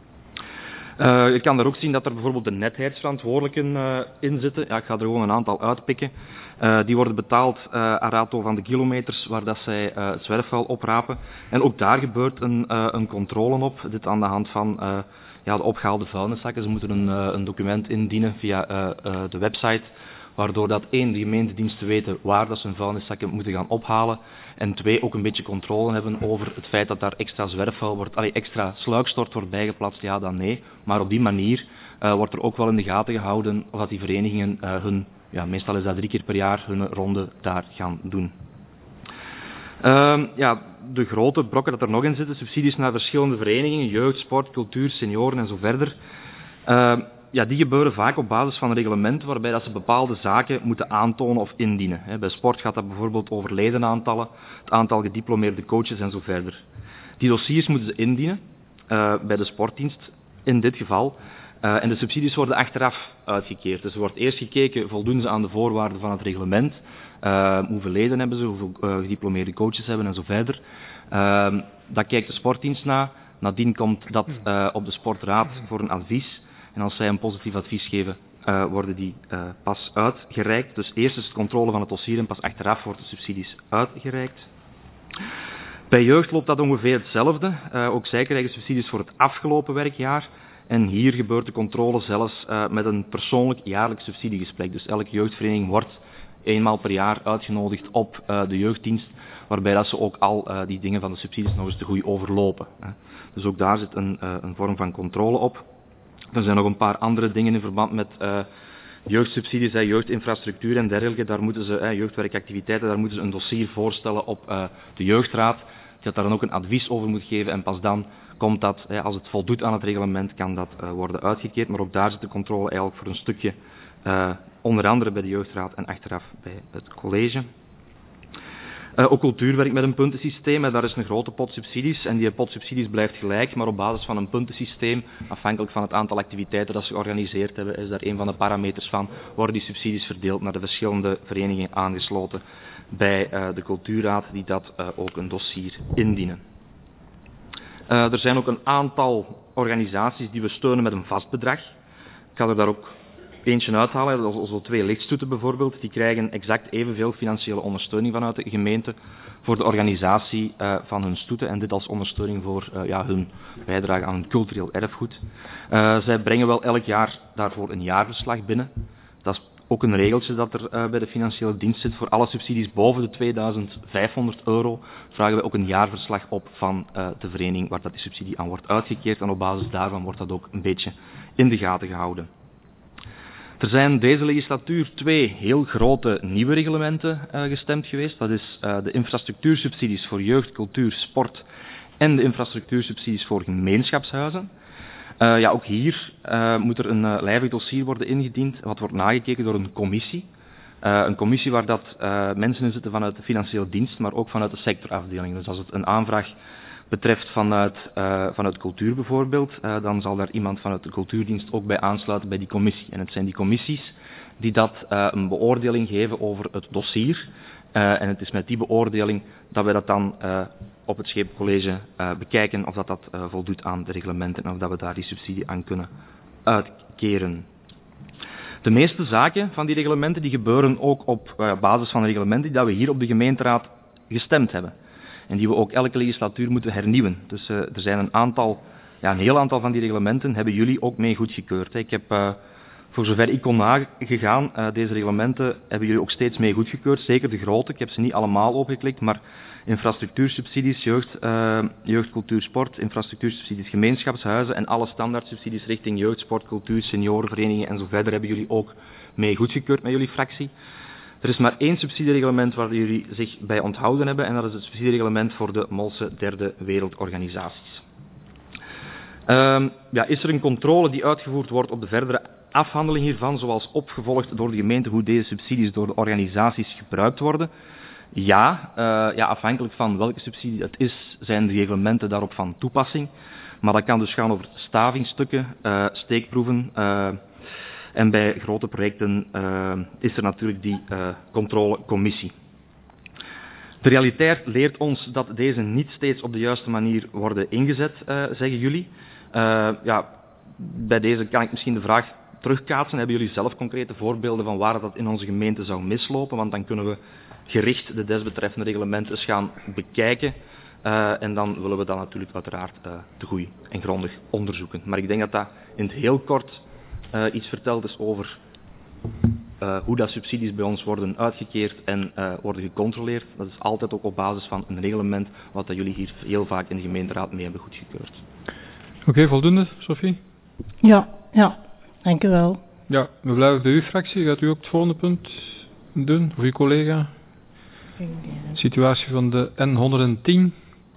Uh, je kan daar ook zien dat er bijvoorbeeld de netheidsverantwoordelijken uh, in zitten. Ja, ik ga er gewoon een aantal uitpikken. Uh, die worden betaald uh, aan rato van de kilometers waar dat zij uh, het zwerfvuil oprapen. En ook daar gebeurt een, uh, een controle op. Dit aan de hand van uh, ja, de opgehaalde vuilniszakken. Ze moeten een, uh, een document indienen via uh, uh, de website. Waardoor dat één, de gemeentediensten weten waar dat ze hun vuilniszakken moeten gaan ophalen. En twee, ook een beetje controle hebben over het feit dat daar extra zwerfvuil wordt, allee, extra sluikstort wordt bijgeplaatst. Ja, dan nee. Maar op die manier uh, wordt er ook wel in de gaten gehouden of dat die verenigingen uh, hun, ja, meestal is dat drie keer per jaar, hun ronde daar gaan doen. Uh, ja, de grote brokken dat er nog in zitten, subsidies naar verschillende verenigingen, jeugd, sport, cultuur, senioren en zo verder. Uh, Ja, die gebeuren vaak op basis van een reglement waarbij dat ze bepaalde zaken moeten aantonen of indienen. Bij sport gaat dat bijvoorbeeld over ledenaantallen, het aantal gediplomeerde coaches en zo verder. Die dossiers moeten ze indienen uh, bij de sportdienst in dit geval. Uh, en de subsidies worden achteraf uitgekeerd. Dus er wordt eerst gekeken, voldoen ze aan de voorwaarden van het reglement? Uh, hoeveel leden hebben ze, hoeveel uh, gediplomeerde coaches hebben en zo verder. Uh, dat kijkt de sportdienst na. Nadien komt dat uh, op de sportraad voor een advies. En als zij een positief advies geven, uh, worden die uh, pas uitgereikt. Dus eerst is het controle van het dossier en pas achteraf wordt de subsidies uitgereikt. Bij jeugd loopt dat ongeveer hetzelfde. Uh, ook zij krijgen subsidies voor het afgelopen werkjaar. En hier gebeurt de controle zelfs uh, met een persoonlijk jaarlijks subsidiegesprek. Dus elke jeugdvereniging wordt eenmaal per jaar uitgenodigd op uh, de jeugddienst, waarbij dat ze ook al uh, die dingen van de subsidies nog eens te goed overlopen. Hè. Dus ook daar zit een, uh, een vorm van controle op. Er zijn nog een paar andere dingen in verband met uh, jeugdsubsidies, hè, jeugdinfrastructuur en dergelijke. Daar moeten ze, hè, jeugdwerkactiviteiten, daar moeten ze een dossier voorstellen op uh, de jeugdraad, die dat daar dan ook een advies over moet geven. En pas dan komt dat, hè, als het voldoet aan het reglement, kan dat uh, worden uitgekeerd. Maar ook daar zit de controle eigenlijk voor een stukje, uh, onder andere bij de jeugdraad en achteraf bij het college. Uh, ook cultuur werkt met een puntensysteem. Hè. Daar is een grote pot subsidies en die pot subsidies blijft gelijk, maar op basis van een puntensysteem, afhankelijk van het aantal activiteiten dat ze georganiseerd hebben, is daar een van de parameters van, worden die subsidies verdeeld naar de verschillende verenigingen aangesloten bij uh, de cultuurraad, die dat uh, ook een dossier indienen. Uh, er zijn ook een aantal organisaties die we steunen met een vast bedrag. Ik ga er daar ook eentje uithalen. Zo, zo twee lichtstoeten bijvoorbeeld, die krijgen exact evenveel financiële ondersteuning vanuit de gemeente voor de organisatie uh, van hun stoeten en dit als ondersteuning voor uh, ja, hun bijdrage aan hun cultureel erfgoed. Uh, zij brengen wel elk jaar daarvoor een jaarverslag binnen. Dat is ook een regeltje dat er uh, bij de financiële dienst zit. Voor alle subsidies boven de tweeduizend vijfhonderd euro vragen wij ook een jaarverslag op van uh, de vereniging waar dat die subsidie aan wordt uitgekeerd. En op basis daarvan wordt dat ook een beetje in de gaten gehouden. Er zijn deze legislatuur twee heel grote nieuwe reglementen uh, gestemd geweest. Dat is uh, de infrastructuursubsidies voor jeugd, cultuur, sport en de infrastructuursubsidies voor gemeenschapshuizen. Uh, ja, ook hier uh, moet er een uh, lijvig dossier worden ingediend, wat wordt nagekeken door een commissie. Uh, een commissie waar dat, uh, mensen in zitten vanuit de financiële dienst, maar ook vanuit de sectorafdeling. Dus als het een aanvraag betreft vanuit, uh, vanuit cultuur bijvoorbeeld, uh, dan zal daar iemand vanuit de cultuurdienst ook bij aansluiten bij die commissie. En het zijn die commissies die dat uh, een beoordeling geven over het dossier. Uh, en het is met die beoordeling dat wij dat dan uh, op het Scheepcollege uh, bekijken of dat, dat uh, voldoet aan de reglementen en of dat we daar die subsidie aan kunnen uitkeren. De meeste zaken van die reglementen die gebeuren ook op uh, basis van de reglementen die dat we hier op de gemeenteraad gestemd hebben. En die we ook elke legislatuur moeten hernieuwen. Dus uh, er zijn een aantal, ja, een heel aantal van die reglementen hebben jullie ook mee goedgekeurd. Hè. Ik heb, uh, voor zover ik kon nagegaan, uh, deze reglementen hebben jullie ook steeds mee goedgekeurd. Zeker de grote, ik heb ze niet allemaal opgeklikt, maar infrastructuursubsidies, jeugd, uh, jeugd, cultuur, sport, infrastructuursubsidies, gemeenschapshuizen en alle standaardsubsidies richting jeugd, sport, cultuur, seniorenverenigingen en zo verder hebben jullie ook mee goedgekeurd met jullie fractie. Er is maar één subsidiereglement waar jullie zich bij onthouden hebben en dat is het subsidiereglement voor de Molse derde wereldorganisaties. Um, ja, is er een controle die uitgevoerd wordt op de verdere afhandeling hiervan, zoals opgevolgd door de gemeente hoe deze subsidies door de organisaties gebruikt worden? Ja, uh, ja, afhankelijk van welke subsidie het is, zijn de reglementen daarop van toepassing. Maar dat kan dus gaan over stavingsstukken, uh, steekproeven. Uh, en bij grote projecten uh, is er natuurlijk die uh, controlecommissie. De realiteit leert ons dat deze niet steeds op de juiste manier worden ingezet, uh, zeggen jullie. Uh, ja, bij deze kan ik misschien de vraag terugkaatsen. Hebben jullie zelf concrete voorbeelden van waar dat in onze gemeente zou mislopen? Want dan kunnen we gericht de desbetreffende reglementen eens gaan bekijken. Uh, en dan willen we dat natuurlijk uiteraard uh, te goed en grondig onderzoeken. Maar ik denk dat dat in het heel kort uh, iets verteld is over uh, hoe dat subsidies bij ons worden uitgekeerd en uh, worden gecontroleerd. Dat is altijd ook op basis van een reglement wat dat jullie hier heel vaak in de gemeenteraad mee hebben goedgekeurd. Oké, okay, voldoende, Sophie? Ja, ja, dank u wel. Ja, we blijven bij uw fractie. Gaat u ook het volgende punt doen, of uw collega? De situatie van de N honderdtien.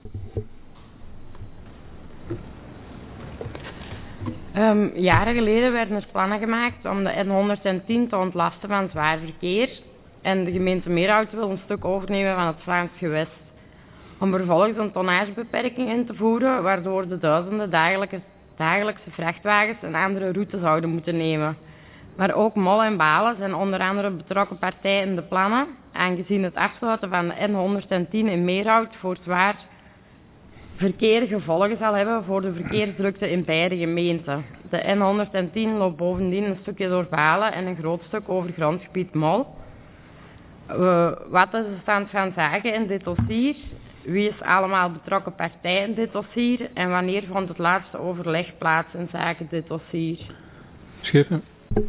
Um, jaren geleden werden er plannen gemaakt om de N honderdtien te ontlasten van zwaar verkeer. En de gemeente Meerhout wil een stuk overnemen van het Vlaams gewest. Om vervolgens een tonnagebeperking in te voeren, waardoor de duizenden dagelijkse, dagelijkse vrachtwagens een andere route zouden moeten nemen. Maar ook Mol en Balen zijn onder andere betrokken partijen in de plannen, aangezien het afsluiten van de N honderdtien in Meerhout voor zwaar verkeer gevolgen zal hebben voor de verkeersdrukte in beide gemeenten. De N honderdtien loopt bovendien een stukje door Balen en een groot stuk over grondgebied Mol. Uh, wat is de stand van zaken in dit dossier? Wie is allemaal betrokken partij in dit dossier? En wanneer vond het laatste overleg plaats in zaken dit dossier? Schepen.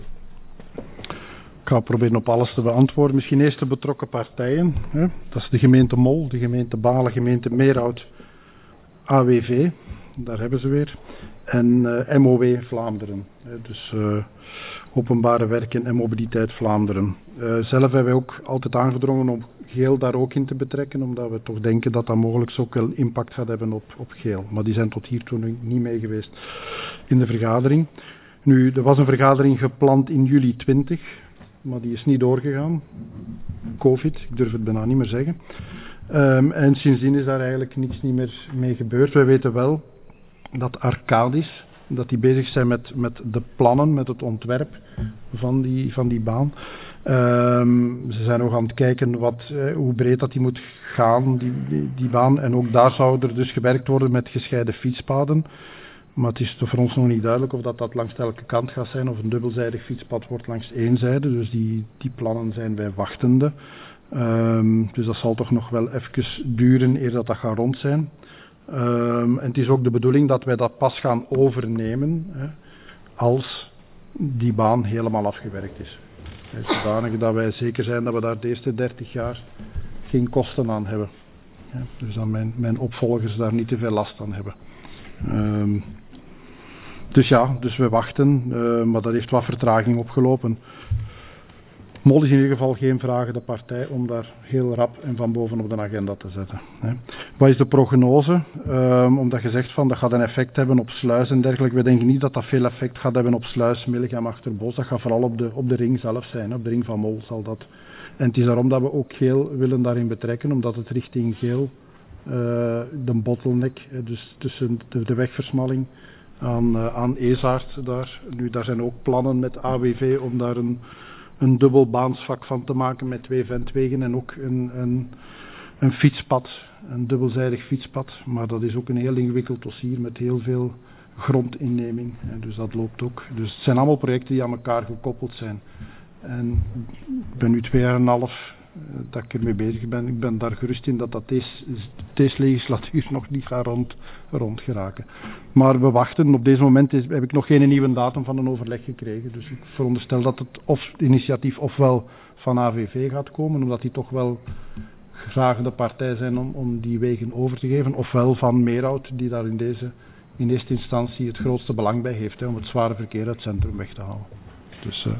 Ik ga proberen op alles te beantwoorden. Misschien eerst de betrokken partijen. Hè. Dat is de gemeente Mol, de gemeente Balen, gemeente Meerhout, A W V, daar hebben ze weer, en uh, M O W Vlaanderen. Hè. Dus uh, openbare werken en mobiliteit Vlaanderen. Uh, zelf hebben wij ook altijd aangedrongen om Geel daar ook in te betrekken, omdat we toch denken dat dat mogelijk ook wel impact gaat hebben op, op Geel. Maar die zijn tot hiertoe niet mee geweest in de vergadering. Nu, er was een vergadering gepland in juli twintig, maar die is niet doorgegaan. Covid, ik durf het bijna niet meer zeggen. Um, en sindsdien is daar eigenlijk niks niet meer mee gebeurd. Wij weten wel dat Arcadis, dat die bezig zijn met, met de plannen, met het ontwerp van die, van die baan. Um, ze zijn nog aan het kijken wat, eh, hoe breed dat die moet gaan, die, die, die baan. En ook daar zou er dus gewerkt worden met gescheiden fietspaden. Maar het is voor ons nog niet duidelijk of dat, dat langs elke kant gaat zijn of een dubbelzijdig fietspad wordt langs één zijde. Dus die, die plannen zijn wij wachtende. Um, dus dat zal toch nog wel even duren eer dat dat gaat rond zijn. Um, en het is ook de bedoeling dat wij dat pas gaan overnemen hè, als die baan helemaal afgewerkt is. Zodanig dat wij zeker zijn dat we daar de eerste dertig jaar geen kosten aan hebben. Ja, dus dat mijn, mijn opvolgers daar niet te veel last aan hebben. Um, dus ja, dus we wachten, uh, maar dat heeft wat vertraging opgelopen. Mol is in ieder geval geen vragende partij om daar heel rap en van boven op de agenda te zetten. Hè. Wat is de prognose? Um, omdat je zegt van dat gaat een effect hebben op Sluis en dergelijke. We denken niet dat dat veel effect gaat hebben op Sluis, Milligem, Achterbos. Dat gaat vooral op de, op de ring zelf zijn. Hè. Op de ring van Mol zal dat. En het is daarom dat we ook Geel willen daarin betrekken, omdat het richting Geel uh, de bottleneck, dus tussen de, de wegversmalling aan, uh, aan Ezaert daar. Nu, daar zijn ook plannen met A W V om daar een een dubbelbaansvak van te maken met twee ventwegen en ook een, een, een fietspad, een dubbelzijdig fietspad. Maar dat is ook een heel ingewikkeld dossier met heel veel grondinneming. En dus dat loopt ook. Dus het zijn allemaal projecten die aan elkaar gekoppeld zijn. En ik ben nu twee jaar en een half uh, dat ik ermee bezig ben. Ik ben daar gerust in dat dat deze, deze legislatuur nog niet gaat rond, rond geraken. Maar we wachten. Op deze moment is, heb ik nog geen nieuwe datum van een overleg gekregen. Dus ik veronderstel dat het of initiatief ofwel van A V V gaat komen, omdat die toch wel graag de partij zijn om, om die wegen over te geven. Ofwel van Meerhout, die daar in, deze, in eerste instantie het grootste belang bij heeft, hè, om het zware verkeer uit het centrum weg te halen. Dus... Uh,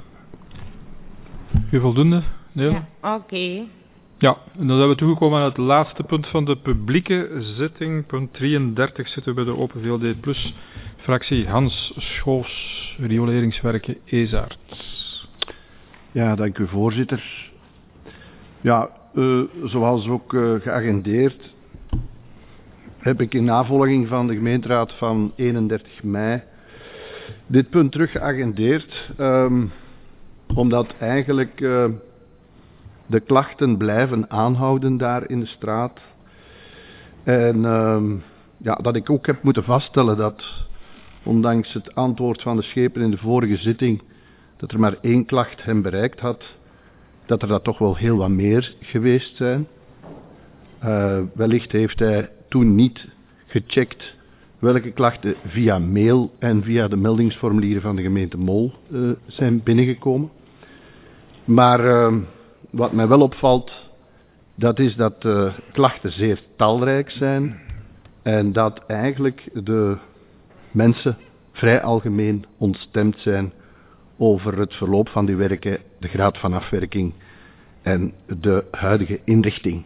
U voldoende? Neel? Ja, oké. Okay. Ja, en dan zijn we toegekomen aan het laatste punt van de publieke zitting. Punt drieëndertig zitten we bij de Open V L D Plus fractie. Hans Schoofs, rioleringswerken Ezaert. Ja, dank u voorzitter. Ja, uh, zoals ook uh, geagendeerd heb ik in navolging van de gemeenteraad van eenendertig mei dit punt terug geagendeerd. Um, Omdat eigenlijk uh, de klachten blijven aanhouden daar in de straat. En uh, ja, dat ik ook heb moeten vaststellen dat, ondanks het antwoord van de schepen in de vorige zitting, dat er maar één klacht hem bereikt had, dat er dat toch wel heel wat meer geweest zijn. Uh, wellicht heeft hij toen niet gecheckt welke klachten via mail en via de meldingsformulieren van de gemeente Mol uh, zijn binnengekomen. Maar uh, wat mij wel opvalt, dat is dat de klachten zeer talrijk zijn en dat eigenlijk de mensen vrij algemeen ontstemd zijn over het verloop van die werken, de graad van afwerking en de huidige inrichting.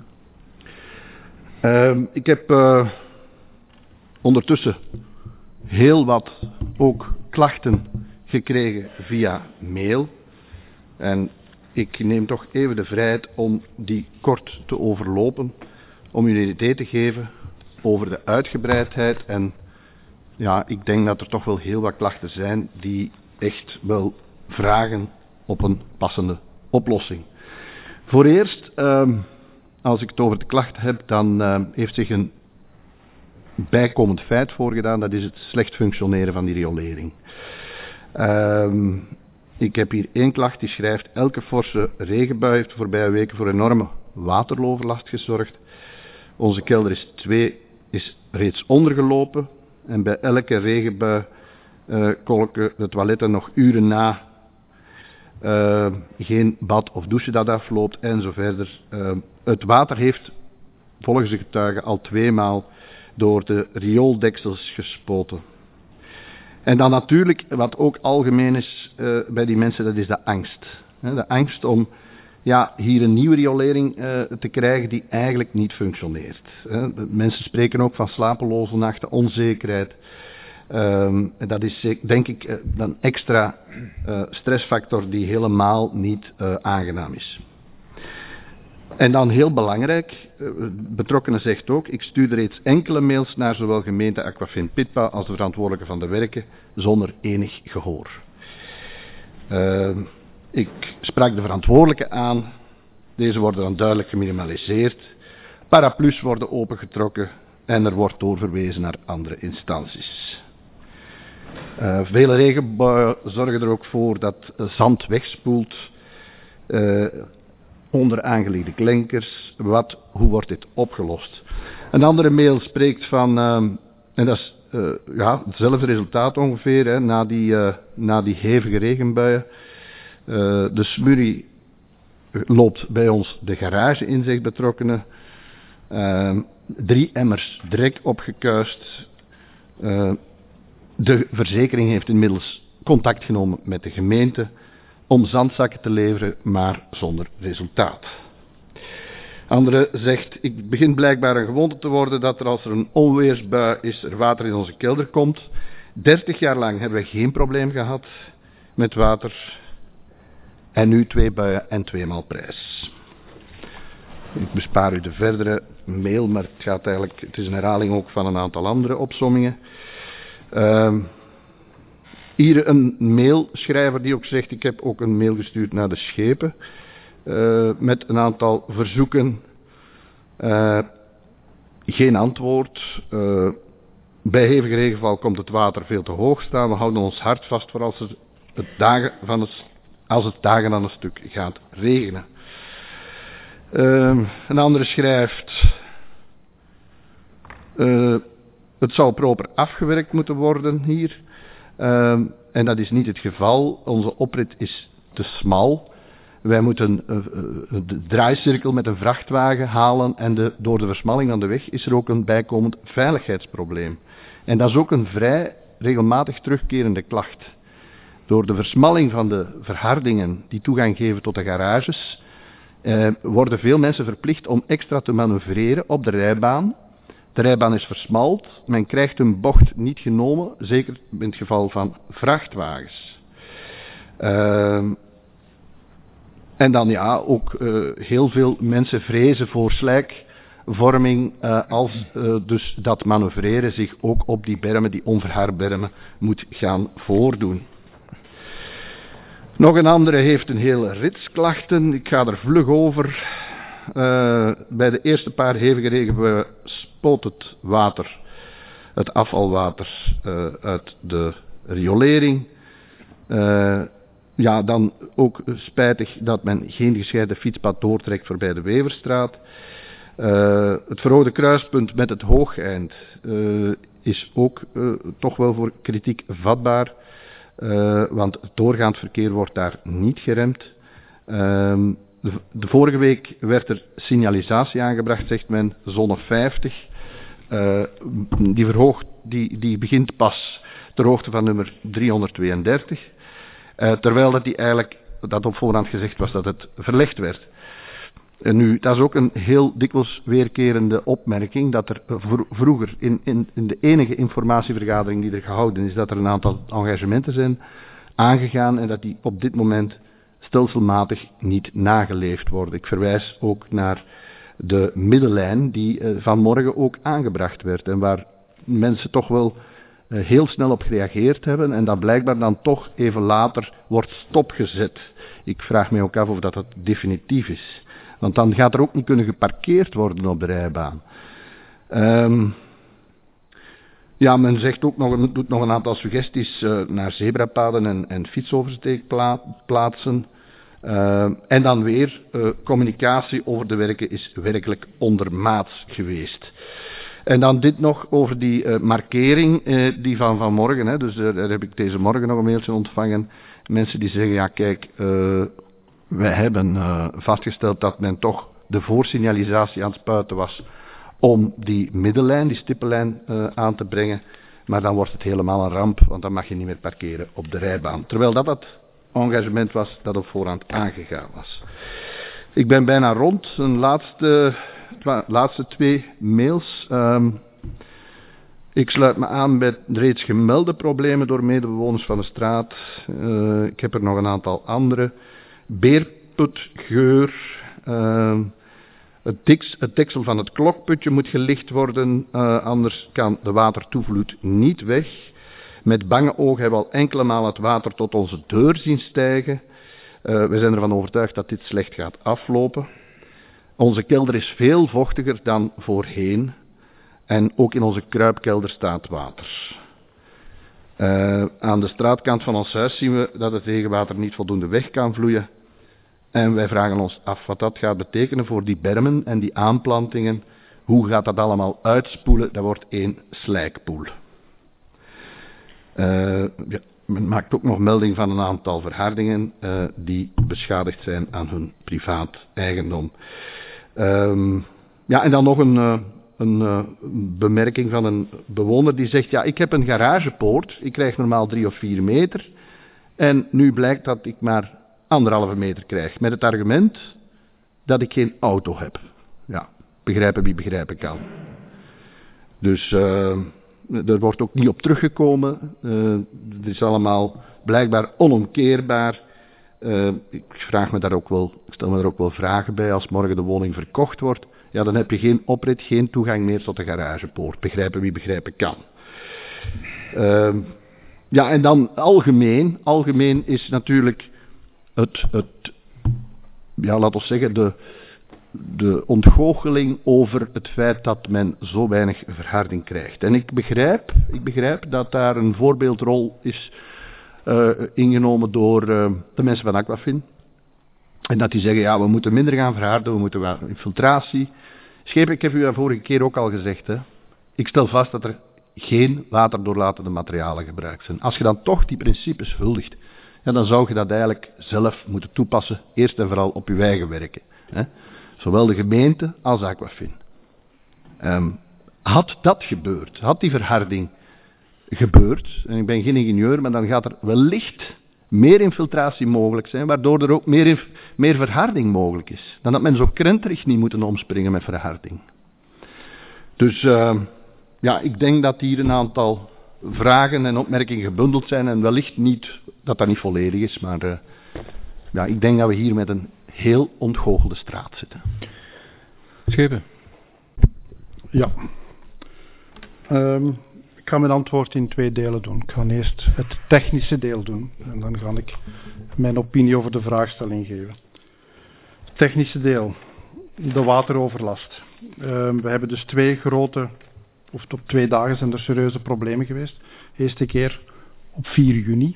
Uh, ik heb uh, ondertussen heel wat ook klachten gekregen via mail. En ik neem toch even de vrijheid om die kort te overlopen, om u een idee te geven over de uitgebreidheid. En ja, ik denk dat er toch wel heel wat klachten zijn die echt wel vragen op een passende oplossing. Voor eerst, uh, als ik het over de klachten heb, dan uh, heeft zich een bijkomend feit voorgedaan, dat is het slecht functioneren van die riolering. Uh, Ik heb hier één klacht die schrijft: elke forse regenbui heeft de voorbije weken voor enorme wateroverlast gezorgd. Onze kelder is, twee, is reeds ondergelopen en bij elke regenbui uh, kolken de toiletten nog uren na. Uh, geen bad of douche dat afloopt en zo verder. Uh, het water heeft volgens de getuigen al tweemaal door de riooldeksels gespoten. En dan natuurlijk, wat ook algemeen is uh, bij die mensen, dat is de angst. He, de angst om ja, hier een nieuwe riolering uh, te krijgen die eigenlijk niet functioneert. He, mensen spreken ook van slapeloze nachten, onzekerheid. Um, dat is denk ik uh, een extra uh, stressfactor die helemaal niet uh, aangenaam is. En dan heel belangrijk, betrokkenen zegt ook, ik stuurde reeds enkele mails naar zowel gemeente Aquafin Pitpa als de verantwoordelijke van de werken, zonder enig gehoor. Uh, ik sprak de verantwoordelijke aan, deze worden dan duidelijk geminimaliseerd, paraplu's worden opengetrokken en er wordt doorverwezen naar andere instanties. Uh, vele regenbuien zorgen er ook voor dat uh, zand wegspoelt uh, onder aangelegde klinkers. Wat, hoe wordt dit opgelost? Een andere mail spreekt van, uh, en dat is uh, ja, hetzelfde resultaat ongeveer, hè, na, die, uh, na die hevige regenbuien. Uh, de smurrie loopt bij ons de garage in, zegt betrokkenen. Uh, drie emmers drek opgekuist. Uh, de verzekering heeft inmiddels contact genomen met de gemeente om zandzakken te leveren, maar zonder resultaat. Andere zegt, ik begin blijkbaar een gewoonte te worden dat er als er een onweersbui is, er water in onze kelder komt. Dertig jaar lang hebben we geen probleem gehad met water. En nu twee buien en tweemaal prijs. Ik bespaar u de verdere mail, maar het gaat eigenlijk, het is een herhaling ook van een aantal andere opsommingen. Uh, hier een mailschrijver die ook zegt, ik heb ook een mail gestuurd naar de schepen. Uh, met een aantal verzoeken. Uh, geen antwoord. Uh, bij hevige regenval komt het water veel te hoog staan. We houden ons hart vast voor als het, het dagen van het, als het dagen aan een stuk gaat regenen. Uh, een andere schrijft. Uh, het zou proper afgewerkt moeten worden hier. Uh, en dat is niet het geval. Onze oprit is te smal. Wij moeten uh, uh, de draaicirkel met een vrachtwagen halen en de, door de versmalling van de weg is er ook een bijkomend veiligheidsprobleem. En dat is ook een vrij regelmatig terugkerende klacht. Door de versmalling van de verhardingen die toegang geven tot de garages, uh, worden veel mensen verplicht om extra te manoeuvreren op de rijbaan. De rijbaan is versmald, men krijgt een bocht niet genomen, zeker in het geval van vrachtwagens. Uh, En dan ja, ook uh, heel veel mensen vrezen voor slijkvorming uh, als uh, dus dat manoeuvreren zich ook op die bermen, die onverharbermen, moet gaan voordoen. Nog een andere heeft een hele rits klachten. Ik ga er vlug over. Uh, bij de eerste paar hevige regenbuien spoot het water, het afvalwater uh, uit de riolering. Uh, Ja, dan ook spijtig dat men geen gescheiden fietspad doortrekt voorbij de Weverstraat. Uh, het verhoogde kruispunt met het Hoogeind uh, is ook uh, toch wel voor kritiek vatbaar. Uh, want het doorgaand verkeer wordt daar niet geremd. Uh, de, de vorige week werd er signalisatie aangebracht, zegt men, zone vijftig. Uh, die, verhoogt, die, die begint pas ter hoogte van nummer driehonderdtweeëndertig. Uh, terwijl dat die eigenlijk, dat op voorhand gezegd was dat het verlegd werd. En nu, dat is ook een heel dikwijls weerkerende opmerking, dat er vro- vroeger in, in, in de enige informatievergadering die er gehouden is, dat er een aantal engagementen zijn aangegaan en dat die op dit moment stelselmatig niet nageleefd worden. Ik verwijs ook naar de middellijn die uh, vanmorgen ook aangebracht werd en waar mensen toch wel heel snel op gereageerd hebben en dat blijkbaar dan toch even later wordt stopgezet. Ik vraag me ook af of dat, dat definitief is. Want dan gaat er ook niet kunnen geparkeerd worden op de rijbaan. Um, ja, men zegt ook nog, doet nog een aantal suggesties uh, naar zebrapaden en, en fietsoversteekplaatsen. Uh, en dan weer, uh, communicatie over de werken is werkelijk ondermaats geweest. En dan dit nog over die uh, markering, uh, die van vanmorgen. Hè, dus uh, daar heb ik deze morgen nog een mailtje ontvangen. Mensen die zeggen, ja kijk, uh, wij hebben uh, vastgesteld dat men toch de voorsignalisatie aan het spuiten was om die middellijn, die stippenlijn uh, aan te brengen. Maar dan wordt het helemaal een ramp, want dan mag je niet meer parkeren op de rijbaan. Terwijl dat het engagement was dat op voorhand aangegaan was. Ik ben bijna rond. Een laatste... De laatste twee mails. Um, ik sluit me aan bij reeds gemelde problemen door medebewoners van de straat. Uh, ik heb er nog een aantal andere. Beerputgeur. Uh, het, deks, het deksel van het klokputje moet gelicht worden. Uh, anders kan de watertoevloed niet weg. Met bange ogen hebben we al enkele malen het water tot onze deur zien stijgen. Uh, we zijn ervan overtuigd dat dit slecht gaat aflopen. Onze kelder is veel vochtiger dan voorheen en ook in onze kruipkelder staat water. Uh, aan de straatkant van ons huis zien we dat het regenwater niet voldoende weg kan vloeien. En wij vragen ons af wat dat gaat betekenen voor die bermen en die aanplantingen. Hoe gaat dat allemaal uitspoelen? Dat wordt één slijkpoel. Uh, ja, men maakt ook nog melding van een aantal verhardingen uh, die beschadigd zijn aan hun privaat eigendom. Um, ja, en dan nog een, uh, een uh, bemerking van een bewoner die zegt, ja, ik heb een garagepoort, ik krijg normaal drie of vier meter en nu blijkt dat ik maar anderhalve meter krijg, met het argument dat ik geen auto heb. Ja, begrijpen wie begrijpen kan. Dus uh, er wordt ook niet op teruggekomen. Uh, het is allemaal blijkbaar onomkeerbaar. Uh, ik vraag me daar ook wel, ik stel me daar ook wel vragen bij als morgen de woning verkocht wordt. Ja, dan heb je geen oprit, geen toegang meer tot de garagepoort. Begrijpen wie begrijpen kan. Uh, ja, en dan algemeen. Algemeen is natuurlijk het, het ja, laten we zeggen, de, de ontgoocheling over het feit dat men zo weinig verharding krijgt. En ik begrijp, ik begrijp dat daar een voorbeeldrol is uh, ingenomen door uh, de mensen van Aquafin. En dat die zeggen, ja, we moeten minder gaan verharden, we moeten wel infiltratie. Schepen, ik heb u daar vorige keer ook al gezegd, hè. Ik stel vast dat er geen waterdoorlatende materialen gebruikt zijn. Als je dan toch die principes huldigt, ja, dan zou je dat eigenlijk zelf moeten toepassen, eerst en vooral op je eigen werken. Hè. Zowel de gemeente als Aquafin. Um, had dat gebeurd, had die verharding gebeurd, en ik ben geen ingenieur, maar dan gaat er wellicht meer infiltratie mogelijk zijn, waardoor er ook meer, meer verharding mogelijk is. Dan had men zo krenterig niet moeten omspringen met verharding. Dus uh, ja, ik denk dat hier een aantal vragen en opmerkingen gebundeld zijn en wellicht niet, dat dat niet volledig is, maar uh, ja, ik denk dat we hier met een heel ontgoochelde straat zitten. Schepen. Ja. Um, ik ga mijn antwoord in twee delen doen. Ik ga eerst het technische deel doen en dan ga ik mijn opinie over de vraagstelling geven. Het technische deel, de wateroverlast. Um, we hebben dus twee grote, of op twee dagen zijn er serieuze problemen geweest. De eerste keer op vier juni.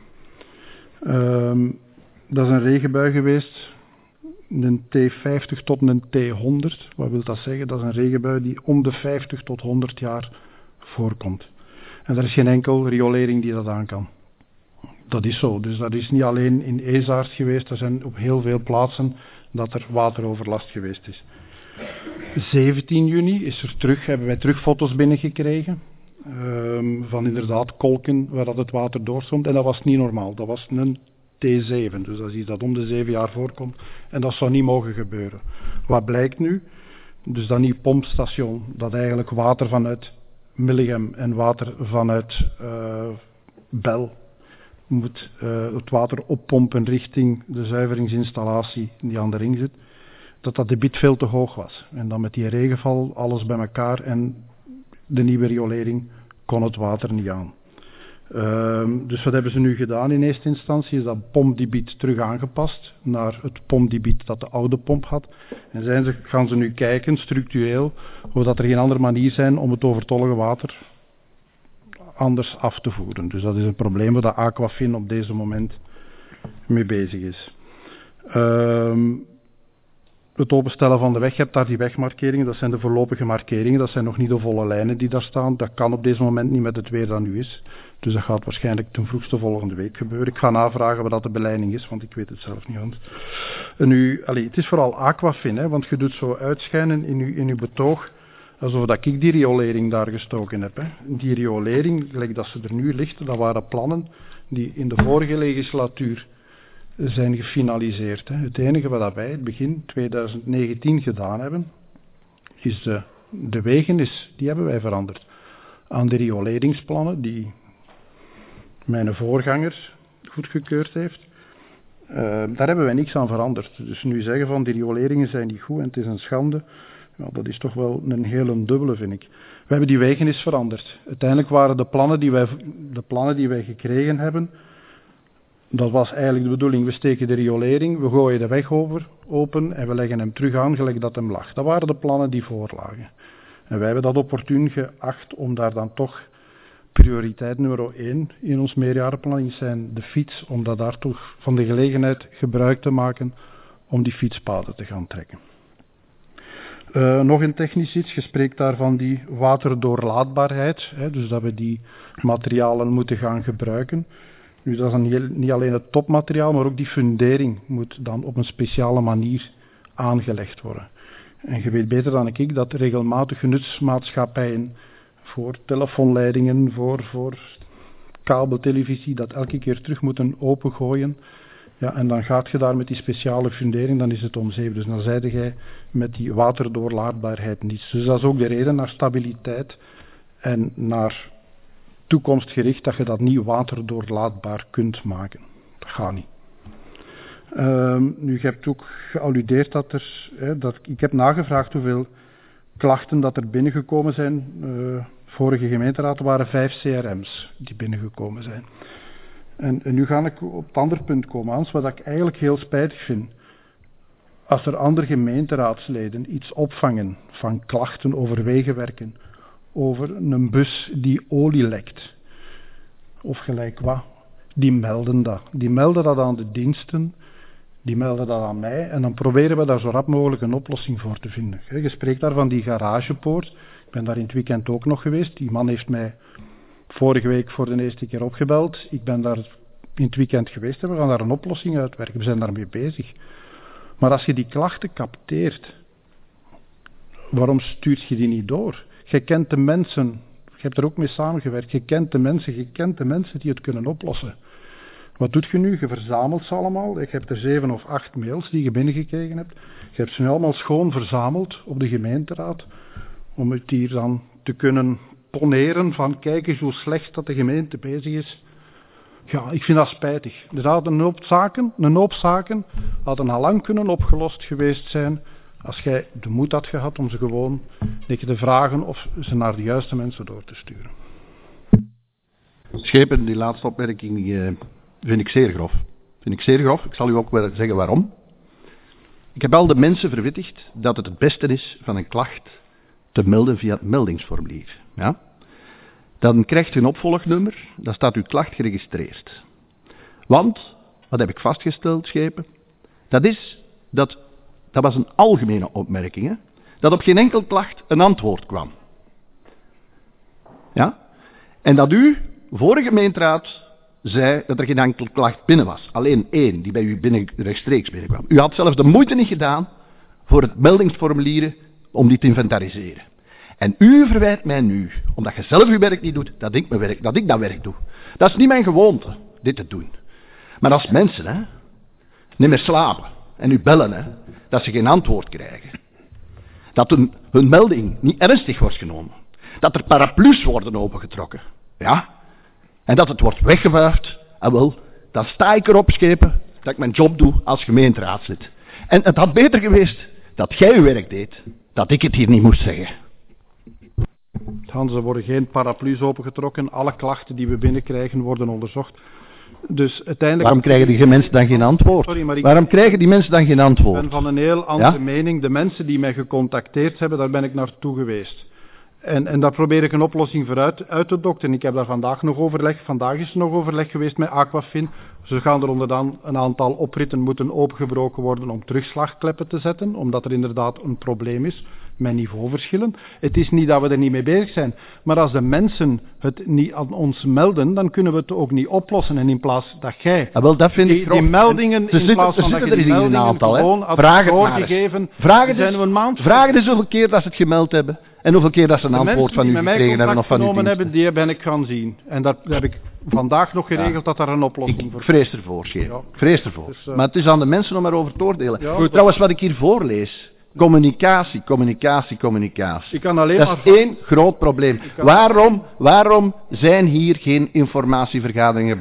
Um, dat is een regenbui geweest, een T vijftig tot een T honderd. Wat wil dat zeggen? Dat is een regenbui die om de vijftig tot honderd jaar voorkomt. En er is geen enkel riolering die dat aan kan. Dat is zo. Dus dat is niet alleen in Ezaert geweest, er zijn op heel veel plaatsen dat er wateroverlast geweest is. zeventien juni is er terug, hebben wij terug foto's binnengekregen. Um, van inderdaad kolken waar dat het water doorstroomt. En dat was niet normaal. Dat was een T zeven. Dus dat is iets dat om de zeven jaar voorkomt. En dat zou niet mogen gebeuren. Wat blijkt nu? Dus dat nieuw pompstation, dat eigenlijk water vanuit Milligem en water vanuit uh, Bel moet uh, het water oppompen richting de zuiveringsinstallatie die aan de ring zit, dat dat debiet veel te hoog was. En dan met die regenval, alles bij elkaar en de nieuwe riolering kon het water niet aan. Uh, dus wat hebben ze nu gedaan in eerste instantie? Is dat pompdebiet terug aangepast naar het pompdebiet dat de oude pomp had. En zijn ze, gaan ze nu kijken, structureel, of dat er geen andere manier zijn om het overtollige water anders af te voeren. Dus dat is een probleem waar de Aquafin op deze moment mee bezig is. Uh, Het openstellen van de weg, je hebt daar die wegmarkeringen, dat zijn de voorlopige markeringen, dat zijn nog niet de volle lijnen die daar staan. Dat kan op deze moment niet met het weer dat nu is. Dus dat gaat waarschijnlijk ten vroegste volgende week gebeuren. Ik ga navragen wat dat de beleiding is, want ik weet het zelf niet. Want en nu, allee, het is vooral Aquafin, hè, want je doet zo uitschijnen in je, in uw betoog, alsof dat ik die riolering daar gestoken heb. Hè. Die riolering, gelijk dat ze er nu ligt, dat waren plannen die in de vorige legislatuur zijn gefinaliseerd. Hè. Het enige wat wij in het begin twintig negentien gedaan hebben, is de, de wegen, is, die hebben wij veranderd. Aan de rioleringsplannen die mijn voorganger goedgekeurd heeft, uh, daar hebben wij niks aan veranderd. Dus nu zeggen van die rioleringen zijn niet goed en het is een schande, ja, dat is toch wel een hele dubbele, vind ik. We hebben die wegen eens veranderd. Uiteindelijk waren de plannen die wij, de plannen die wij gekregen hebben, dat was eigenlijk de bedoeling, we steken de riolering, we gooien de weg over, open en we leggen hem terug aan gelijk dat hem lag. Dat waren de plannen die voorlagen. En wij hebben dat opportun geacht om daar dan toch prioriteit nummer één in ons meerjarenplanning zijn de fiets, omdat daar toch van de gelegenheid gebruik te maken om die fietspaden te gaan trekken. Uh, nog een technisch iets, je spreekt daar van die waterdoorlaatbaarheid, hè, dus dat we die materialen moeten gaan gebruiken. Nu, dat is dan niet, niet alleen het topmateriaal, maar ook die fundering moet dan op een speciale manier aangelegd worden. En je weet beter dan ik dat regelmatig genutsmaatschappijen voor telefoonleidingen, voor, voor kabeltelevisie, dat elke keer terug moeten opengooien. Ja, en dan gaat je daar met die speciale fundering, dan is het om zeep. Dus dan zeide jij met die waterdoorlaatbaarheid niets. Dus dat is ook de reden naar stabiliteit en naar toekomstgericht dat je dat niet waterdoorlaatbaar kunt maken. Dat gaat niet. Um, nu, je hebt ook gealludeerd dat er, hè, dat, ik heb nagevraagd hoeveel klachten dat er binnengekomen zijn. Uh, vorige gemeenteraad waren vijf C R M's die binnengekomen zijn. En, en nu ga ik op het andere punt komen, Hans, wat ik eigenlijk heel spijtig vind. Als er andere gemeenteraadsleden iets opvangen van klachten over wegenwerken, over een bus die olie lekt, of gelijk wat, die melden dat. Die melden dat aan de diensten, die melden dat aan mij, en dan proberen we daar zo rap mogelijk een oplossing voor te vinden. Je spreekt daar van die garagepoort. Ik ben daar in het weekend ook nog geweest. Die man heeft mij vorige week voor de eerste keer opgebeld. Ik ben daar in het weekend geweest en we gaan daar een oplossing uitwerken. We zijn daarmee bezig. Maar als je die klachten capteert, waarom stuurt je die niet door? Je kent de mensen, je hebt er ook mee samengewerkt, je kent de mensen, je kent de mensen die het kunnen oplossen. Wat doet je nu? Je verzamelt ze allemaal. Ik heb er zeven of acht mails die je binnengekregen hebt. Je hebt ze nu allemaal schoon verzameld op de gemeenteraad, om het hier dan te kunnen poneren van kijk eens hoe slecht dat de gemeente bezig is. Ja, ik vind dat spijtig. Er hadden een hoop zaken, een hoop zaken hadden al lang kunnen opgelost geweest zijn als jij de moed had gehad om ze gewoon te vragen of ze naar de juiste mensen door te sturen. Schepen, die laatste opmerking uh, vind ik zeer grof. Vind ik zeer grof. Ik zal u ook wel zeggen waarom. Ik heb al de mensen verwittigd dat het het beste is van een klacht te melden via het meldingsformulier. Ja? Dan krijgt u een opvolgnummer, dan staat uw klacht geregistreerd. Want, wat heb ik vastgesteld, Schepen? Dat is, dat, dat was een algemene opmerking, hè? Dat op geen enkel klacht een antwoord kwam. Ja? En dat u, vorige gemeenteraad, zei dat er geen enkel klacht binnen was. Alleen één, die bij u binnen, rechtstreeks binnenkwam. U had zelfs de moeite niet gedaan voor het meldingsformulier om die te inventariseren. En u verwijt mij nu, omdat je zelf uw werk niet doet, dat ik, mijn werk, dat, ik dat werk doe. Dat is niet mijn gewoonte, dit te doen. Maar als mensen hè, niet meer slapen en u bellen, hè, dat ze geen antwoord krijgen. Dat hun, hun melding niet ernstig wordt genomen. Dat er paraplu's worden opengetrokken. Ja? En dat het wordt weggewuifd. En wel, dan sta ik erop, Schepen, dat ik mijn job doe als gemeenteraadslid. En het had beter geweest dat jij uw werk deed, dat ik het hier niet moest zeggen. Hans, er worden geen paraplu's opengetrokken. Alle klachten die we binnenkrijgen worden onderzocht. Dus uiteindelijk... Waarom krijgen die mensen dan geen antwoord? Sorry, maar ik... Waarom krijgen die mensen dan geen antwoord? Ik ben van een heel andere ja? mening. De mensen die mij gecontacteerd hebben, daar ben ik naartoe geweest. En, en daar probeer ik een oplossing voor uit, uit te dokteren. Ik heb daar vandaag nog overleg. Vandaag is er nog overleg geweest met Aquafin. Ze gaan er onder dan een aantal opritten moeten opengebroken worden om terugslagkleppen te zetten. Omdat er inderdaad een probleem is met niveauverschillen. Het is niet dat we er niet mee bezig zijn. Maar als de mensen het niet aan ons melden, dan kunnen we het ook niet oplossen. En in plaats dat jij ja, wel, dat vind die, ik die meldingen, in zitten, plaats van dat je die meldingen een aantal, gewoon had doorgegeven, vragen zijn we een maand. Vragen dus hoeveel keer dat ze het gemeld hebben. En hoeveel keer dat ze een de antwoord van u gekregen hebben of van uw dienst. Hebben, die ben ik gaan zien. En dat heb ik vandaag nog geregeld ja. dat daar een oplossing ik voor is. Ik vrees ervoor, Scheep. Ja. Ik vrees ervoor. Dus, uh, maar het is aan de mensen om erover te oordelen. Ja, Goed, trouwens, wat ik hier voorlees. Communicatie, communicatie, communicatie. Ik kan alleen dat maar is één groot probleem. Waarom, waarom zijn hier geen informatievergaderingen gebeurd?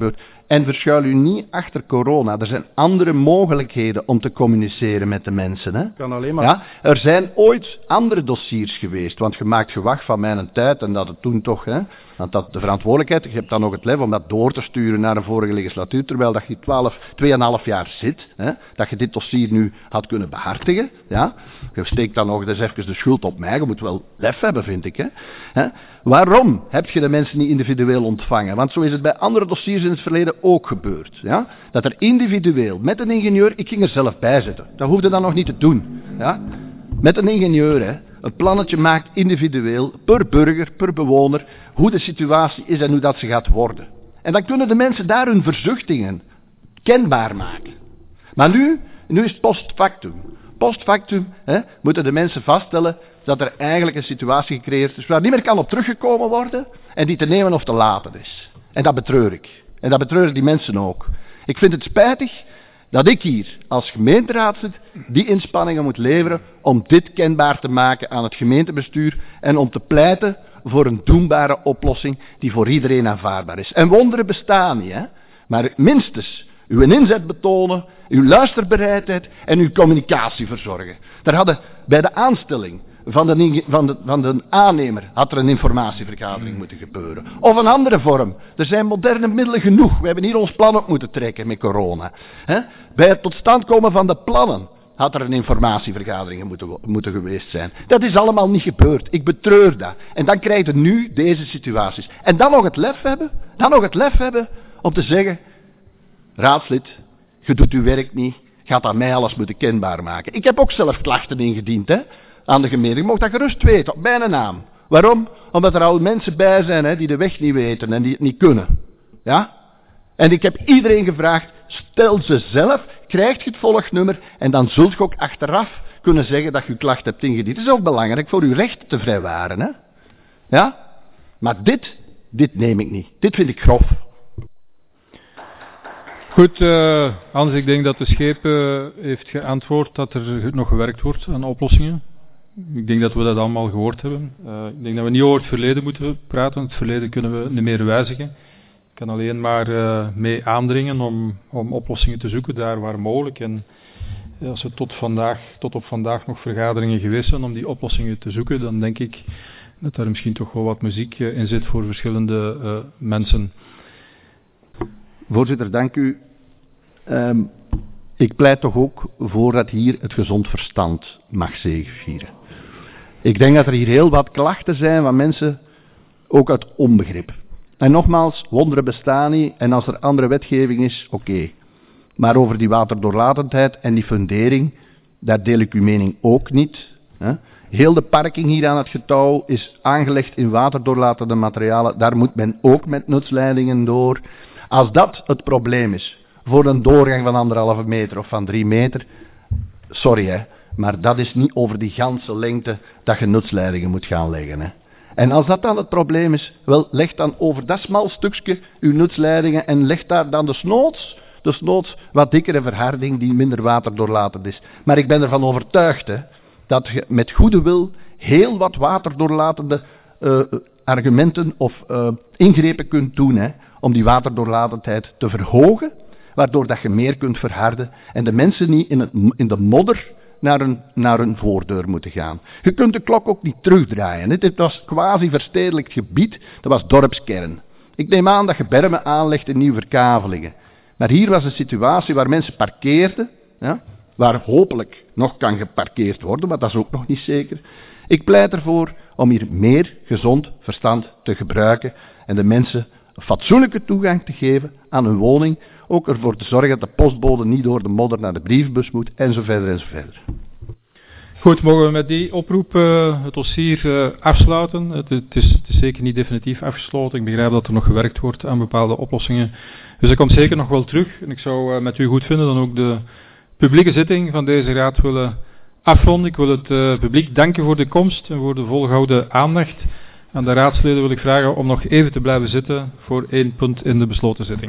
En verschuil u niet achter corona. Er zijn andere mogelijkheden om te communiceren met de mensen. Hè? Kan alleen maar. Ja? Er zijn ooit andere dossiers geweest. Want je maakt gewacht van mijn tijd en dat het toen toch... Hè, want dat de verantwoordelijkheid, je hebt dan ook het lef om dat door te sturen naar een vorige legislatuur, terwijl dat je twaalf, tweeënhalf jaar zit, hè, dat je dit dossier nu had kunnen behartigen. Ja? Je steekt dan nog eens even de schuld op mij, je moet wel lef hebben, vind ik. Hè? Hè? Waarom heb je de mensen niet individueel ontvangen? Want zo is het bij andere dossiers in het verleden ook gebeurd. Ja? Dat er individueel, met een ingenieur, ik ging er zelf bij zitten. Dat hoefde dan nog niet te doen. Ja? Met een ingenieur, hè, een plannetje maakt individueel, per burger, per bewoner, hoe de situatie is en hoe dat ze gaat worden. En dan kunnen de mensen daar hun verzuchtingen kenbaar maken. Maar nu, nu is het post factum. Post factum hè, moeten de mensen vaststellen dat er eigenlijk een situatie gecreëerd is waar niet meer kan op teruggekomen worden en die te nemen of te laten is. En dat betreur ik. En dat betreuren die mensen ook. Ik vind het spijtig dat ik hier als gemeenteraad zit, die inspanningen moet leveren om dit kenbaar te maken aan het gemeentebestuur en om te pleiten voor een doenbare oplossing die voor iedereen aanvaardbaar is. En wonderen bestaan niet, hè? Maar minstens uw inzet betonen, uw luisterbereidheid en uw communicatie verzorgen. Daar hadden bij de aanstelling van de, van, de, van de aannemer had er een informatievergadering moeten gebeuren. Of een andere vorm. Er zijn moderne middelen genoeg. We hebben hier ons plan op moeten trekken met corona. He? Bij het tot stand komen van de plannen had er een informatievergadering moeten, moeten geweest zijn. Dat is allemaal niet gebeurd. Ik betreur dat. En dan krijg je nu deze situaties. En dan nog het lef hebben, dan nog het lef hebben om te zeggen, raadslid, je doet uw werk niet, je gaat aan mij alles moeten kenbaar maken. Ik heb ook zelf klachten ingediend, hè. Aan de gemeente. Je mag dat gerust weten, op mijn naam. Waarom? Omdat er al mensen bij zijn hè, die de weg niet weten en die het niet kunnen. Ja? En ik heb iedereen gevraagd, stel ze zelf, krijg je het volgnummer en dan zult je ook achteraf kunnen zeggen dat je je klacht hebt ingediend. Het is ook belangrijk voor uw rechten te vrijwaren. Hè? Ja? Maar dit, dit neem ik niet. Dit vind ik grof. Goed, uh, Hans, ik denk dat de schepen heeft geantwoord dat er nog gewerkt wordt aan oplossingen. Ik denk dat we dat allemaal gehoord hebben. Uh, ik denk dat we niet over het verleden moeten praten. Het verleden kunnen we niet meer wijzigen. Ik kan alleen maar uh, mee aandringen om, om oplossingen te zoeken daar waar mogelijk. En als er tot, vandaag, tot op vandaag nog vergaderingen geweest zijn om die oplossingen te zoeken, dan denk ik dat daar misschien toch wel wat muziek uh, in zit voor verschillende uh, mensen. Voorzitter, dank u. Um, ik pleit toch ook voor dat hier het gezond verstand mag zegevieren. Ik denk dat er hier heel wat klachten zijn van mensen, ook uit onbegrip. En nogmaals, wonderen bestaan niet en als er andere wetgeving is, oké. Okay. Maar over die waterdoorlatendheid en die fundering, daar deel ik uw mening ook niet. Hè. Heel de parking hier aan het getouw is aangelegd in waterdoorlatende materialen. Daar moet men ook met nutsleidingen door. Als dat het probleem is, voor een doorgang van anderhalve meter of van drie meter, sorry hè, maar dat is niet over die ganse lengte dat je nutsleidingen moet gaan leggen. Hè. En als dat dan het probleem is, wel, leg dan over dat smal stukje uw nutsleidingen en leg daar dan de snoods, de snoods wat dikkere verharding die minder waterdoorlatend is. Maar ik ben ervan overtuigd hè, dat je met goede wil heel wat waterdoorlatende uh, argumenten of uh, ingrepen kunt doen hè, om die waterdoorlatendheid te verhogen, waardoor dat je meer kunt verharden en de mensen niet in, het, in de modder naar een, naar een voordeur moeten gaan. Je kunt de klok ook niet terugdraaien. Hè. Dit was quasi verstedelijk gebied, dat was dorpskern. Ik neem aan dat je bermen aanlegt in nieuwe verkavelingen. Maar hier was een situatie waar mensen parkeerden, ja, waar hopelijk nog kan geparkeerd worden, maar dat is ook nog niet zeker. Ik pleit ervoor om hier meer gezond verstand te gebruiken en de mensen fatsoenlijke toegang te geven aan hun woning, ook ervoor te zorgen dat de postbode niet door de modder naar de brievenbus moet, en zo verder en zo verder. Goed, mogen we met die oproep uh, het dossier uh, afsluiten. Het, het, is, het is zeker niet definitief afgesloten. Ik begrijp dat er nog gewerkt wordt aan bepaalde oplossingen. Dus dat komt zeker nog wel terug. En ik zou uh, met u goed vinden dan ook de publieke zitting van deze raad willen afronden. Ik wil het uh, publiek danken voor de komst en voor de volgehouden aandacht. Aan de raadsleden wil ik vragen om nog even te blijven zitten voor één punt in de besloten zitting.